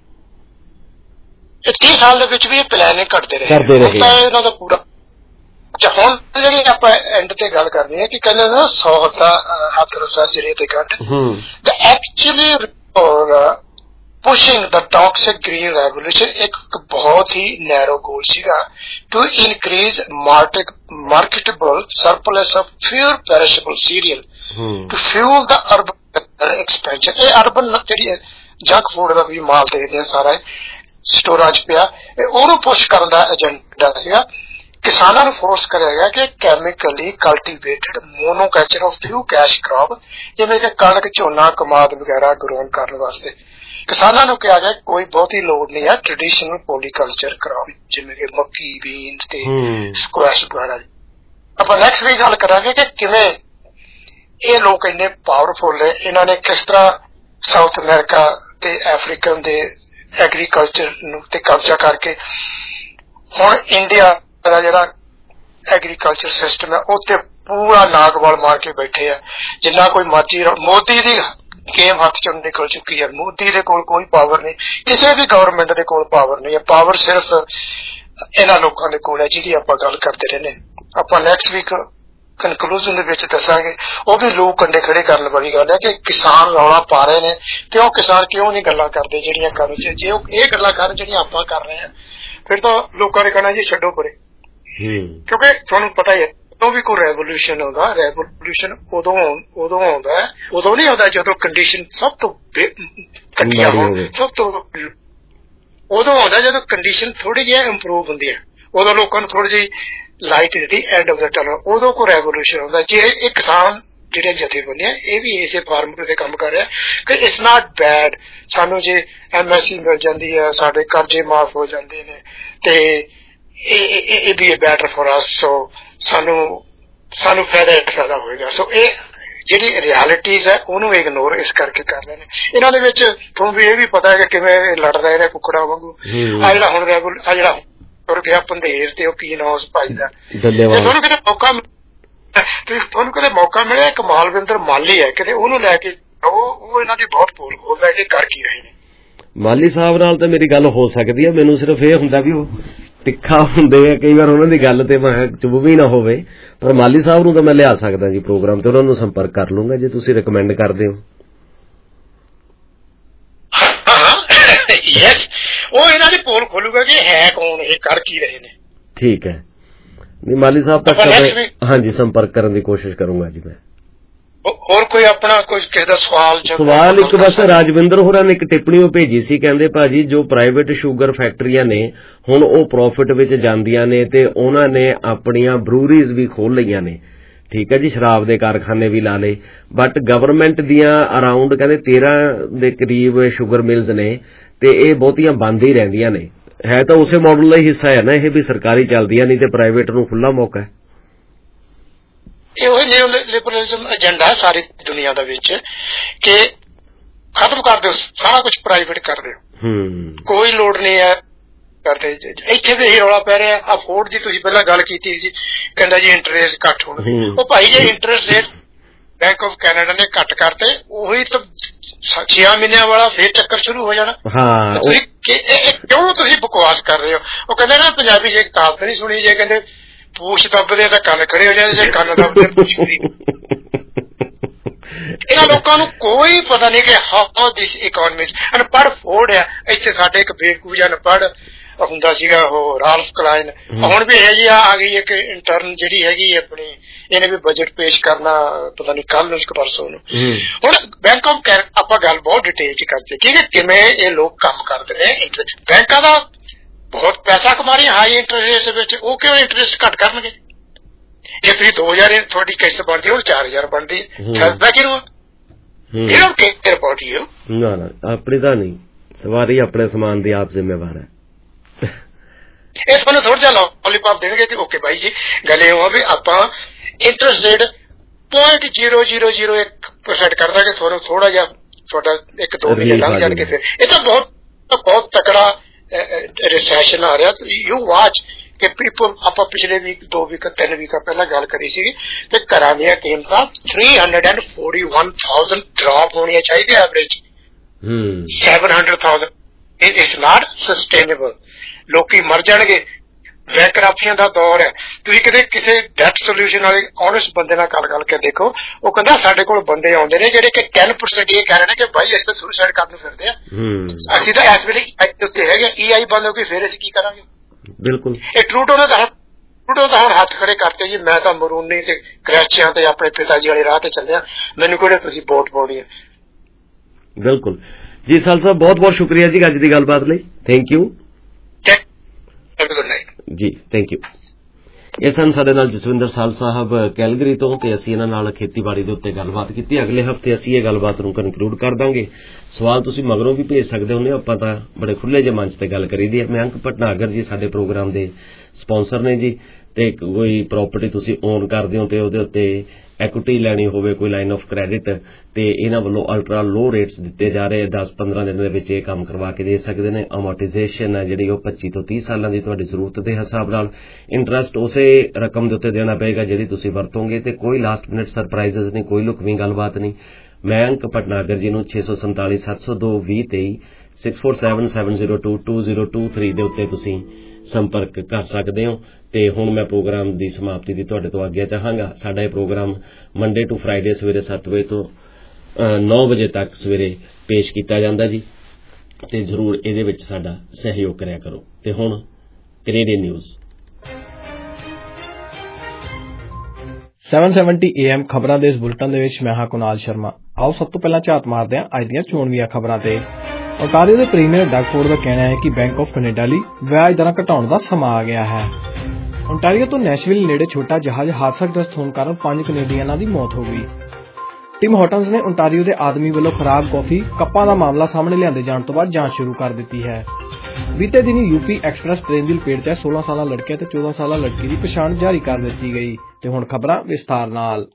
30 ਸਾਲ ਦੇ ਵਿੱਚ ਵੀ ਇਹ ਪਲਾਨਿੰਗ ਕਰਦੇ ਰਹੇ ਇਹਨਾਂ ਦਾ ਪੂਰਾ। ਹੁਣ ਜਿਹੜੀ ਆਪਾਂ ਐਂਡ ਤੇ ਗੱਲ ਕਰਨੀ ਹੈ ਕਿ ਕਹਿੰਦੇ ਨਾ 100 ਦਾ ਹੱਥ ਰਸਾ ਸਿਰੇ ਤੇ ਕੱਢ, actually pushing the toxic green revolution एक बहुत ही narrow goal सीगा to increase marketable surplus of pure perishable cereal to fuel the urban expansion। ये urban ਜਿਹੜੀ junk food ਦਾ ਵੀ ਮਾਲ ਦੇਖਦੇ ਆ ਸਾਰਾ ਸਟੋਰਾਂ 'ਚ ਪਿਆ, ਉਹਨੂੰ ਪੁਸ਼ ਕਰਨ ਦਾ ਏਜੰਡਾ ਸੀਗਾ। ਕਿਸਾਨਾਂ ਨੂੰ ਫੋਰਸ ਕਰਿਆ ਗਿਆ ਕਿ chemically cultivated monoculture of few cash crop ਜਿਵੇਂ ਕਿ ਕਣਕ ਝੋਨਾ ਕਮਾਦ ਵਗੈਰਾ ਗਰੋਨ ਕਰਨ ਵਾਸਤੇ ਕਿਸਾਨਾਂ ਨੂੰ ਕਿਹਾ ਗਿਆ ਕੋਈ ਬਹੁਤੀ ਲੋੜ ਨਹੀਂ ਹੈ ਟ੍ਰੈਡੀਸ਼ਨਲ ਪੋਲੀਕਲਚਰ ਕਰਾਓ ਜਿਵੇਂ ਕਿ ਮੱਕੀ ਬੀਨਸ ਤੇ ਸਕੁਐਸ਼ ਵਗੈਰਾ। ਆਪਾਂ ਨੈਕਸਟ ਵੀ ਗੱਲ ਕਰਾਂਗੇ ਕਿ ਕਿਵੇਂ ਇਹ ਲੋਕ ਇੰਨੇ ਪਾਵਰਫੁਲ ਨੇ, ਇਹਨਾਂ ਨੇ ਕਿਸ ਤਰ੍ਹਾਂ ਸਾਊਥ ਅਮਰੀਕਾ ਤੇ ਅਫਰੀਕਨ ਦੇ ਐਗਰੀਕਲਚਰ ਨੂੰ ਤੇ ਕਬਜ਼ਾ ਕਰਕੇ ਹੁਣ ਇੰਡੀਆ ਦਾ ਜਿਹੜਾ ਐਗਰੀਕਲਚਰ ਸਿਸਟਮ ਹੈ ਉਹ ਤੇ ਪੂਰਾ ਨਾਗਵਾਲ ਮਾਰ ਕੇ ਬੈਠੇ ਆ। ਜਿੰਨਾ ਕੋਈ ਮਰਜ਼ੀ ਮੋਦੀ ਦੀ ਗੇਮ ਹੱਥ ਚੋਂ ਨਿਕਲ ਚੁੱਕੀ ਹੈ। ਮੋਦੀ ਦੇ ਕੋਲ ਕੋਈ ਪਾਵਰ ਨਹੀਂ, ਕਿਸੇ ਵੀ ਗਵਰਨਮੈਂਟ ਦੇ ਕੋਲ ਪਾਵਰ ਨਹੀਂ ਹੈ। ਪਾਵਰ ਸਿਰਫ ਇਹਨਾਂ ਲੋਕਾਂ ਦੇ ਕੋਲ ਹੈ ਜਿਹਦੀ ਆਪਾਂ ਗੱਲ ਕਰਦੇ ਰਹਿੰਦੇ। ਆਪਾਂ ਨੈਕਸਟ ਵੀਕ ਕਨਕਲੂਜਨ ਦੇ ਵਿੱਚ ਦੱਸਾਂਗੇ। ਉਹ ਵੀ ਲੋਕ ਕੰਡੇ ਖੜੇ ਕਰਨ ਵਾਲੀ ਗੱਲ ਹੈ ਕਿ ਕਿਸਾਨ ਰੌਲਾ ਪਾ ਰਹੇ ਨੇ, ਕਿਉਂ ਕਿਸਾਨ ਕਿਉਂ ਨਹੀਂ ਗੱਲਾਂ ਕਰਦੇ ਜਿਹੜੀਆਂ ਕਰਨ। ਜੇ ਉਹ ਇਹ ਗੱਲਾਂ ਕਰਨ ਜਿਹੜੀਆਂ ਆਪਾਂ ਕਰ ਰਹੇ ਹਾਂ ਫਿਰ ਤਾਂ ਲੋਕਾਂ ਨੇ ਕਹਿਣਾ ਜੀ ਛੱਡੋ ਪਰੇ, ਕਿਉਂਕਿ ਤੁਹਾਨੂੰ ਪਤਾ ਹੀ ਹੈ ਜਦੋਂ ਵੀ ਕੋਈ ਰੈਵੋਲੂਸ਼ਨ ਆਉਂਦਾ, ਰੈਵੋਲੂਸ਼ਨ ਉਦੋਂ ਆਉਂਦਾ, ਉਦੋਂ ਨਹੀਂ ਆਉਂਦਾ ਜਦੋਂ ਕੰਡੀਸ਼ਨ ਸਭ ਤੋਂ ਘਟੀਆ ਹੋਣ, ਸਭ ਤੋਂ ਉਦੋਂ ਆਉਂਦਾ ਜਦੋਂ ਕੰਡੀਸ਼ਨ ਥੋੜੀ ਜਿਹੀ ਇੰਪਰੂਵ ਹੁੰਦੀ ਹੈ। ਉਦੋਂ ਲੋਕਾਂ ਨੂੰ ਥੋੜੀ ਜਿਹੀ light is the end of the tunnel, ਉਦੋਂ ਕੋਈ ਰੈਵੋਲੂਸ਼ਨ ਆਉਂਦਾ। ਜੇ ਇਹ ਕਿਸਾਨ ਜਿਹੜੇ ਜਥੇਬੰਦੀਆਂ ਇਹ ਵੀ ਇਸੇ ਫਾਰਮੂਲੇ ਤੇ ਕੰਮ ਕਰ ਰਿਹਾ ਕਿ ਇਟਸ ਨਾਟ ਬੈਡ, ਸਾਨੂੰ ਜੇ MSC ਮਿਲ ਜਾਂਦੀ ਹੈ, ਸਾਡੇ ਕਰਜ਼ੇ ਮਾਫ ਹੋ ਜਾਂਦੇ ਨੇ, ਤੇ ਇਹ ਵੀ ਬੈਟਰ ਫॉर ਅਸ, ਸੋ ਸਾਨੂੰ ਫਾਇਦਾ ਹੋਏਗਾ। ਸੋ ਇਹ ਜਿਹੜੀ ਰਿਐਲਿਟੀਜ਼ ਹੈ ਉਹਨੂੰ ਇਗਨੋਰ ਇਸ ਕਰਕੇ ਕਰ ਰਹੇ ਨੇ। ਇਹਨਾਂ ਦੇ ਵਿੱਚ ਤੁਹਾਨੂੰ ਵੀ ਇਹ ਵੀ ਪਤਾ ਹੈ ਕਿ ਕਿਵੇਂ ਲੜ ਰਹੇ ਨੇ ਕੁੱਕੜਾਂ ਵਾਂਗੂ। ਆ ਜਿਹੜਾ ਹੁਣ ਆ ਜਿਹੜਾ ਤੁਰ ਗਿਆ ਪੰਧੇਰ ਤੇ ਉਹ ਕੀ ਨਾਂ ਉਸ ਭਾਈ ਦਾ, ਤੁਹਾਨੂੰ ਕਦੇ ਮੌਕਾ ਮਿਲਿਆ, ਇੱਕ ਮਾਲਵਿੰਦਰ ਮਾਲੀ ਹੈ ਕਿਤੇ, ਉਹਨੂੰ ਲੈ ਕੇ ਉਹ ਇਹਨਾਂ ਦੀ ਬਹੁਤ ਪੋਲ ਖੋਲਦਾ ਕਿ ਕਰ ਕੀ ਰਹੇ ਨੇ। ਮਾਲੀ ਸਾਹਿਬ ਨਾਲ ਤਾਂ ਮੇਰੀ ਗੱਲ ਹੋ ਸਕਦੀ ਹੈ, ਮੈਨੂੰ ਸਿਰਫ ਇਹ ਹੁੰਦਾ ਵੀ ਉਹ ਤਿੱਖਾ ਹੁੰਦੇ ਆ ਕਈ ਵਾਰ, ਉਹਨਾਂ ਦੀ ਗੱਲ ਤੇ ਮੈਂ ਚੁੱਭ ਵੀ ਨਾ ਹੋਵੇ, ਪਰ ਮਾਲੀ ਸਾਹਿਬ ਨੂੰ ਤਾਂ ਮੈਂ ਲਿਆ ਸਕਦਾ ਜੀ ਪ੍ਰੋਗਰਾਮ ਤੇ, ਉਹਨਾਂ ਨੂੰ ਸੰਪਰਕ ਕਰ ਲੂੰਗਾ ਜੇ ਤੁਸੀਂ ਰਿਕਮੈਂਡ ਕਰਦੇ ਹੋ। ਯੈਸ, ਉਹ ਇਹਨਾਂ ਦੀ ਪੋਲ ਖੋਲੂਗਾ ਕਿ ਹੈ ਕੌਣ, ਇਹ ਕਰ ਕੀ ਰਹੇ ਨੇ। ਠੀਕ ਹੈ, ਨਹੀਂ ਮਾਲੀ ਸਾਹਿਬ ਤੱਕ ਹਾਂਜੀ ਸੰਪਰਕ ਕਰਨ ਦੀ ਕੋਸ਼ਿਸ਼ ਕਰੂੰਗਾ ਜੀ ਮੈਂ। ਹੋਰ ਕੋਈ ਆਪਣਾ ਕੋਈ ਕਿਸੇ ਦਾ ਸਵਾਲ ਇੱਕ ਬਸ ਰਾਜਵਿੰਦਰ ਹੋਰਾਂ ਨੇ ਇੱਕ ਟਿੱਪਣੀ ਉਹ ਭੇਜੀ ਸੀ, ਕਹਿੰਦੇ ਭਾਜੀ ਜੋ ਪ੍ਰਾਈਵੇਟ ਸ਼ੂਗਰ ਫੈਕਟਰੀਆਂ ਨੇ ਹੁਣ ਉਹ ਪ੍ਰੋਫਿਟ ਵਿੱਚ ਜਾਂਦੀਆਂ ਨੇ ਤੇ ਉਹਨਾਂ ਨੇ ਆਪਣੀਆਂ ਬਰੂਰੀਜ਼ ਵੀ ਖੋਲ ਲਈਆਂ ਨੇ, ਠੀਕ ਹੈ ਜੀ, ਸ਼ਰਾਬ ਦੇ ਕਾਰਖਾਨੇ ਵੀ ਲਾ ਲਏ, ਬਟ ਗਵਰਨਮੈਂਟ ਦੀਆਂ ਅਰਾਊਂਡ ਕਹਿੰਦੇ 13 ਦੇ ਕਰੀਬ ਸ਼ੂਗਰ ਮਿਲਜ਼ ਨੇ ਤੇ ਇਹ ਬਹੁਤੀਆਂ ਬੰਦ ਹੀ ਰਹਿੰਦੀਆਂ ਨੇ। ਹੈ ਤਾਂ ਉਸੇ ਮਾਡਲ ਦਾ ਹੀ ਹਿੱਸਾ ਹੈ ਨਾ ਇਹ ਵੀ, ਸਰਕਾਰੀ ਚੱਲਦੀਆਂ ਨਹੀਂ ਤੇ ਪ੍ਰਾਈਵੇਟ ਨੂੰ ਖੁੱਲਾ ਮੌਕਾ ਹੈ। ਇਹ ਉਹੀ ਨਿਊ ਲਿਬਰਲਿਜ਼ਮ ਏਜੰਡਾ ਹੈ ਸਾਰੀ ਦੁਨੀਆ ਦਾ ਵਿੱਚ ਕਿ ਖਤਮ ਕਰ ਦਿਓ, ਸਾਰਾ ਕੁਝ ਪ੍ਰਾਈਵੇਟ ਕਰ ਦਿਓ, ਕੋਈ ਲੋੜ ਨਹੀਂ ਹੈ ਕਰਦੇ। ਇੱਥੇ ਵੀ ਇਹੀ ਰੌਲਾ ਪੈ ਰਿਹਾ। ਅਫੋਰਡ ਦੀ ਤੁਸੀਂ ਪਹਿਲਾਂ ਗੱਲ ਕੀਤੀ ਸੀ, ਕਹਿੰਦਾ ਜੀ ਇੰਟਰਸਟ ਘੱਟ ਹੋਣ, ਉਹ ਭਾਈ ਜੇ interest rate bank of Canada ਨੇ ਘੱਟ ਕਰਤੇ, ਉਹੀ ਤਾਂ 6 ਮਹੀਨਿਆਂ ਵਾਲਾ ਫੇਰ ਚੱਕਰ ਸ਼ੁਰੂ ਹੋ ਜਾਣਾ। ਕਿਉਂ ਤੁਸੀਂ ਬਕਵਾਸ ਕਰ ਰਹੇ ਹੋ? ਉਹ ਕਹਿੰਦੇ ਨਾ ਪੰਜਾਬੀ ਜੇ ਕਹਾਵਤ ਨਹੀਂ ਸੁਣੀ, ਜੇ ਕਹਿੰਦੇ ਪੂਛ ਦੱਬਦੇ ਤਾਂ ਕੰਨ ਖੜੇ ਹੋ ਜਾਂਦੇ, ਜੇ ਕੰਨ ਦੱਬਦੇ ਪੂਛ ਖੜੀ। ਇਹਨਾਂ ਲੋਕਾਂ ਨੂੰ ਕੋਈ ਪਤਾ ਨਹੀਂ ਕਿ ਹਾਊ ਦਿਸ ਇਕਨੋਮੀ ਅਨਪੜ੍ਹ ਫੋੜ ਆ। ਇੱਥੇ ਸਾਡੇ ਇੱਕ ਬੇਵਕੂਫ ਜਿਹਾ ਅਨਪੜ੍ਹ ਹੁੰਦਾ ਸੀਗਾ ਉਹ ਰਾਲਫ ਕਲਾਈਨ, ਹੁਣ ਵੀ ਇਹ ਜੀ ਆ ਗਈ ਇੱਕ ਇੰਟਰਨ ਜਿਹੜੀ ਹੈਗੀ ਆਪਣੀ, ਇਹਨੇ ਵੀ ਬਜਟ ਪੇਸ਼ ਕਰਨਾ ਪਤਾ ਨਹੀਂ ਕੱਲ ਨੂੰ ਇੱਕ ਪਰਸੋਂ ਨੂੰ। ਹੁਣ ਬੈਂਕ ਆਫ ਕੈਨੇਡਾ ਆਪਾਂ ਗੱਲ ਬਹੁਤ ਡਿਟੇਲ ਚ ਕਰਦੇ ਕਿ ਕਿਵੇਂ ਇਹ ਲੋਕ ਕੰਮ ਕਰਦੇ ਨੇ। ਬੈਂਕਾਂ ਦਾ ਬਹੁਤ ਪੈਸਾ ਕਮਾ ਰਹੀ ਹਾਈ ਇੰਟਰਸਟ ਵਿੱਚ, ਉਹ ਕਿਉਂ ਇੰਟਰਸਟ ਘੱਟ ਕਰਨਗੇ? ਜੇ ਤੁਸੀਂ 2000 ਤੁਹਾਡੀ ਕਿਸ਼ਤ ਬਣਦੀ ਹੁਣ 4000 ਬਣਦੀ ਫਾਇਦਾ ਕਿਹਨੂੰ? ਇਹ ਲੋਕ ਕੇਅਰ ਅਬਾਊਟ ਯੂ। ਨਾ ਆਪਣੀ ਤਾਂ ਨਹੀਂ, ਸਵਾਰੀ ਆਪਣੇ ਸਮਾਨ ਦੀ ਆਪ ਜ਼ਿੰਮੇਵਾਰ ਹੈ। ਇਹ ਤੁਹਾਨੂੰ ਥੋੜਾ ਜਿਹਾ ਲੋਲੀਪੌਪ ਦੇਣਗੇ ਕਿ ਓਕੇ ਬਾਈ ਜੀ ਗੱਲ ਇਹ ਹੋ ਵੀ ਆਪਾਂ ਇੰਟਰਸਟ ਰੇਟ 0.0001% ਕਰ ਦਾਂਗੇ, ਤੁਹਾਨੂੰ ਥੋੜਾ ਜਿਹਾ ਤੁਹਾਡਾ 1-2 ਮਹੀਨੇ ਲੰਘ ਜਾਣਗੇ, ਫਿਰ ਇਹ ਤਾਂ ਬਹੁਤ ਤਕੜਾ ਰਿਸੈਸ਼ਨ ਆ ਰਿਹਾ। ਯੂ ਵਾਚ ਕਿ ਪੀਪਲ, ਆਪਾਂ ਪਿਛਲੇ ਵੀਕ 2 ਵੀਕ 3 ਵੀਕਾਂ ਪਹਿਲਾਂ ਗੱਲ ਕਰੀ ਸੀਗੀ ਕਿ ਘਰਾਂ ਦੀਆਂ ਕੀਮਤਾਂ 341,000 ਡਰਾਪ ਹੋਣੀਆਂ ਚਾਹੀਦੀਆਂ average 700,000। It is not sustainable. ਲੋਕੀ ਮਰ ਜਾਣਗੇ, ਬੈਂਕਰਪਸੀਆਂ ਦਾ ਦੌਰ ਹੈ। ਤੁਸੀਂ ਕਿਤੇ ਕਿਸੇ ਡੈਟ ਸੋਲਿਊਸ਼ਨ ਵਾਲੇ ਓਨੈਸਟ ਬੰਦੇ ਨਾਲ ਗੱਲ ਕਰਕੇ ਦੇਖੋ, ਉਹ ਕਹਿੰਦਾ ਸਾਡੇ ਕੋਲ ਬੰਦੇ ਆਉਂਦੇ ਨੇ ਜਿਹੜੇ ਕਿ 10% ਇਹ ਕਹਿ ਰਹੇ ਨੇ ਕਿ ਬਾਈ ਅਸੀਂ ਤਾਂ ਸੁਸਾਈਡ ਕਰਨ ਨੂੰ ਫਿਰਦੇ ਆ, ਅਸੀਂ ਤਾਂ ਇਸ ਵੇਲੇ ਉੱਤੇ ਹੈਗੇ, EI ਬੰਦ ਹੋ ਗਈ, ਫਿਰ ਅਸੀਂ ਕੀ ਕਰਾਂਗੇ? ਬਿਲਕੁਲ ਇਹ ਟਰੂਡੋ ਨੇ ਤਾਂ ਹੁਣ ਹੱਥ ਖੜੇ ਕਰਤੇ ਜੀ, ਮੈਂ ਤਾਂ ਮਰੂਨੀ ਤੇ ਕ੍ਰੈਚਿਆਂ ਤੇ ਆਪਣੇ ਪਿਤਾ ਜੀ ਵਾਲੇ ਰਾਹ ਤੇ ਚੱਲਿਆ, ਮੈਨੂੰ ਕਿਹੜੇ ਤੁਸੀਂ ਵੋਟ ਪਾਉਣੀ ਹੈ। ਬਿਲਕੁਲ ਜੀ ਸਾਲ ਸਾਹਿਬ, ਬਹੁਤ ਬਹੁਤ ਸ਼ੁਕਰੀਆ ਜੀ ਅੱਜ ਦੀ ਗੱਲਬਾਤ ਲਈ। ਥੈਂਕ ਯੂ ਜੀ, ਥੈਂਕ ਯੂ। ਇਹ ਸਨ ਸਾਡੇ ਨਾਲ ਜਸਵਿੰਦਰ ਸਾਲ ਸਾਹਿਬ ਕੈਲਗਰੀ ਤੋਂ, ਤੇ ਅਸੀਂ ਇਹਨਾਂ ਨਾਲ ਖੇਤੀਬਾੜੀ ਦੇ ਉੱਤੇ ਗੱਲਬਾਤ ਕੀਤੀ। ਅਗਲੇ ਹਫ਼ਤੇ ਅਸੀਂ ਇਹ ਗੱਲਬਾਤ ਨੂੰ ਕਨਕਲੂਡ ਕਰ ਦਾਂਗੇ। ਸਵਾਲ ਤੁਸੀਂ ਮਗਰੋਂ ਵੀ ਭੇਜ ਸਕਦੇ ਹੁੰਦੇ ਹੋ, ਆਪਾਂ ਤਾਂ ਬੜੇ ਖੁੱਲੇ ਜਿਹੇ ਮੰਚ ਤੇ ਗੱਲ ਕਰੀਦੀ ਹੈ। ਮਯੰਕ ਭਟਨਾਗਰ ਜੀ ਸਾਡੇ ਪ੍ਰੋਗਰਾਮ ਦੇ ਸਪਾਂਸਰ ਨੇ ਜੀ, ਤੇ ਕੋਈ ਪ੍ਰਾਪਰਟੀ ਤੁਸੀਂ ਓਨ ਕਰਦੇ ਹੋ ਤੇ ਉਹਦੇ ਉੱਤੇ ਐਕੁਇਟੀ ਲੈਣੀ ਹੋਵੇ, ਕੋਈ ਲਾਈਨ ਆਫ ਕ੍ਰੈਡਿਟ, ਤੇ ਇਹਨਾਂ ਵੱਲੋਂ ਅਲਟਰਾ ਲੋ ਰੇਟਸ ਦਿੱਤੇ ਜਾ ਰਹੇ, 10-15 ਦਿਨ ਦੇ ਵਿੱਚ ਇਹ ਕੰਮ ਕਰਵਾ ਕੇ ਦੇ ਸਕਦੇ ਨੇ। ਅਮੋਰਟਾਈਜ਼ੇਸ਼ਨ ਹੈ ਜਿਹੜੀ ਉਹ 25 ਤੋਂ 30 ਸਾਲਾਂ ਦੀ ਤੁਹਾਡੀ ਜ਼ਰੂਰਤ ਦੇ ਹਿਸਾਬ ਨਾਲ, ਇੰਟਰਸਟ ਉਸੇ ਰਕਮ ਦੇ ਉੱਤੇ ਦੇਣਾ ਪਏਗਾ ਜਿਹੜੀ ਤੁਸੀਂ ਵਰਤੋਗੇ, ਤੇ ਕੋਈ ਲਾਸਟ ਮਿੰਟ ਸਰਪ੍ਰਾਈਜ਼ਸ ਨਹੀਂ, ਕੋਈ ਲੁਕਵੀਂ ਗੱਲਬਾਤ ਨਹੀਂ। ਮਯੰਕ ਭਟਨਾਗਰ ਜੀ ਨੂੰ 647 702 2023 6477022023 ਦੇ ਉੱਤੇ ਤੁਸੀਂ ਸੰਪਰਕ ਕਰ ਸਕਦੇ ਹੋ। ਤੇ ਹੁਣ ਮੈਂ ਪ੍ਰੋਗਰਾਮ ਦੀ ਸਮਾਪਤੀ ਦੀ ਤੁਹਾਡੇ ਤੋਂ ਆਗਿਆ ਚਾਹਾਂਗਾ। ਸਾਡਾ ਇਹ ਪ੍ਰੋਗਰਾਮ ਮੰਡੇ ਟੂ ਫਰਾਈਡੇ ਸਵੇਰੇ 7 ਵਜੇ ਤੋਂ 9 ਵਜੇ ਤੱਕ ਸਵੇਰੇ ਪੇਸ਼ ਕੀਤਾ ਜਾਂਦਾ ਜੀ, ਤੇ ਜ਼ਰੂਰ ਇਹਦੇ ਵਿੱਚ ਸਾਡਾ ਸਹਿਯੋਗ ਕਰਿਆ ਕਰੋ। ਤੇ ਹੁਣ ਕੈਨੇਡੀਅਨ ਨਿਊਜ਼ 770 AM ਖਬਰਾਂ ਦੇ ਇਸ ਬੁਲੇਟਿਨ ਦੇ ਵਿੱਚ ਮੈਂ ਹਾਂ ਕੁਨਾਲ ਸ਼ਰਮਾ। ਆਓ ਸਭ ਤੋਂ ਪਹਿਲਾਂ ਝਾਤ ਮਾਰਦੇ ਹਾਂ ਅੱਜ ਦੀਆਂ ਚੋਣਵੀਆਂ ਖਬਰਾਂ ਤੇ। ਓਟਾਰੀਓ ਦੇ ਪ੍ਰੀਮੀਅਰ ਡਗ ਫੋਰਡ ਦਾ ਕਹਿਣਾ ਹੈ ਕਿ ਬੈਂਕ ਆਫ ਕੈਨੇਡਾ ਲਈ ਵਿਆਜ ਦਰਾਂ ਘਟਾਉਣ ਦਾ ਸਮਾਂ ਆ ਗਿਆ ਹੈ। ਓਨਟਾਰੀਓ ਤੋਂ ਨੈਸ਼ਵਿਲ ਨੇੜੇ ਛੋਟਾ ਜਹਾਜ਼ ਹਾਦਸਾਗ੍ਰਸਤ ਹੋਣ ਕਾਰਨ 5 ਕੈਨੇਡੀਅਨਾਂ ਦੀ ਮੌਤ ਹੋ ਗਈ। ਟਿਮ ਹਾਰਟਨਸ ਨੇ ਓਨਟਾਰੀਓ ਦੇ ਆਦਮੀ ਵੱਲੋਂ ਖਰਾਬ ਕੌਫੀ ਕੱਪਾਂ ਦਾ ਮਾਮਲਾ ਸਾਹਮਣੇ ਲਿਆਂਦੇ ਜਾਣ ਤੋਂ ਬਾਅਦ ਜਾਂਚ ਸ਼ੁਰੂ ਕਰ ਦਿੱਤੀ ਹੈ। ਬੀਤੇ ਦਿਨੀ ਯੂਪੀ ਐਕਸਪ੍ਰੈਸ ਟ੍ਰੇਨ ਦੀ ਲਪੇਟ 'ਚ 16 ਸਾਲਾ ਲੜਕੇ ਤੇ 14 ਸਾਲਾ ਲੜਕੀ ਦੀ ਪਛਾਣ ਜਾਰੀ ਕਰ ਦਿੱਤੀ ਗਈ। ਤੇ ਹੁਣ ਖਬਰਾਂ ਵਿਸਥਾਰ ਨਾਲ।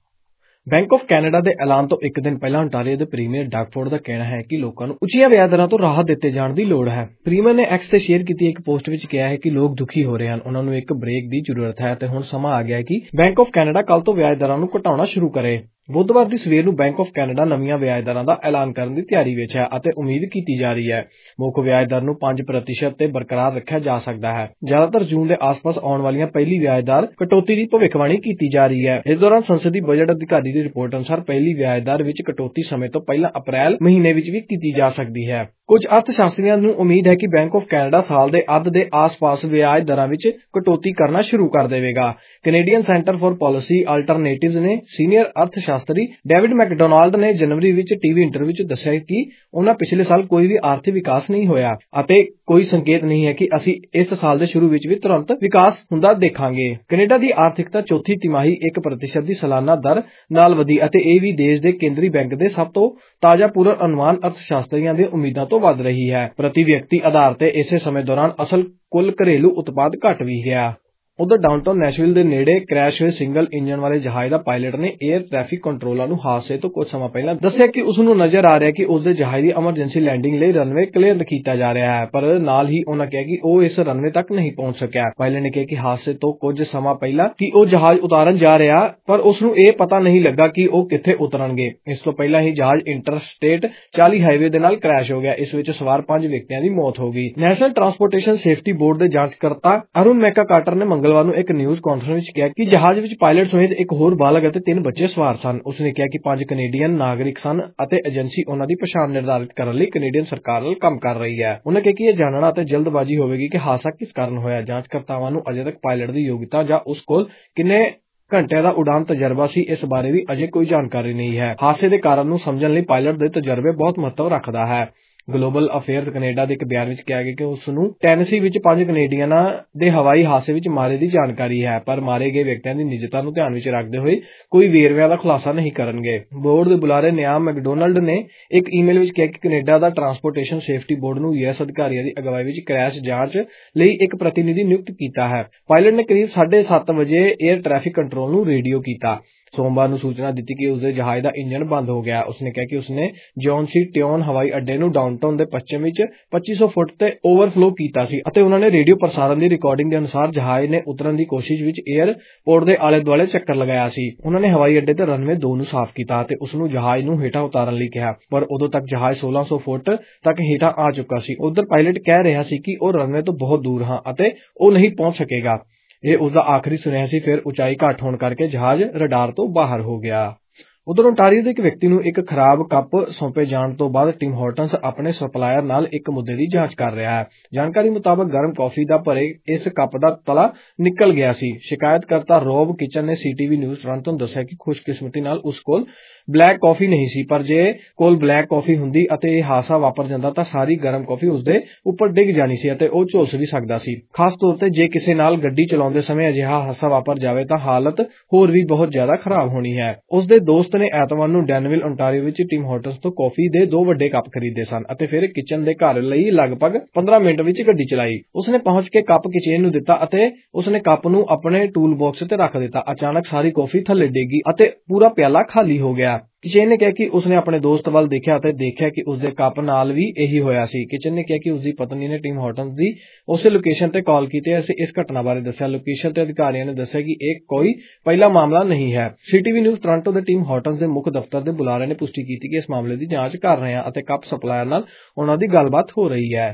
ਬੈਂਕ ਆਫ ਕੈਨੇਡਾ ਦੇ ਐਲਾਨ ਤੋਂ ਇੱਕ ਦਿਨ ਪਹਿਲਾਂ ਓਨਟਾਰੀਓ ਦੇ ਪ੍ਰੀਮੀਅਰ ਡਗ ਫੋਰਡ ਦਾ ਕਹਿਣਾ ਹੈ ਕਿ ਲੋਕਾਂ ਨੂੰ ਉੱਚੀਆਂ ਵਿਆਜ ਦਰਾਂ ਤੋਂ ਰਾਹਤ ਦਿੱਤੇ ਜਾਣ ਦੀ ਲੋੜ ਹੈ। ਪ੍ਰੀਮੀਅਰ ਨੇ ਐਕਸ ਤੇ ਸ਼ੇਅਰ ਕੀਤੀ ਇੱਕ ਪੋਸਟ ਵਿੱਚ ਕਿਹਾ ਹੈ ਕਿ ਲੋਕ ਦੁਖੀ ਹੋ ਰਹੇ ਹਨ, ਉਹਨਾਂ ਨੂੰ ਇੱਕ ਬ੍ਰੇਕ ਦੀ ਜ਼ਰੂਰਤ ਹੈ ਤੇ ਹੁਣ ਸਮਾਂ ਆ ਗਿਆ ਹੈ ਕਿ ਬੈਂਕ ਆਫ ਕੈਨੇਡਾ ਕੱਲ੍ਹ ਤੋਂ ਵਿਆਜ ਦਰਾਂ ਨੂੰ ਘਟਾਉਣਾ ਸ਼ੁਰੂ ਕਰੇ। ਬੁੱਧਵਾਰ ਦੀ ਸਵੇਰ ਨੂੰ ਬੈਂਕ ਆਫ ਕੈਨੇਡਾ ਨਵੀਆਂ ਵਿਆਜ ਦਰਾਂ ਦਾ ਐਲਾਨ ਕਰਨ ਦੀ ਤਿਆਰੀ ਵਿੱਚ ਹੈ ਅਤੇ ਉਮੀਦ ਕੀਤੀ ਜਾ ਰਹੀ ਹੈ ਮੁੱਖ ਵਿਆਜ ਦਰ ਨੂੰ 5% ਤੇ ਬਰਕਰਾਰ ਰੱਖਿਆ ਜਾ ਸਕਦਾ ਹੈ। ਜ਼ਿਆਦਾਤਰ ਜੂਨ ਦੇ ਆਸ-ਪਾਸ ਆਉਣ ਵਾਲੀਆਂ ਪਹਿਲੀ ਵਿਆਜ ਦਰ ਕਟੌਤੀ ਦੀ ਭਵਿੱਖਬਾਣੀ ਕੀਤੀ ਜਾ ਰਹੀ ਹੈ। ਇਸ ਦੌਰਾਨ ਸੰਸਦੀ ਬਜਟ ਅਧਿਕਾਰੀ ਦੀ ਰਿਪੋਰਟ ਅਨੁਸਾਰ ਪਹਿਲੀ ਵਿਆਜ ਦਰ ਵਿੱਚ ਕਟੌਤੀ ਸਮੇਂ ਤੋਂ ਪਹਿਲਾਂ ਅਪ੍ਰੈਲ ਮਹੀਨੇ ਵਿੱਚ ਵੀ ਕੀਤੀ ਜਾ ਸਕਦੀ ਹੈ। ਕੁਝ ਅਰਥਸ਼ਾਸਤਰੀਆਂ ਨੂੰ ਉਮੀਦ ਹੈ ਕਿ ਬੈਂਕ ਆਫ ਕੈਨੇਡਾ ਸਾਲ ਦੇ ਅੱਧ ਦੇ ਆਸ-ਪਾਸ ਵਿਆਜ ਦਰਾਂ ਵਿੱਚ ਕਟੌਤੀ ਕਰਨਾ ਸ਼ੁਰੂ ਕਰ ਦੇਵੇਗਾ। Canadian centre for policy alternatives ਨੇ ਸੀਨੀਅਰ ਅਰਥਸ਼ਾਸਤਰੀ ਡੇਵਿਡ ਮੈਕਡੋਨਾਲਡ ਨੇ ਜਨਵਰੀ ਵਿੱਚ ਟੀਵੀ ਇੰਟਰਵਿਊ ਵਿੱਚ ਦੱਸਿਆ ਕਿ ਉਹਨਾਂ ਪਿਛਲੇ ਸਾਲ ਕੋਈ ਵੀ ਆਰਥਿਕ ਵਿਕਾਸ ਨਹੀਂ ਹੋਇਆ ਅਤੇ ਕੋਈ ਸੰਕੇਤ ਨਹੀਂ ਹੈ ਕਿ ਅਸੀਂ ਇਸ ਸਾਲ ਦੇ ਸ਼ੁਰੂ ਵਿੱਚ ਵੀ ਤੁਰੰਤ ਵਿਕਾਸ ਹੁੰਦਾ ਦੇਖਾਂਗੇ। ਕੈਨੇਡਾ ਦੀ ਆਰਥਿਕਤਾ ਚੌਥੀ ਤਿਮਾਹੀ 1% ਦੀ ਸਾਲਾਨਾ ਦਰ ਨਾਲ ਵਧੀ ਅਤੇ ਇਹ ਵੀ ਦੇਸ਼ ਦੇ ਕੇਂਦਰੀ ਬੈਂਕ ਦੇ ਸਭ ਤੋਂ ਤਾਜ਼ਾ ਪੂਰਨ ਅਨੁਮਾਨ ਅਰਥਸ਼ਾਸਤਰੀਆਂ ਦੀਆਂ ਉਮੀਦਾਂ ਤੋਂ ਵੱਧ ਰਹੀ ਹੈ। ਪ੍ਰਤੀ ਵਿਅਕਤੀ ਆਧਾਰ ਤੇ ਇਸੇ ਸਮੇਂ ਦੌਰਾਨ ਅਸਲ ਕੁੱਲ ਘਰੇਲੂ ਉਤਪਾਦ ਘਟ ਵੀ ਗਿਆ। ਉਧਰ ਡਾਊਨਟਾਊਨ ਨੈਸ਼ਵਿਲ ਦੇ ਨੇੜੇ ਕ੍ਰੈਸ਼ ਹੋਏ ਸਿੰਗਲ ਇੰਜਨ ਵਾਲੇ ਜਹਾਜ਼ ਦਾ ਪਾਇਲਟ ਨੇ 에ਅਰ ਟ੍ਰੈਫਿਕ ਕੰਟਰੋਲਰ ਨੂੰ ਹਾਦਸੇ ਤੋਂ ਕੁਝ ਸਮਾਂ ਪਹਿਲਾਂ ਦੱਸਿਆ ਕਿ ਉਸ ਨੂੰ ਨਜ਼ਰ ਆ ਰਿਹਾ ਕਿ ਉਸ ਦੇ ਜਹਾਜ਼ ਦੀ ਐਮਰਜੈਂਸੀ ਲੈਂਡਿੰਗ ਲਈ ਰਨਵੇ ਕਲੀਅਰ ਕੀਤਾ ਜਾ ਰਿਹਾ ਹੈ, ਪਰ ਨਾਲ ਹੀ ਉਹਨਾਂ ਕਿਹਾ ਕਿ ਉਹ ਇਸ ਰਨਵੇ ਤੱਕ ਨਹੀਂ ਪਹੁੰਚ ਸਕਿਆ। ਪਾਇਲਟ ਨੇ ਕਿਹਾ ਕਿ ਹਾਦਸੇ ਤੋਂ ਕੁਝ ਸਮਾਂ ਪਹਿਲਾਂ ਕਿ ਉਹ ਜਹਾਜ਼ ਉਤਾਰਨ ਜਾ ਰਿਹਾ ਪਰ ਉਸ ਨੂੰ ਇਹ ਪਤਾ ਨਹੀਂ ਲੱਗਾ ਕਿ ਉਹ ਕਿੱਥੇ ਉਤਰਨਗੇ। ਇਸ ਤੋਂ ਪਹਿਲਾਂ ਹੀ ਜਹਾਜ਼ ਇੰਟਰਸਟੇਟ 40 ਹਾਈਵੇ ਦੇ ਨਾਲ ਕ੍ਰੈਸ਼ ਹੋ ਗਿਆ। ਇਸ ਵਿੱਚ ਸਵਾਰ 5 ਵਿਅਕਤੀਆਂ ਦੀ ਮੌਤ ਹੋ ਗਈ। ਨੈਸ਼ਨਲ ਟਰਾਂਸਪੋਰਟੇਸ਼ਨ ਸੇਫਟੀ ਬੋਰਡ ਦੇ ਜਾਂਚਕਰਤਾ ਅਰੁਣ ਮੈਕਾ ਕਾਰਟਰ ਨੇ ਮੰਗਲਵਾਰ ਨੂੰ ਇੱਕ ਨਿਊਜ਼ ਕਾਨਫਰੰਸ ਵਿੱਚ ਕਿਹਾ ਕਿ ਜਹਾਜ਼ ਵਿੱਚ ਪਾਇਲਟ ਸਮੇਤ ਇੱਕ ਹੋਰ ਬਾਲਗ ਅਤੇ 3 ਬੱਚੇ ਸਵਾਰ ਸਨ। ਉਸਨੇ ਕਿਹਾ ਕਿ 5 ਕੈਨੇਡੀਅਨ ਨਾਗਰਿਕ ਸਨ ਅਤੇ ਏਜੰਸੀ ਉਹਨਾਂ ਦੀ ਪਛਾਣ ਨਿਰਧਾਰਿਤ ਕਰਨ ਲਈ ਕੈਨੇਡੀਅਨ ਸਰਕਾਰ ਨਾਲ ਕੰਮ ਕਰ ਰਹੀ ਹੈ। ਉਹਨਾਂ ਕਿਹਾ ਕਿ ਇਹ ਜਾਣਨਾ ਅਤੇ ਜਲਦਬਾਜ਼ੀ ਹੋਵੇਗੀ ਕਿ ਹਾਦਸਾ ਕਿਸ ਕਾਰਨ ਹੋਇਆ। ਜਾਂਚਕਰਤਾਵਾਂ ਨੂੰ ਅਜੇ ਤੱਕ ਪਾਇਲਟ ਦੀ ਯੋਗਤਾ ਜਾਂ ਉਸ ਕੋਲ ਕਿੰਨੇ ਘੰਟਿਆਂ ਦਾ ਉਡਾਨ ਤਜਰਬਾ ਸੀ ਇਸ ਬਾਰੇ ਵੀ ਅਜੇ ਕੋਈ ਜਾਣਕਾਰੀ ਨਹੀਂ ਹੈ। ਹਾਦਸੇ ਦੇ ਕਾਰਨ ਨੂੰ ਸਮਝਣ ਲਈ ਪਾਇਲਟ ਦੇ ਤਜਰਬੇ ਬਹੁਤ ਮਹੱਤਵ ਰੱਖਦਾ ਹੈ। ਗਲੋਬਲ ਅਫੇਅਰਸ ਕੈਨੇਡਾ ਦੇ ਇੱਕ ਬਿਆਨ ਵਿੱਚ ਕਿਹਾ ਗਿਆ ਕਿ ਉਸ ਨੂੰ ਟੈਨੇਸੀ ਵਿੱਚ 5 ਕੈਨੇਡੀਅਨਾਂ ਦੇ ਹਵਾਈ ਹਾਦਸੇ ਵਿੱਚ ਮਾਰੇ ਦੀ ਜਾਣਕਾਰੀ ਹੈ, ਪਰ ਮਾਰੇ ਗਏ ਵਿਅਕਤੀਆਂ ਦੀ ਨਿੱਜਤਾ ਨੂੰ ਧਿਆਨ ਵਿੱਚ ਰੱਖਦੇ ਹੋਏ ਕੋਈ ਵੇਰਵਿਆਂ ਦਾ ਖੁਲਾਸਾ ਨਹੀਂ ਕਰਨਗੇ। ਬੋਰਡ ਦੇ ਬੁਲਾਰੇ ਨਿਆਮ ਮੈਕਡੋਨਲਡ ਨੇ ਇੱਕ ਈਮੇਲ ਵਿੱਚ ਕਿਹਾ ਕਿ ਕੈਨੇਡਾ ਦਾ ਟਰਾਂਸਪੋਰਟੇਸ਼ਨ ਸੇਫਟੀ ਬੋਰਡ ਨੂੰ ਯੂਐਸ ਅਧਿਕਾਰੀਆਂ ਦੀ ਅਗਵਾਈ ਵਿੱਚ ਕ੍ਰੈਸ਼ ਜਾਂਚ ਲਈ ਇੱਕ ਪ੍ਰਤੀਨਿਧੀ ਨਿਯੁਕਤ ਕੀਤਾ ਹੈ। ਪਾਇਲਟ ਨੇ ਕਰੀਬ 7:30 ਵਜੇ 에ਅਰ ਟ੍ਰੈਫਿਕ ਕੰਟਰੋਲ ਨੂੰ ਰੇਡੀਓ ਕੀਤਾ। ਸੋਮਵਾਰ ਨੂੰ ਸੂਚਨਾ ਦਿੱਤੀ ਕਿ ਉਸਦੇ ਜਹਾਜ਼ ਦਾ ਇੰਜਣ ਬੰਦ ਹੋ ਗਿਆ। ਉਸਨੇ ਕਿਹਾ ਕਿ ਉਸਨੇ ਜੌਨ ਸੀ ਟਿਓਨ ਹਵਾਈ ਅੱਡੇ ਨੂੰ ਡਾਊਨਟਾਊਨ ਦੇ ਪੱਛਮ ਵਿੱਚ 2500 ਫੁੱਟ ਤੇ ਓਵਰਫਲੋ ਕੀਤਾ ਸੀ ਅਤੇ ਉਹਨਾਂ ਨੇ ਰੇਡੀਓ ਪ੍ਰਸਾਰਣ ਦੀ ਰਿਕਾਰਡਿੰਗ ਦੇ ਅਨੁਸਾਰ ਜਹਾਜ਼ ਨੇ ਉਤਰਨ ਦੀ ਕੋਸ਼ਿਸ਼ ਵਿੱਚ ਏਅਰਪੋਰਟ ਦੇ ਆਲੇ-ਦੁਆਲੇ ਚੱਕਰ ਲਗਾਇਆ ਸੀ। ਉਹਨਾਂ ਨੇ ਹਵਾਈ ਅੱਡੇ ਤੇ ਰਨਵੇ 2 ਨੂੰ ਸਾਫ਼ ਕੀਤਾ ਅਤੇ ਉਸ ਨੂੰ ਜਹਾਜ਼ ਨੂੰ ਹੇਠਾਂ ਉਤਾਰਨ ਲਈ ਕਿਹਾ, ਪਰ ਉਦੋਂ ਤੱਕ ਜਹਾਜ਼ 1600 ਫੁੱਟ ਤੱਕ ਹੇਠਾਂ ਆ ਚੁੱਕਾ ਸੀ। ਉਧਰ ਪਾਇਲਟ ਕਹਿ ਰਿਹਾ ਸੀ ਕਿ ਉਹ ਰਨਵੇ ਤੋਂ ਬਹੁਤ ਦੂਰ ਹਾਂ ਅਤੇ ਉਹ ਨਹੀਂ ਪਹੁੰਚ ਸਕੇਗਾ। ਇਹ ਉਸਦਾ ਆਖਰੀ ਸੁਨੇਹਾ ਸੀ। ਫਿਰ ਉਚਾਈ ਘੱਟ ਹੋਣ ਕਰਕੇ ਜਹਾਜ਼ ਰਡਾਰ ਤੋਂ ਬਾਹਰ ਹੋ ਗਿਆ। ਉਧਰ ਓਨਟਾਰੀਓ ਦੇ ਇੱਕ ਵਿਅਕਤੀ ਨੂੰ ਇੱਕ ਖਰਾਬ ਕੱਪ ਸੌਂਪੇ ਜਾਣ ਤੋਂ ਬਾਅਦ ਟਿਮ ਹਾਰਟਨਸ ਆਪਣੇ ਸਪਲਾਇਰ ਨਾਲ ਇੱਕ ਮੁੱਦੇ ਦੀ ਜਾਂਚ ਕਰ ਰਿਹਾ ਹੈ। ਜਾਣਕਾਰੀ ਮੁਤਾਬਕ ਗਰਮ ਕੌਫੀ ਦਾ ਭਰੇ ਇਸ ਕੱਪ ਦਾ ਤਲਾ ਨਿਕਲ ਗਿਆ ਸੀ। ਸ਼ਿਕਾਇਤਕਰਤਾ ਰੋਬ ਕਿਚਨ ਨੇ ਸੀਟੀਵੀ ਨਿਊਜ਼ ਟੋਰਾਂਟੋ ਨੂੰ ਦੱਸਿਆ ਕਿ ਖੁਸ਼ਕਿਸਮਤੀ ਨਾਲ ਉਸ ਕੋਲ ਬਲੈਕ ਕੌਫੀ ਨਹੀਂ ਸੀ, ਪਰ ਜੇ ਕੋਲ ਬਲੈਕ ਕੌਫੀ ਹੁੰਦੀ ਅਤੇ ਇਹ ਹਾਦਸਾ ਵਾਪਰ ਜਾਂਦਾ ਤਾਂ ਸਾਰੀ ਗਰਮ ਕੌਫੀ ਉਸਦੇ ਉੱਪਰ ਡਿੱਗ ਜਾਣੀ ਸੀ ਅਤੇ ਉਹ ਝੁਲਸ ਵੀ ਸਕਦਾ ਸੀ। ਖਾਸ ਤੌਰ ਤੇ ਜੇ ਕਿਸੇ ਨਾਲ ਗੱਡੀ ਚਲਾਉਂਦੇ ਸਮੇਂ ਅਜਿਹਾ ਹਾਦਸਾ ਵਾਪਰ ਜਾਵੇ ਤਾਂ ਹਾਲਤ ਹੋਰ ਵੀ ਬਹੁਤ ਜ਼ਿਆਦਾ ਖਰਾਬ ਹੋਣੀ ਹੈ। ਉਸਦੇ ਦੋਸਤ ਨੇ ਐਤਵਾਰ ਨੂੰ ਡੈਨਵਿਲ ਓਨਟਾਰੀਓ ਵਿੱਚ ਟਿਮ ਹਾਰਟਨਸ ਤੋਂ ਕੌਫੀ ਦੇ 2 ਵੱਡੇ ਕੱਪ ਖਰੀਦੇ ਸਨ ਅਤੇ ਫਿਰ ਕਿਚਨ ਦੇ ਘਰ ਲਈ ਲਗਭਗ 15 ਮਿੰਟ ਵਿੱਚ ਗੱਡੀ ਚਲਾਈ। ਉਸਨੇ ਪਹੁੰਚ ਕੇ ਕੱਪ ਕਿਚਨ ਨੂੰ ਦਿੱਤਾ ਅਤੇ ਉਸਨੇ ਕੱਪ ਨੂੰ ਆਪਣੇ ਟੂਲ ਬਾਕਸ ਤੇ ਰੱਖ ਦਿੱਤਾ। ਅਚਾਨਕ ਸਾਰੀ ਕੌਫੀ ਥੱਲੇ ਡਿੱਗੀ ਅਤੇ ਪੂਰਾ ਪਿਆਲਾ ਖਾਲੀ ਹੋ ਗਿਆ। ਕਿਚਨ ਨੇ ਕਿਹਾ ਕਿ ਉਸਨੇ ਆਪਣੇ ਦੋਸਤ ਵੱਲ ਦੇਖਿਆ ਅਤੇ ਦੇਖਿਆ ਕਿ ਉਸਦੇ ਕੱਪ ਨਾਲ ਵੀ ਇਹੀ ਹੋਇਆ ਸੀ। ਕਿਚਨ ਨੇ ਕਿਹਾ ਕਿ ਉਸਦੀ ਪਤਨੀ ਨੇ ਟਿਮ ਹਾਰਟਨਸ ਦੀ ਉਸੇ ਲੋਕੇਸ਼ਨ ਤੇ ਕਾਲ ਕੀਤੀ ਅਤੇ ਇਸ ਘਟਨਾ ਬਾਰੇ ਦੱਸਿਆ। ਲੋਕੇਸ਼ਨ ਤੇ ਅਧਿਕਾਰੀਆਂ ਨੇ ਦੱਸਿਆ ਕਿ ਇਹ ਕੋਈ ਪਹਿਲਾ ਮਾਮਲਾ ਨਹੀਂ ਹੈ। ਸੀਟੀਵੀ ਨਿਊਜ਼ ਟੋਰਾਂਟੋ ਦੇ ਟਿਮ ਹਾਰਟਨਸ ਦੇ ਮੁੱਖ ਦਫ਼ਤਰ ਦੇ ਬੁਲਾਰੇ ਨੇ ਪੁਸ਼ਟੀ ਕੀਤੀ ਕਿ ਇਸ ਮਾਮਲੇ ਦੀ ਜਾਂਚ ਕਰ ਰਹੇ ਹਨ ਅਤੇ ਕੱਪ ਸਪਲਾਇਰ ਨਾਲ ਉਹਨਾਂ ਦੀ ਗੱਲਬਾਤ ਹੋ ਰਹੀ ਹੈ।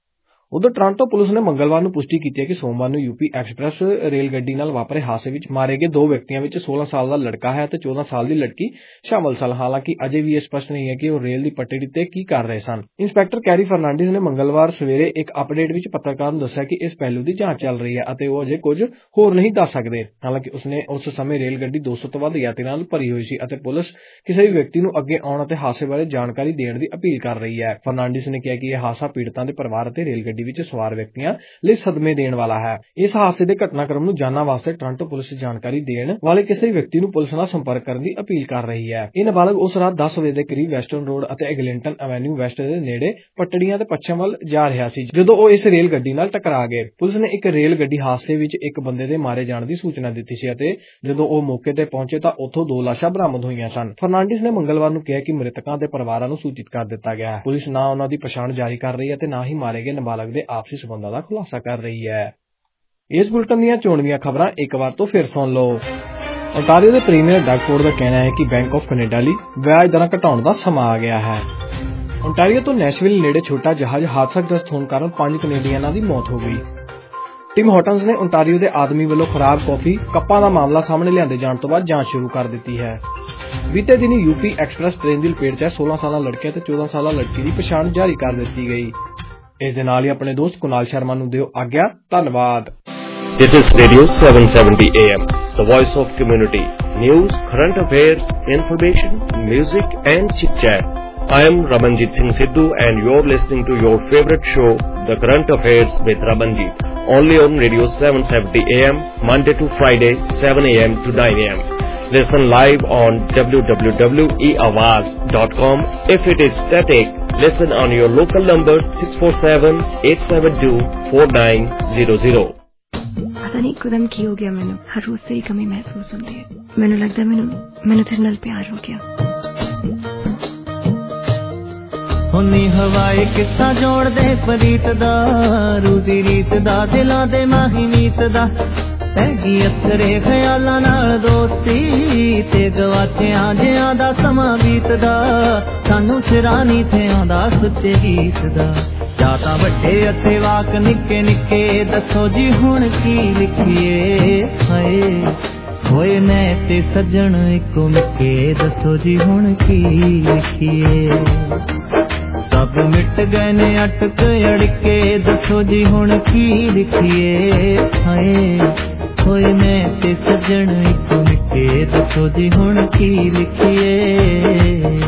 ਉਧਰ ਟੋਰਾਂਟੋ ਪੁਲਿਸ ਨੇ ਮੰਗਲਵਾਰ ਨੂੰ ਪੁਸ਼ਟੀ ਕੀਤੀ ਹੈ ਕਿ ਸੋਮਵਾਰ ਨੂੰ ਯੂਪੀ ਐਕਸਪ੍ਰੈਸ ਰੇਲ ਗੱਡੀ ਨਾਲ ਵਾਪਰੇ ਹਾਦਸੇ ਵਿੱਚ ਮਾਰੇ ਗਏ 2 ਵਿਅਕਤੀਆਂ ਵਿੱਚ 16 ਸਾਲ ਦਾ ਲੜਕਾ ਹੈ ਅਤੇ 14 ਸਾਲ ਦੀ ਲੜਕੀ ਸ਼ਾਮਲ ਸਨ। ਹਾਲਾਂਕਿ ਅਜੇ ਵੀ ਇਹ ਸਪਸ਼ਟ ਨਹੀਂ ਹੈ ਕਿ ਉਹ ਰੇਲ ਦੀ ਪਟੜੀ ਤੇ ਕੀ ਕਰ ਰਹੇ ਸਨ। ਇੰਸਪੈਕਟਰ ਕੈਰੀ ਫਰਨਾਂਡੀਜ਼ ਨੇ ਮੰਗਲਵਾਰ ਸਵੇਰੇ ਇੱਕ ਅਪਡੇਟ ਵਿੱਚ ਪੱਤਰਕਾਰਾਂ ਨੂੰ ਦੱਸਿਆ ਕਿ ਇਸ ਪਹਿਲੂ ਦੀ ਜਾਂਚ ਚੱਲ ਰਹੀ ਹੈ ਅਤੇ ਉਹ ਅਜੇ ਕੁਝ ਹੋਰ ਨਹੀਂ ਦੱਸ ਸਕਦੇ। ਹਾਲਾਂਕਿ ਉਸਨੇ ਉਸ ਸਮੇਂ ਰੇਲ ਗੱਡੀ 200 ਤੋਂ ਵੱਧ ਯਾਤਰੀਆਂ ਨਾਲ ਭਰੀ ਹੋਈ ਸੀ ਅਤੇ ਪੁਲਿਸ ਕਿਸੇ ਵੀ ਵਿਅਕਤੀ ਨੂੰ ਅੱਗੇ ਆਉਣ ਅਤੇ ਹਾਦਸੇ ਬਾਰੇ ਜਾਣਕਾਰੀ ਦੇਣ ਦੀ ਅਪੀਲ ਕਰ ਰਹੀ ਹੈ। ਫਰਨਾਂਡੀਜ਼ ਨੇ ਕਿਹਾ ਕਿ ਇਹ ਹਾਦਸਾ ਪੀੜਤਾਂ ਦੇ ਪਰਿਵਾਰ ਅਤੇ ਰੇਲ ਗੱਡੀ ਗੱਡੀ ਵਿੱਚ ਸਵਾਰ ਵਿਅਕਤੀਆਂ ਲਈ ਸਦਮੇ ਦੇਣ ਵਾਲਾ ਹੈ। ਇਸ ਹਾਦਸੇ ਦੇ ਘਟਨਾਕ੍ਰਮ ਨੂੰ ਜਾਣਨ ਵਾਸਤੇ ਟੋਰਾਂਟੋ ਪੁਲਿਸ ਜਾਣਕਾਰੀ ਦੇਣ ਵਾਲੇ ਕਿਸੇ ਵਿਅਕਤੀ ਨੂੰ ਪੁਲਿਸ ਨਾਲ ਸੰਪਰਕ ਕਰਨ ਦੀ ਅਪੀਲ ਕਰ ਰਹੀ ਹੈ। ਇਹ ਨਾਬਾਲਗ ਉਸ ਰਾਤ 10 ਵਜੇ ਦੇ ਕਰੀਬ ਵੈਸਟਰਨ ਰੋਡ ਅਤੇ ਐਗਲਿੰਟਨ ਐਵੇਨਿਊ ਵੈਸਟ ਦੇ ਨੇੜੇ ਪਟੜੀਆਂ ਤੇ ਪੱਛਮ ਵੱਲ ਜਾ ਰਿਹਾ ਸੀ ਜਦੋਂ ਉਹ ਇਸ ਰੇਲ ਗੱਡੀ ਨਾਲ ਟਕਰਾ ਗਏ। ਪੁਲਿਸ ਨੇ ਇੱਕ ਰੇਲ ਗੱਡੀ ਹਾਦਸੇ ਵਿੱਚ ਇੱਕ ਬੰਦੇ ਦੇ ਮਾਰੇ ਜਾਣ ਦੀ ਸੂਚਨਾ ਦਿੱਤੀ ਸੀ ਅਤੇ ਜਦੋਂ ਉਹ ਮੌਕੇ ਤੇ ਪਹੁੰਚੇ ਤਾਂ ਉੱਥੋਂ 2 ਲਾਸ਼ਾਂ ਬਰਾਮਦ ਹੋਈਆਂ ਸਨ। ਫਰਨਾਂਡਿਸ ਨੇ ਮੰਗਲਵਾਰ ਨੂੰ ਕਿਹਾ ਕਿ ਮ੍ਰਿਤਕਾਂ ਦੇ ਪਰਿਵਾਰਾਂ ਨੂੰ ਸੂਚਿਤ ਕਰ ਦਿੱਤਾ ਗਿਆ ਹੈ। ਪੁਲਿਸ ਨਾ ਉਹਨਾਂ ਦੀ ਪਛਾਣ ਜਾਰੀ ਕਰ ਰਹੀ ਹੈ ਤੇ ਨਾ ਹੀ ਮਾਰੇ ਗਏ ਨਾਬਾਲਗ ਦੇ ਆਪਸੀ ਸਬੰਧਾਂ ਦਾ ਖੁਲਾਸਾ ਕਰ ਰਹੀ ਹੈ। ਇਸ ਬੁਲਟਨ ਦੀਆਂ ਚੋਣਵੀਆਂ ਖਬਰਾਂ ਇੱਕ ਵਾਰ ਤੋਂ ਫਿਰ ਸੁਣ ਲਓ। ਓਨਟਾਰੀਓ ਦੇ ਪ੍ਰੀਮੀਅਰ ਡਗ ਫੋਰਡ ਦਾ ਕਹਿਣਾ ਹੈ ਕਿ ਬੈਂਕ ਆਫ ਕੈਨੇਡਾ ਲਈ ਵਿਆਜ ਦਰਾਂ ਘਟਾਉਣ ਦਾ ਸਮਾਂ ਆ ਗਿਆ ਹੈ। ਓਨਟਾਰੀਓ ਤੋਂ ਨੈਸ਼ਵਿਲ ਨੇੜੇ ਛੋਟਾ ਜਹਾਜ਼ ਹਾਦਸਾਗ੍ਰਸਤ ਹੋਣ ਕਾਰਨ 5 ਕੈਨੇਡੀਅਨਾਂ ਦੀ ਮੌਤ ਹੋ ਗਈ। ਟਿਮ ਹਾਰਟਨਸ ਨੇ ਓਨਟਾਰੀਓ ਦੇ ਆਦਮੀ ਵੱਲੋਂ ਖਰਾਬ ਕਾਫੀ ਕੱਪਾਂ ਦਾ ਮਾਮਲਾ ਸਾਹਮਣੇ ਲਿਆਂਦੇ ਜਾਣ ਤੋਂ ਬਾਅਦ ਜਾਂਚ ਸ਼ੁਰੂ ਕਰ ਦਿੱਤੀ ਹੈ। ਬੀਤੇ ਦਿਨੀ ਯੂਪੀ ਐਕਸਪ੍ਰੈਸ ਟ੍ਰੇਨ ਦੀ ਲਪੇਟ 'ਚ 16 ਸਾਲਾ ਲੜਕੇ ਤੇ 14 ਸਾਲਾ ਲੜਕੀ ਦੀ ਪਛਾਣ ਜਾਰੀ ਕਰ ਦਿੱਤੀ ਗਈ। ਇਸ ਦੇ ਨਾਲ ਹੀ ਆਪਣੇ ਦੋਸਤ ਕੁਨਾਲ ਸ਼ਰਮਾ ਨੂੰ ਦਿਓ ਆਗਿਆ। ਧੰਨਵਾਦ। This is Radio 770 AM, the voice of community. News, current affairs, information, music and chit-chat. I am Ramanjit Singh Sidhu and you're listening to your favorite show, The Current Affairs with Ramanjit. Only on Radio 770 AM, Monday to Friday, 7 AM to 9 AM. Listen live on www.eawaz.com. If it is static, listen on your local number 647-872-4900. पता नहीं एकदम की हो गया। मैंने हर रोज से ही कमी महसूस होती है। मैंने लगता है मैंने तेरे नाल प्यार हो गया। होनी हवाए किस्सा जोड़ दे परीत दा रूदी रीत दा दिलां दे माही मीत दा पैगी असरे ख्यालां नाल दोस्ती ते गवाचियां जियां दा समां बीतदा सानू सिरानी थे आंदा सुच्चे गीत दा जाता वड्डे अते वाक निक्के निक्के दसो जी हुण की लिखिए हाय होए मैं ते सज्जन इको मिके दसो जी हुण की लिखिए सब मिट गए ने अटक अड़के दसो जी हुण की लिखिए हाय होए मैं ते सज्जन इको मिके दसो जी हुण की लिखिए।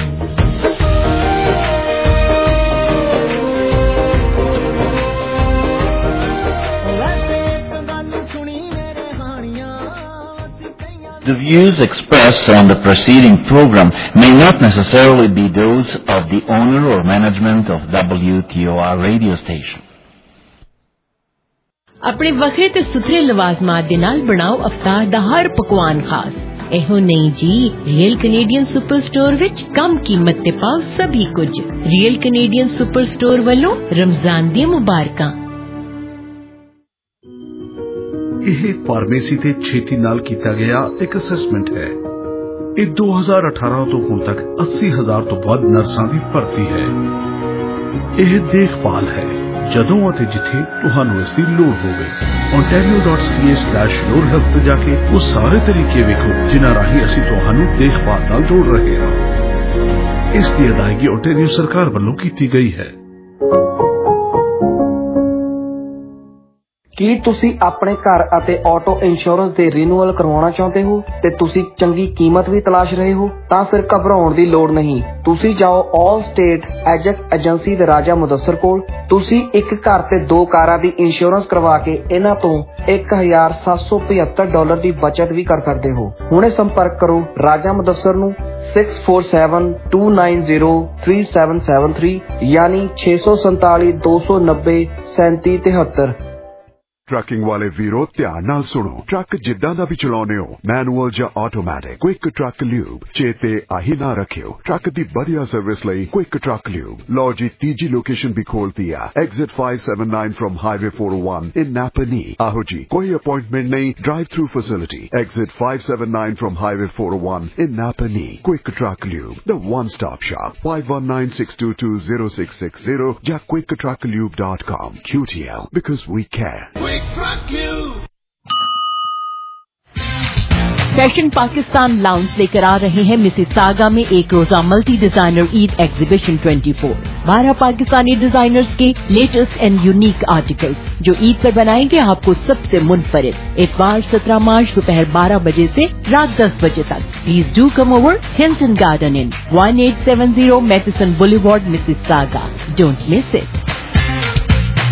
The views expressed on the preceding program may not necessarily be those of the owner or management of WTOR radio station. ਆਪਣੇ ਵੱਖਰੇ ਤੇ ਸੁਥਰੇ ਲਵਾਜ਼ਮਾਤ ਦੇ ਨਾਲ ਬਣਾਓ ਅਫਤਾਰ ਦਾ ਹਰ ਪਕਵਾਨ ਖਾਸ। ਇਹੋ ਨਹੀਂ ਜੀ, ਰੀਅਲ ਕੈਨੇਡੀਅਨ ਸੁਪਰ ਸਟੋਰ ਵਿੱਚ ਕਮ ਕੀਮਤ ਤੇ ਪਾਓ ਸਭੀ ਕੁਝ। ਰੀਅਲ ਕੈਨੇਡੀਅਨ ਸੁਪਰ ਸਟੋਰ ਵੱਲੋਂ ਰਮਜ਼ਾਨ ਦੀਆਂ ਮੁਬਾਰਕਾਂ। ਇਹ ਫਾਰਮੇਸੀ ਤੇ ਛੇਤੀ ਨਾਲ ਕੀਤਾ ਗਿਆ ਇੱਕ ਅਸੈਸਮੈਂਟ ਹੈ। ਇਹ 2018 ਤੋਂ ਹੁਣ ਤੱਕ 80,000 ਤੋਂ ਵੱਧ ਨਰਸਾਂ ਦੀ ਭਰਤੀ ਹੈ। ਇਹ ਦੇਖਭਾਲ ਹੈ ਜਦੋਂ ਅਤੇ ਜਿੱਥੇ ਤੁਹਾਨੂੰ ਇਸ ਦੀ ਲੋੜ ਹੋਵੇ। ontario.ca/yourhealth ਤੇ ਜਾ ਕੇ ਉਹ ਸਾਰੇ ਤਰੀਕੇ ਵੇਖੋ ਜਿਨ੍ਹਾਂ ਰਾਹੀਂ ਅਸੀਂ ਤੁਹਾਨੂੰ ਦੇਖਭਾਲ ਨਾਲ ਜੋੜ ਰਹੇ ਹਾਂ। ਇਸ ਦੀ ਅਦਾਇਗੀ ontario ਸਰਕਾਰ ਵੱਲੋਂ ਕੀਤੀ ਗਈ ਹੈ। ਕੀ ਤੁਸੀਂ ਆਪਣੇ ਘਰ ਅਤੇ ਆਟੋ ਇੰਸ਼ੋਰੈਂਸ ਦੇ ਰੀਨਿਊਅਲ ਕਰਵਾਉਣਾ ਚਾਹੁੰਦੇ ਹੋ ਤੇ ਤੁਸੀਂ ਚੰਗੀ ਕੀਮਤ ਵੀ ਤਲਾਸ਼ ਰਹੇ ਹੋ? ਤਾਂ ਫਿਰ ਘਬਰਾਉਣ ਦੀ ਲੋੜ ਨਹੀਂ। ਤੁਸੀਂ ਜਾਓ ਆਲ ਸਟੇਟ ਐਜੈਕਟ ਏਜੰਸੀ ਦੇ ਰਾਜਾ ਮੁਦੱਸਰ ਕੋਲ। ਤੁਸੀਂ ਇੱਕ ਘਰ ਤੇ 2 ਕਾਰਾਂ ਦੀ ਇੰਸ਼ੋਰੈਂਸ ਕਰਵਾ ਕੇ ਇਹਨਾਂ ਤੋਂ $1,775 ਦੀ ਬਚਤ ਵੀ ਕਰ ਸਕਦੇ ਹੋ। ਹੁਣੇ ਸੰਪਰਕ ਕਰੋ ਰਾਜਾ ਮੁਦੱਸਰ ਨੂੰ 647-290-3773 ਯਾਨੀ 647 290 3773। ਟਰੱਕਿੰਗ ਵਾਲੇ ਵੀਰੋ ਧਿਆਨ ਨਾਲ ਸੁਣੋ। ਟਰੱਕ ਜਿੱਦਾਂ ਦਾ ਵੀ ਚਲਾਉਨੇ ਹੋ, ਮੈਨੂਅਲ ਜਾਂ ਆਟੋਮੈਟਿਕ, ਕੁਇਕ ਟਰੱਕ ਲਿਊਬ ਚੇਤੇ ਆਹੀ ਨਾ ਰੱਖਿਓ। ਟਰੱਕ ਦੀ ਵਧੀਆ ਸਰਵਿਸ ਲਈ ਕੁਇਕ ਟਰੱਕ ਲਿਊਬ। ਲਓ ਜੀ, ਤੀਜੀ ਲੋਕੇਸ਼ਨ ਵੀ ਖੋਲਤੀ ਆ, exit 579 from highway 401 in Napanee. ਆਹੋ ਜੀ, ਕੋਈ ਅਪਾਇੰਟਮੈਂਟ ਨਹੀਂ, drive through facility. Exit 579 from highway 401 in Napanee. Quick truck lube, the one stop shop। 5196220660 ਜਾਂ quicktrucklube.com। QTL, because we care। Fashion Pakistan lounge लेकर आ रहे हैं मिसिसागा में एक रोजा multi designer Eid exhibition 24। 12 Pakistani designers के लेटेस्ट एंड यूनिक आर्टिकल्स जो ईद पर बनाएंगे आपको सबसे मुनफरिद। इतवार 17 मार्च दोपहर 12 बजे से रात 10 बजे तक। Please do come over Hilton garden inn 1870 मैथिसन boulevard Mississauga. Don't miss it.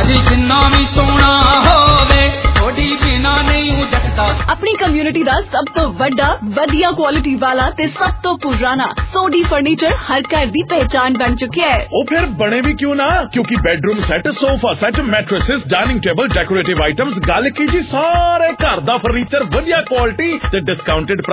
ਭਾਜੀ ਜਿੰਨਾ ਵੀ ਸੋਹਣਾ ਹੋਵੇ ਥੋੜੀ ਬਿਨਾ ਨਹੀਂ ਜੱਟਦਾ। ਆਪਣੀ ਕਮਿਊਨਿਟੀ ਦਾ ਸਭ ਤੋਂ ਵੱਡਾ ਵਧੀਆ ਕੁਆਲਿਟੀ ਵਾਲਾ ਤੇ ਸਭ ਤੋਂ ਪੁਰਾਣਾ ਸੋਢੀ ਫਰਨੀਚਰ ਹਰ ਘਰ ਦੀ ਪਹਿਚਾਨ ਬਣ ਚੁੱਕਿਆ ਹੈ। ਉਹ ਫਿਰ ਬਣੇ ਵੀ ਕਿਉਂ ਨਾ, ਕਿਉਂਕਿ bedroom set, sofa set, mattresses, dining table, decorative items, ਗੱਲ ਕੀ ਜੀ ਸਾਰੇ ਘਰ ਦਾ ਫਰਨੀਚਰ ਵਧੀਆ ਕੁਆਲਿਟੀ ਤੇ ਡਿਸਕਾਊਂਟਡ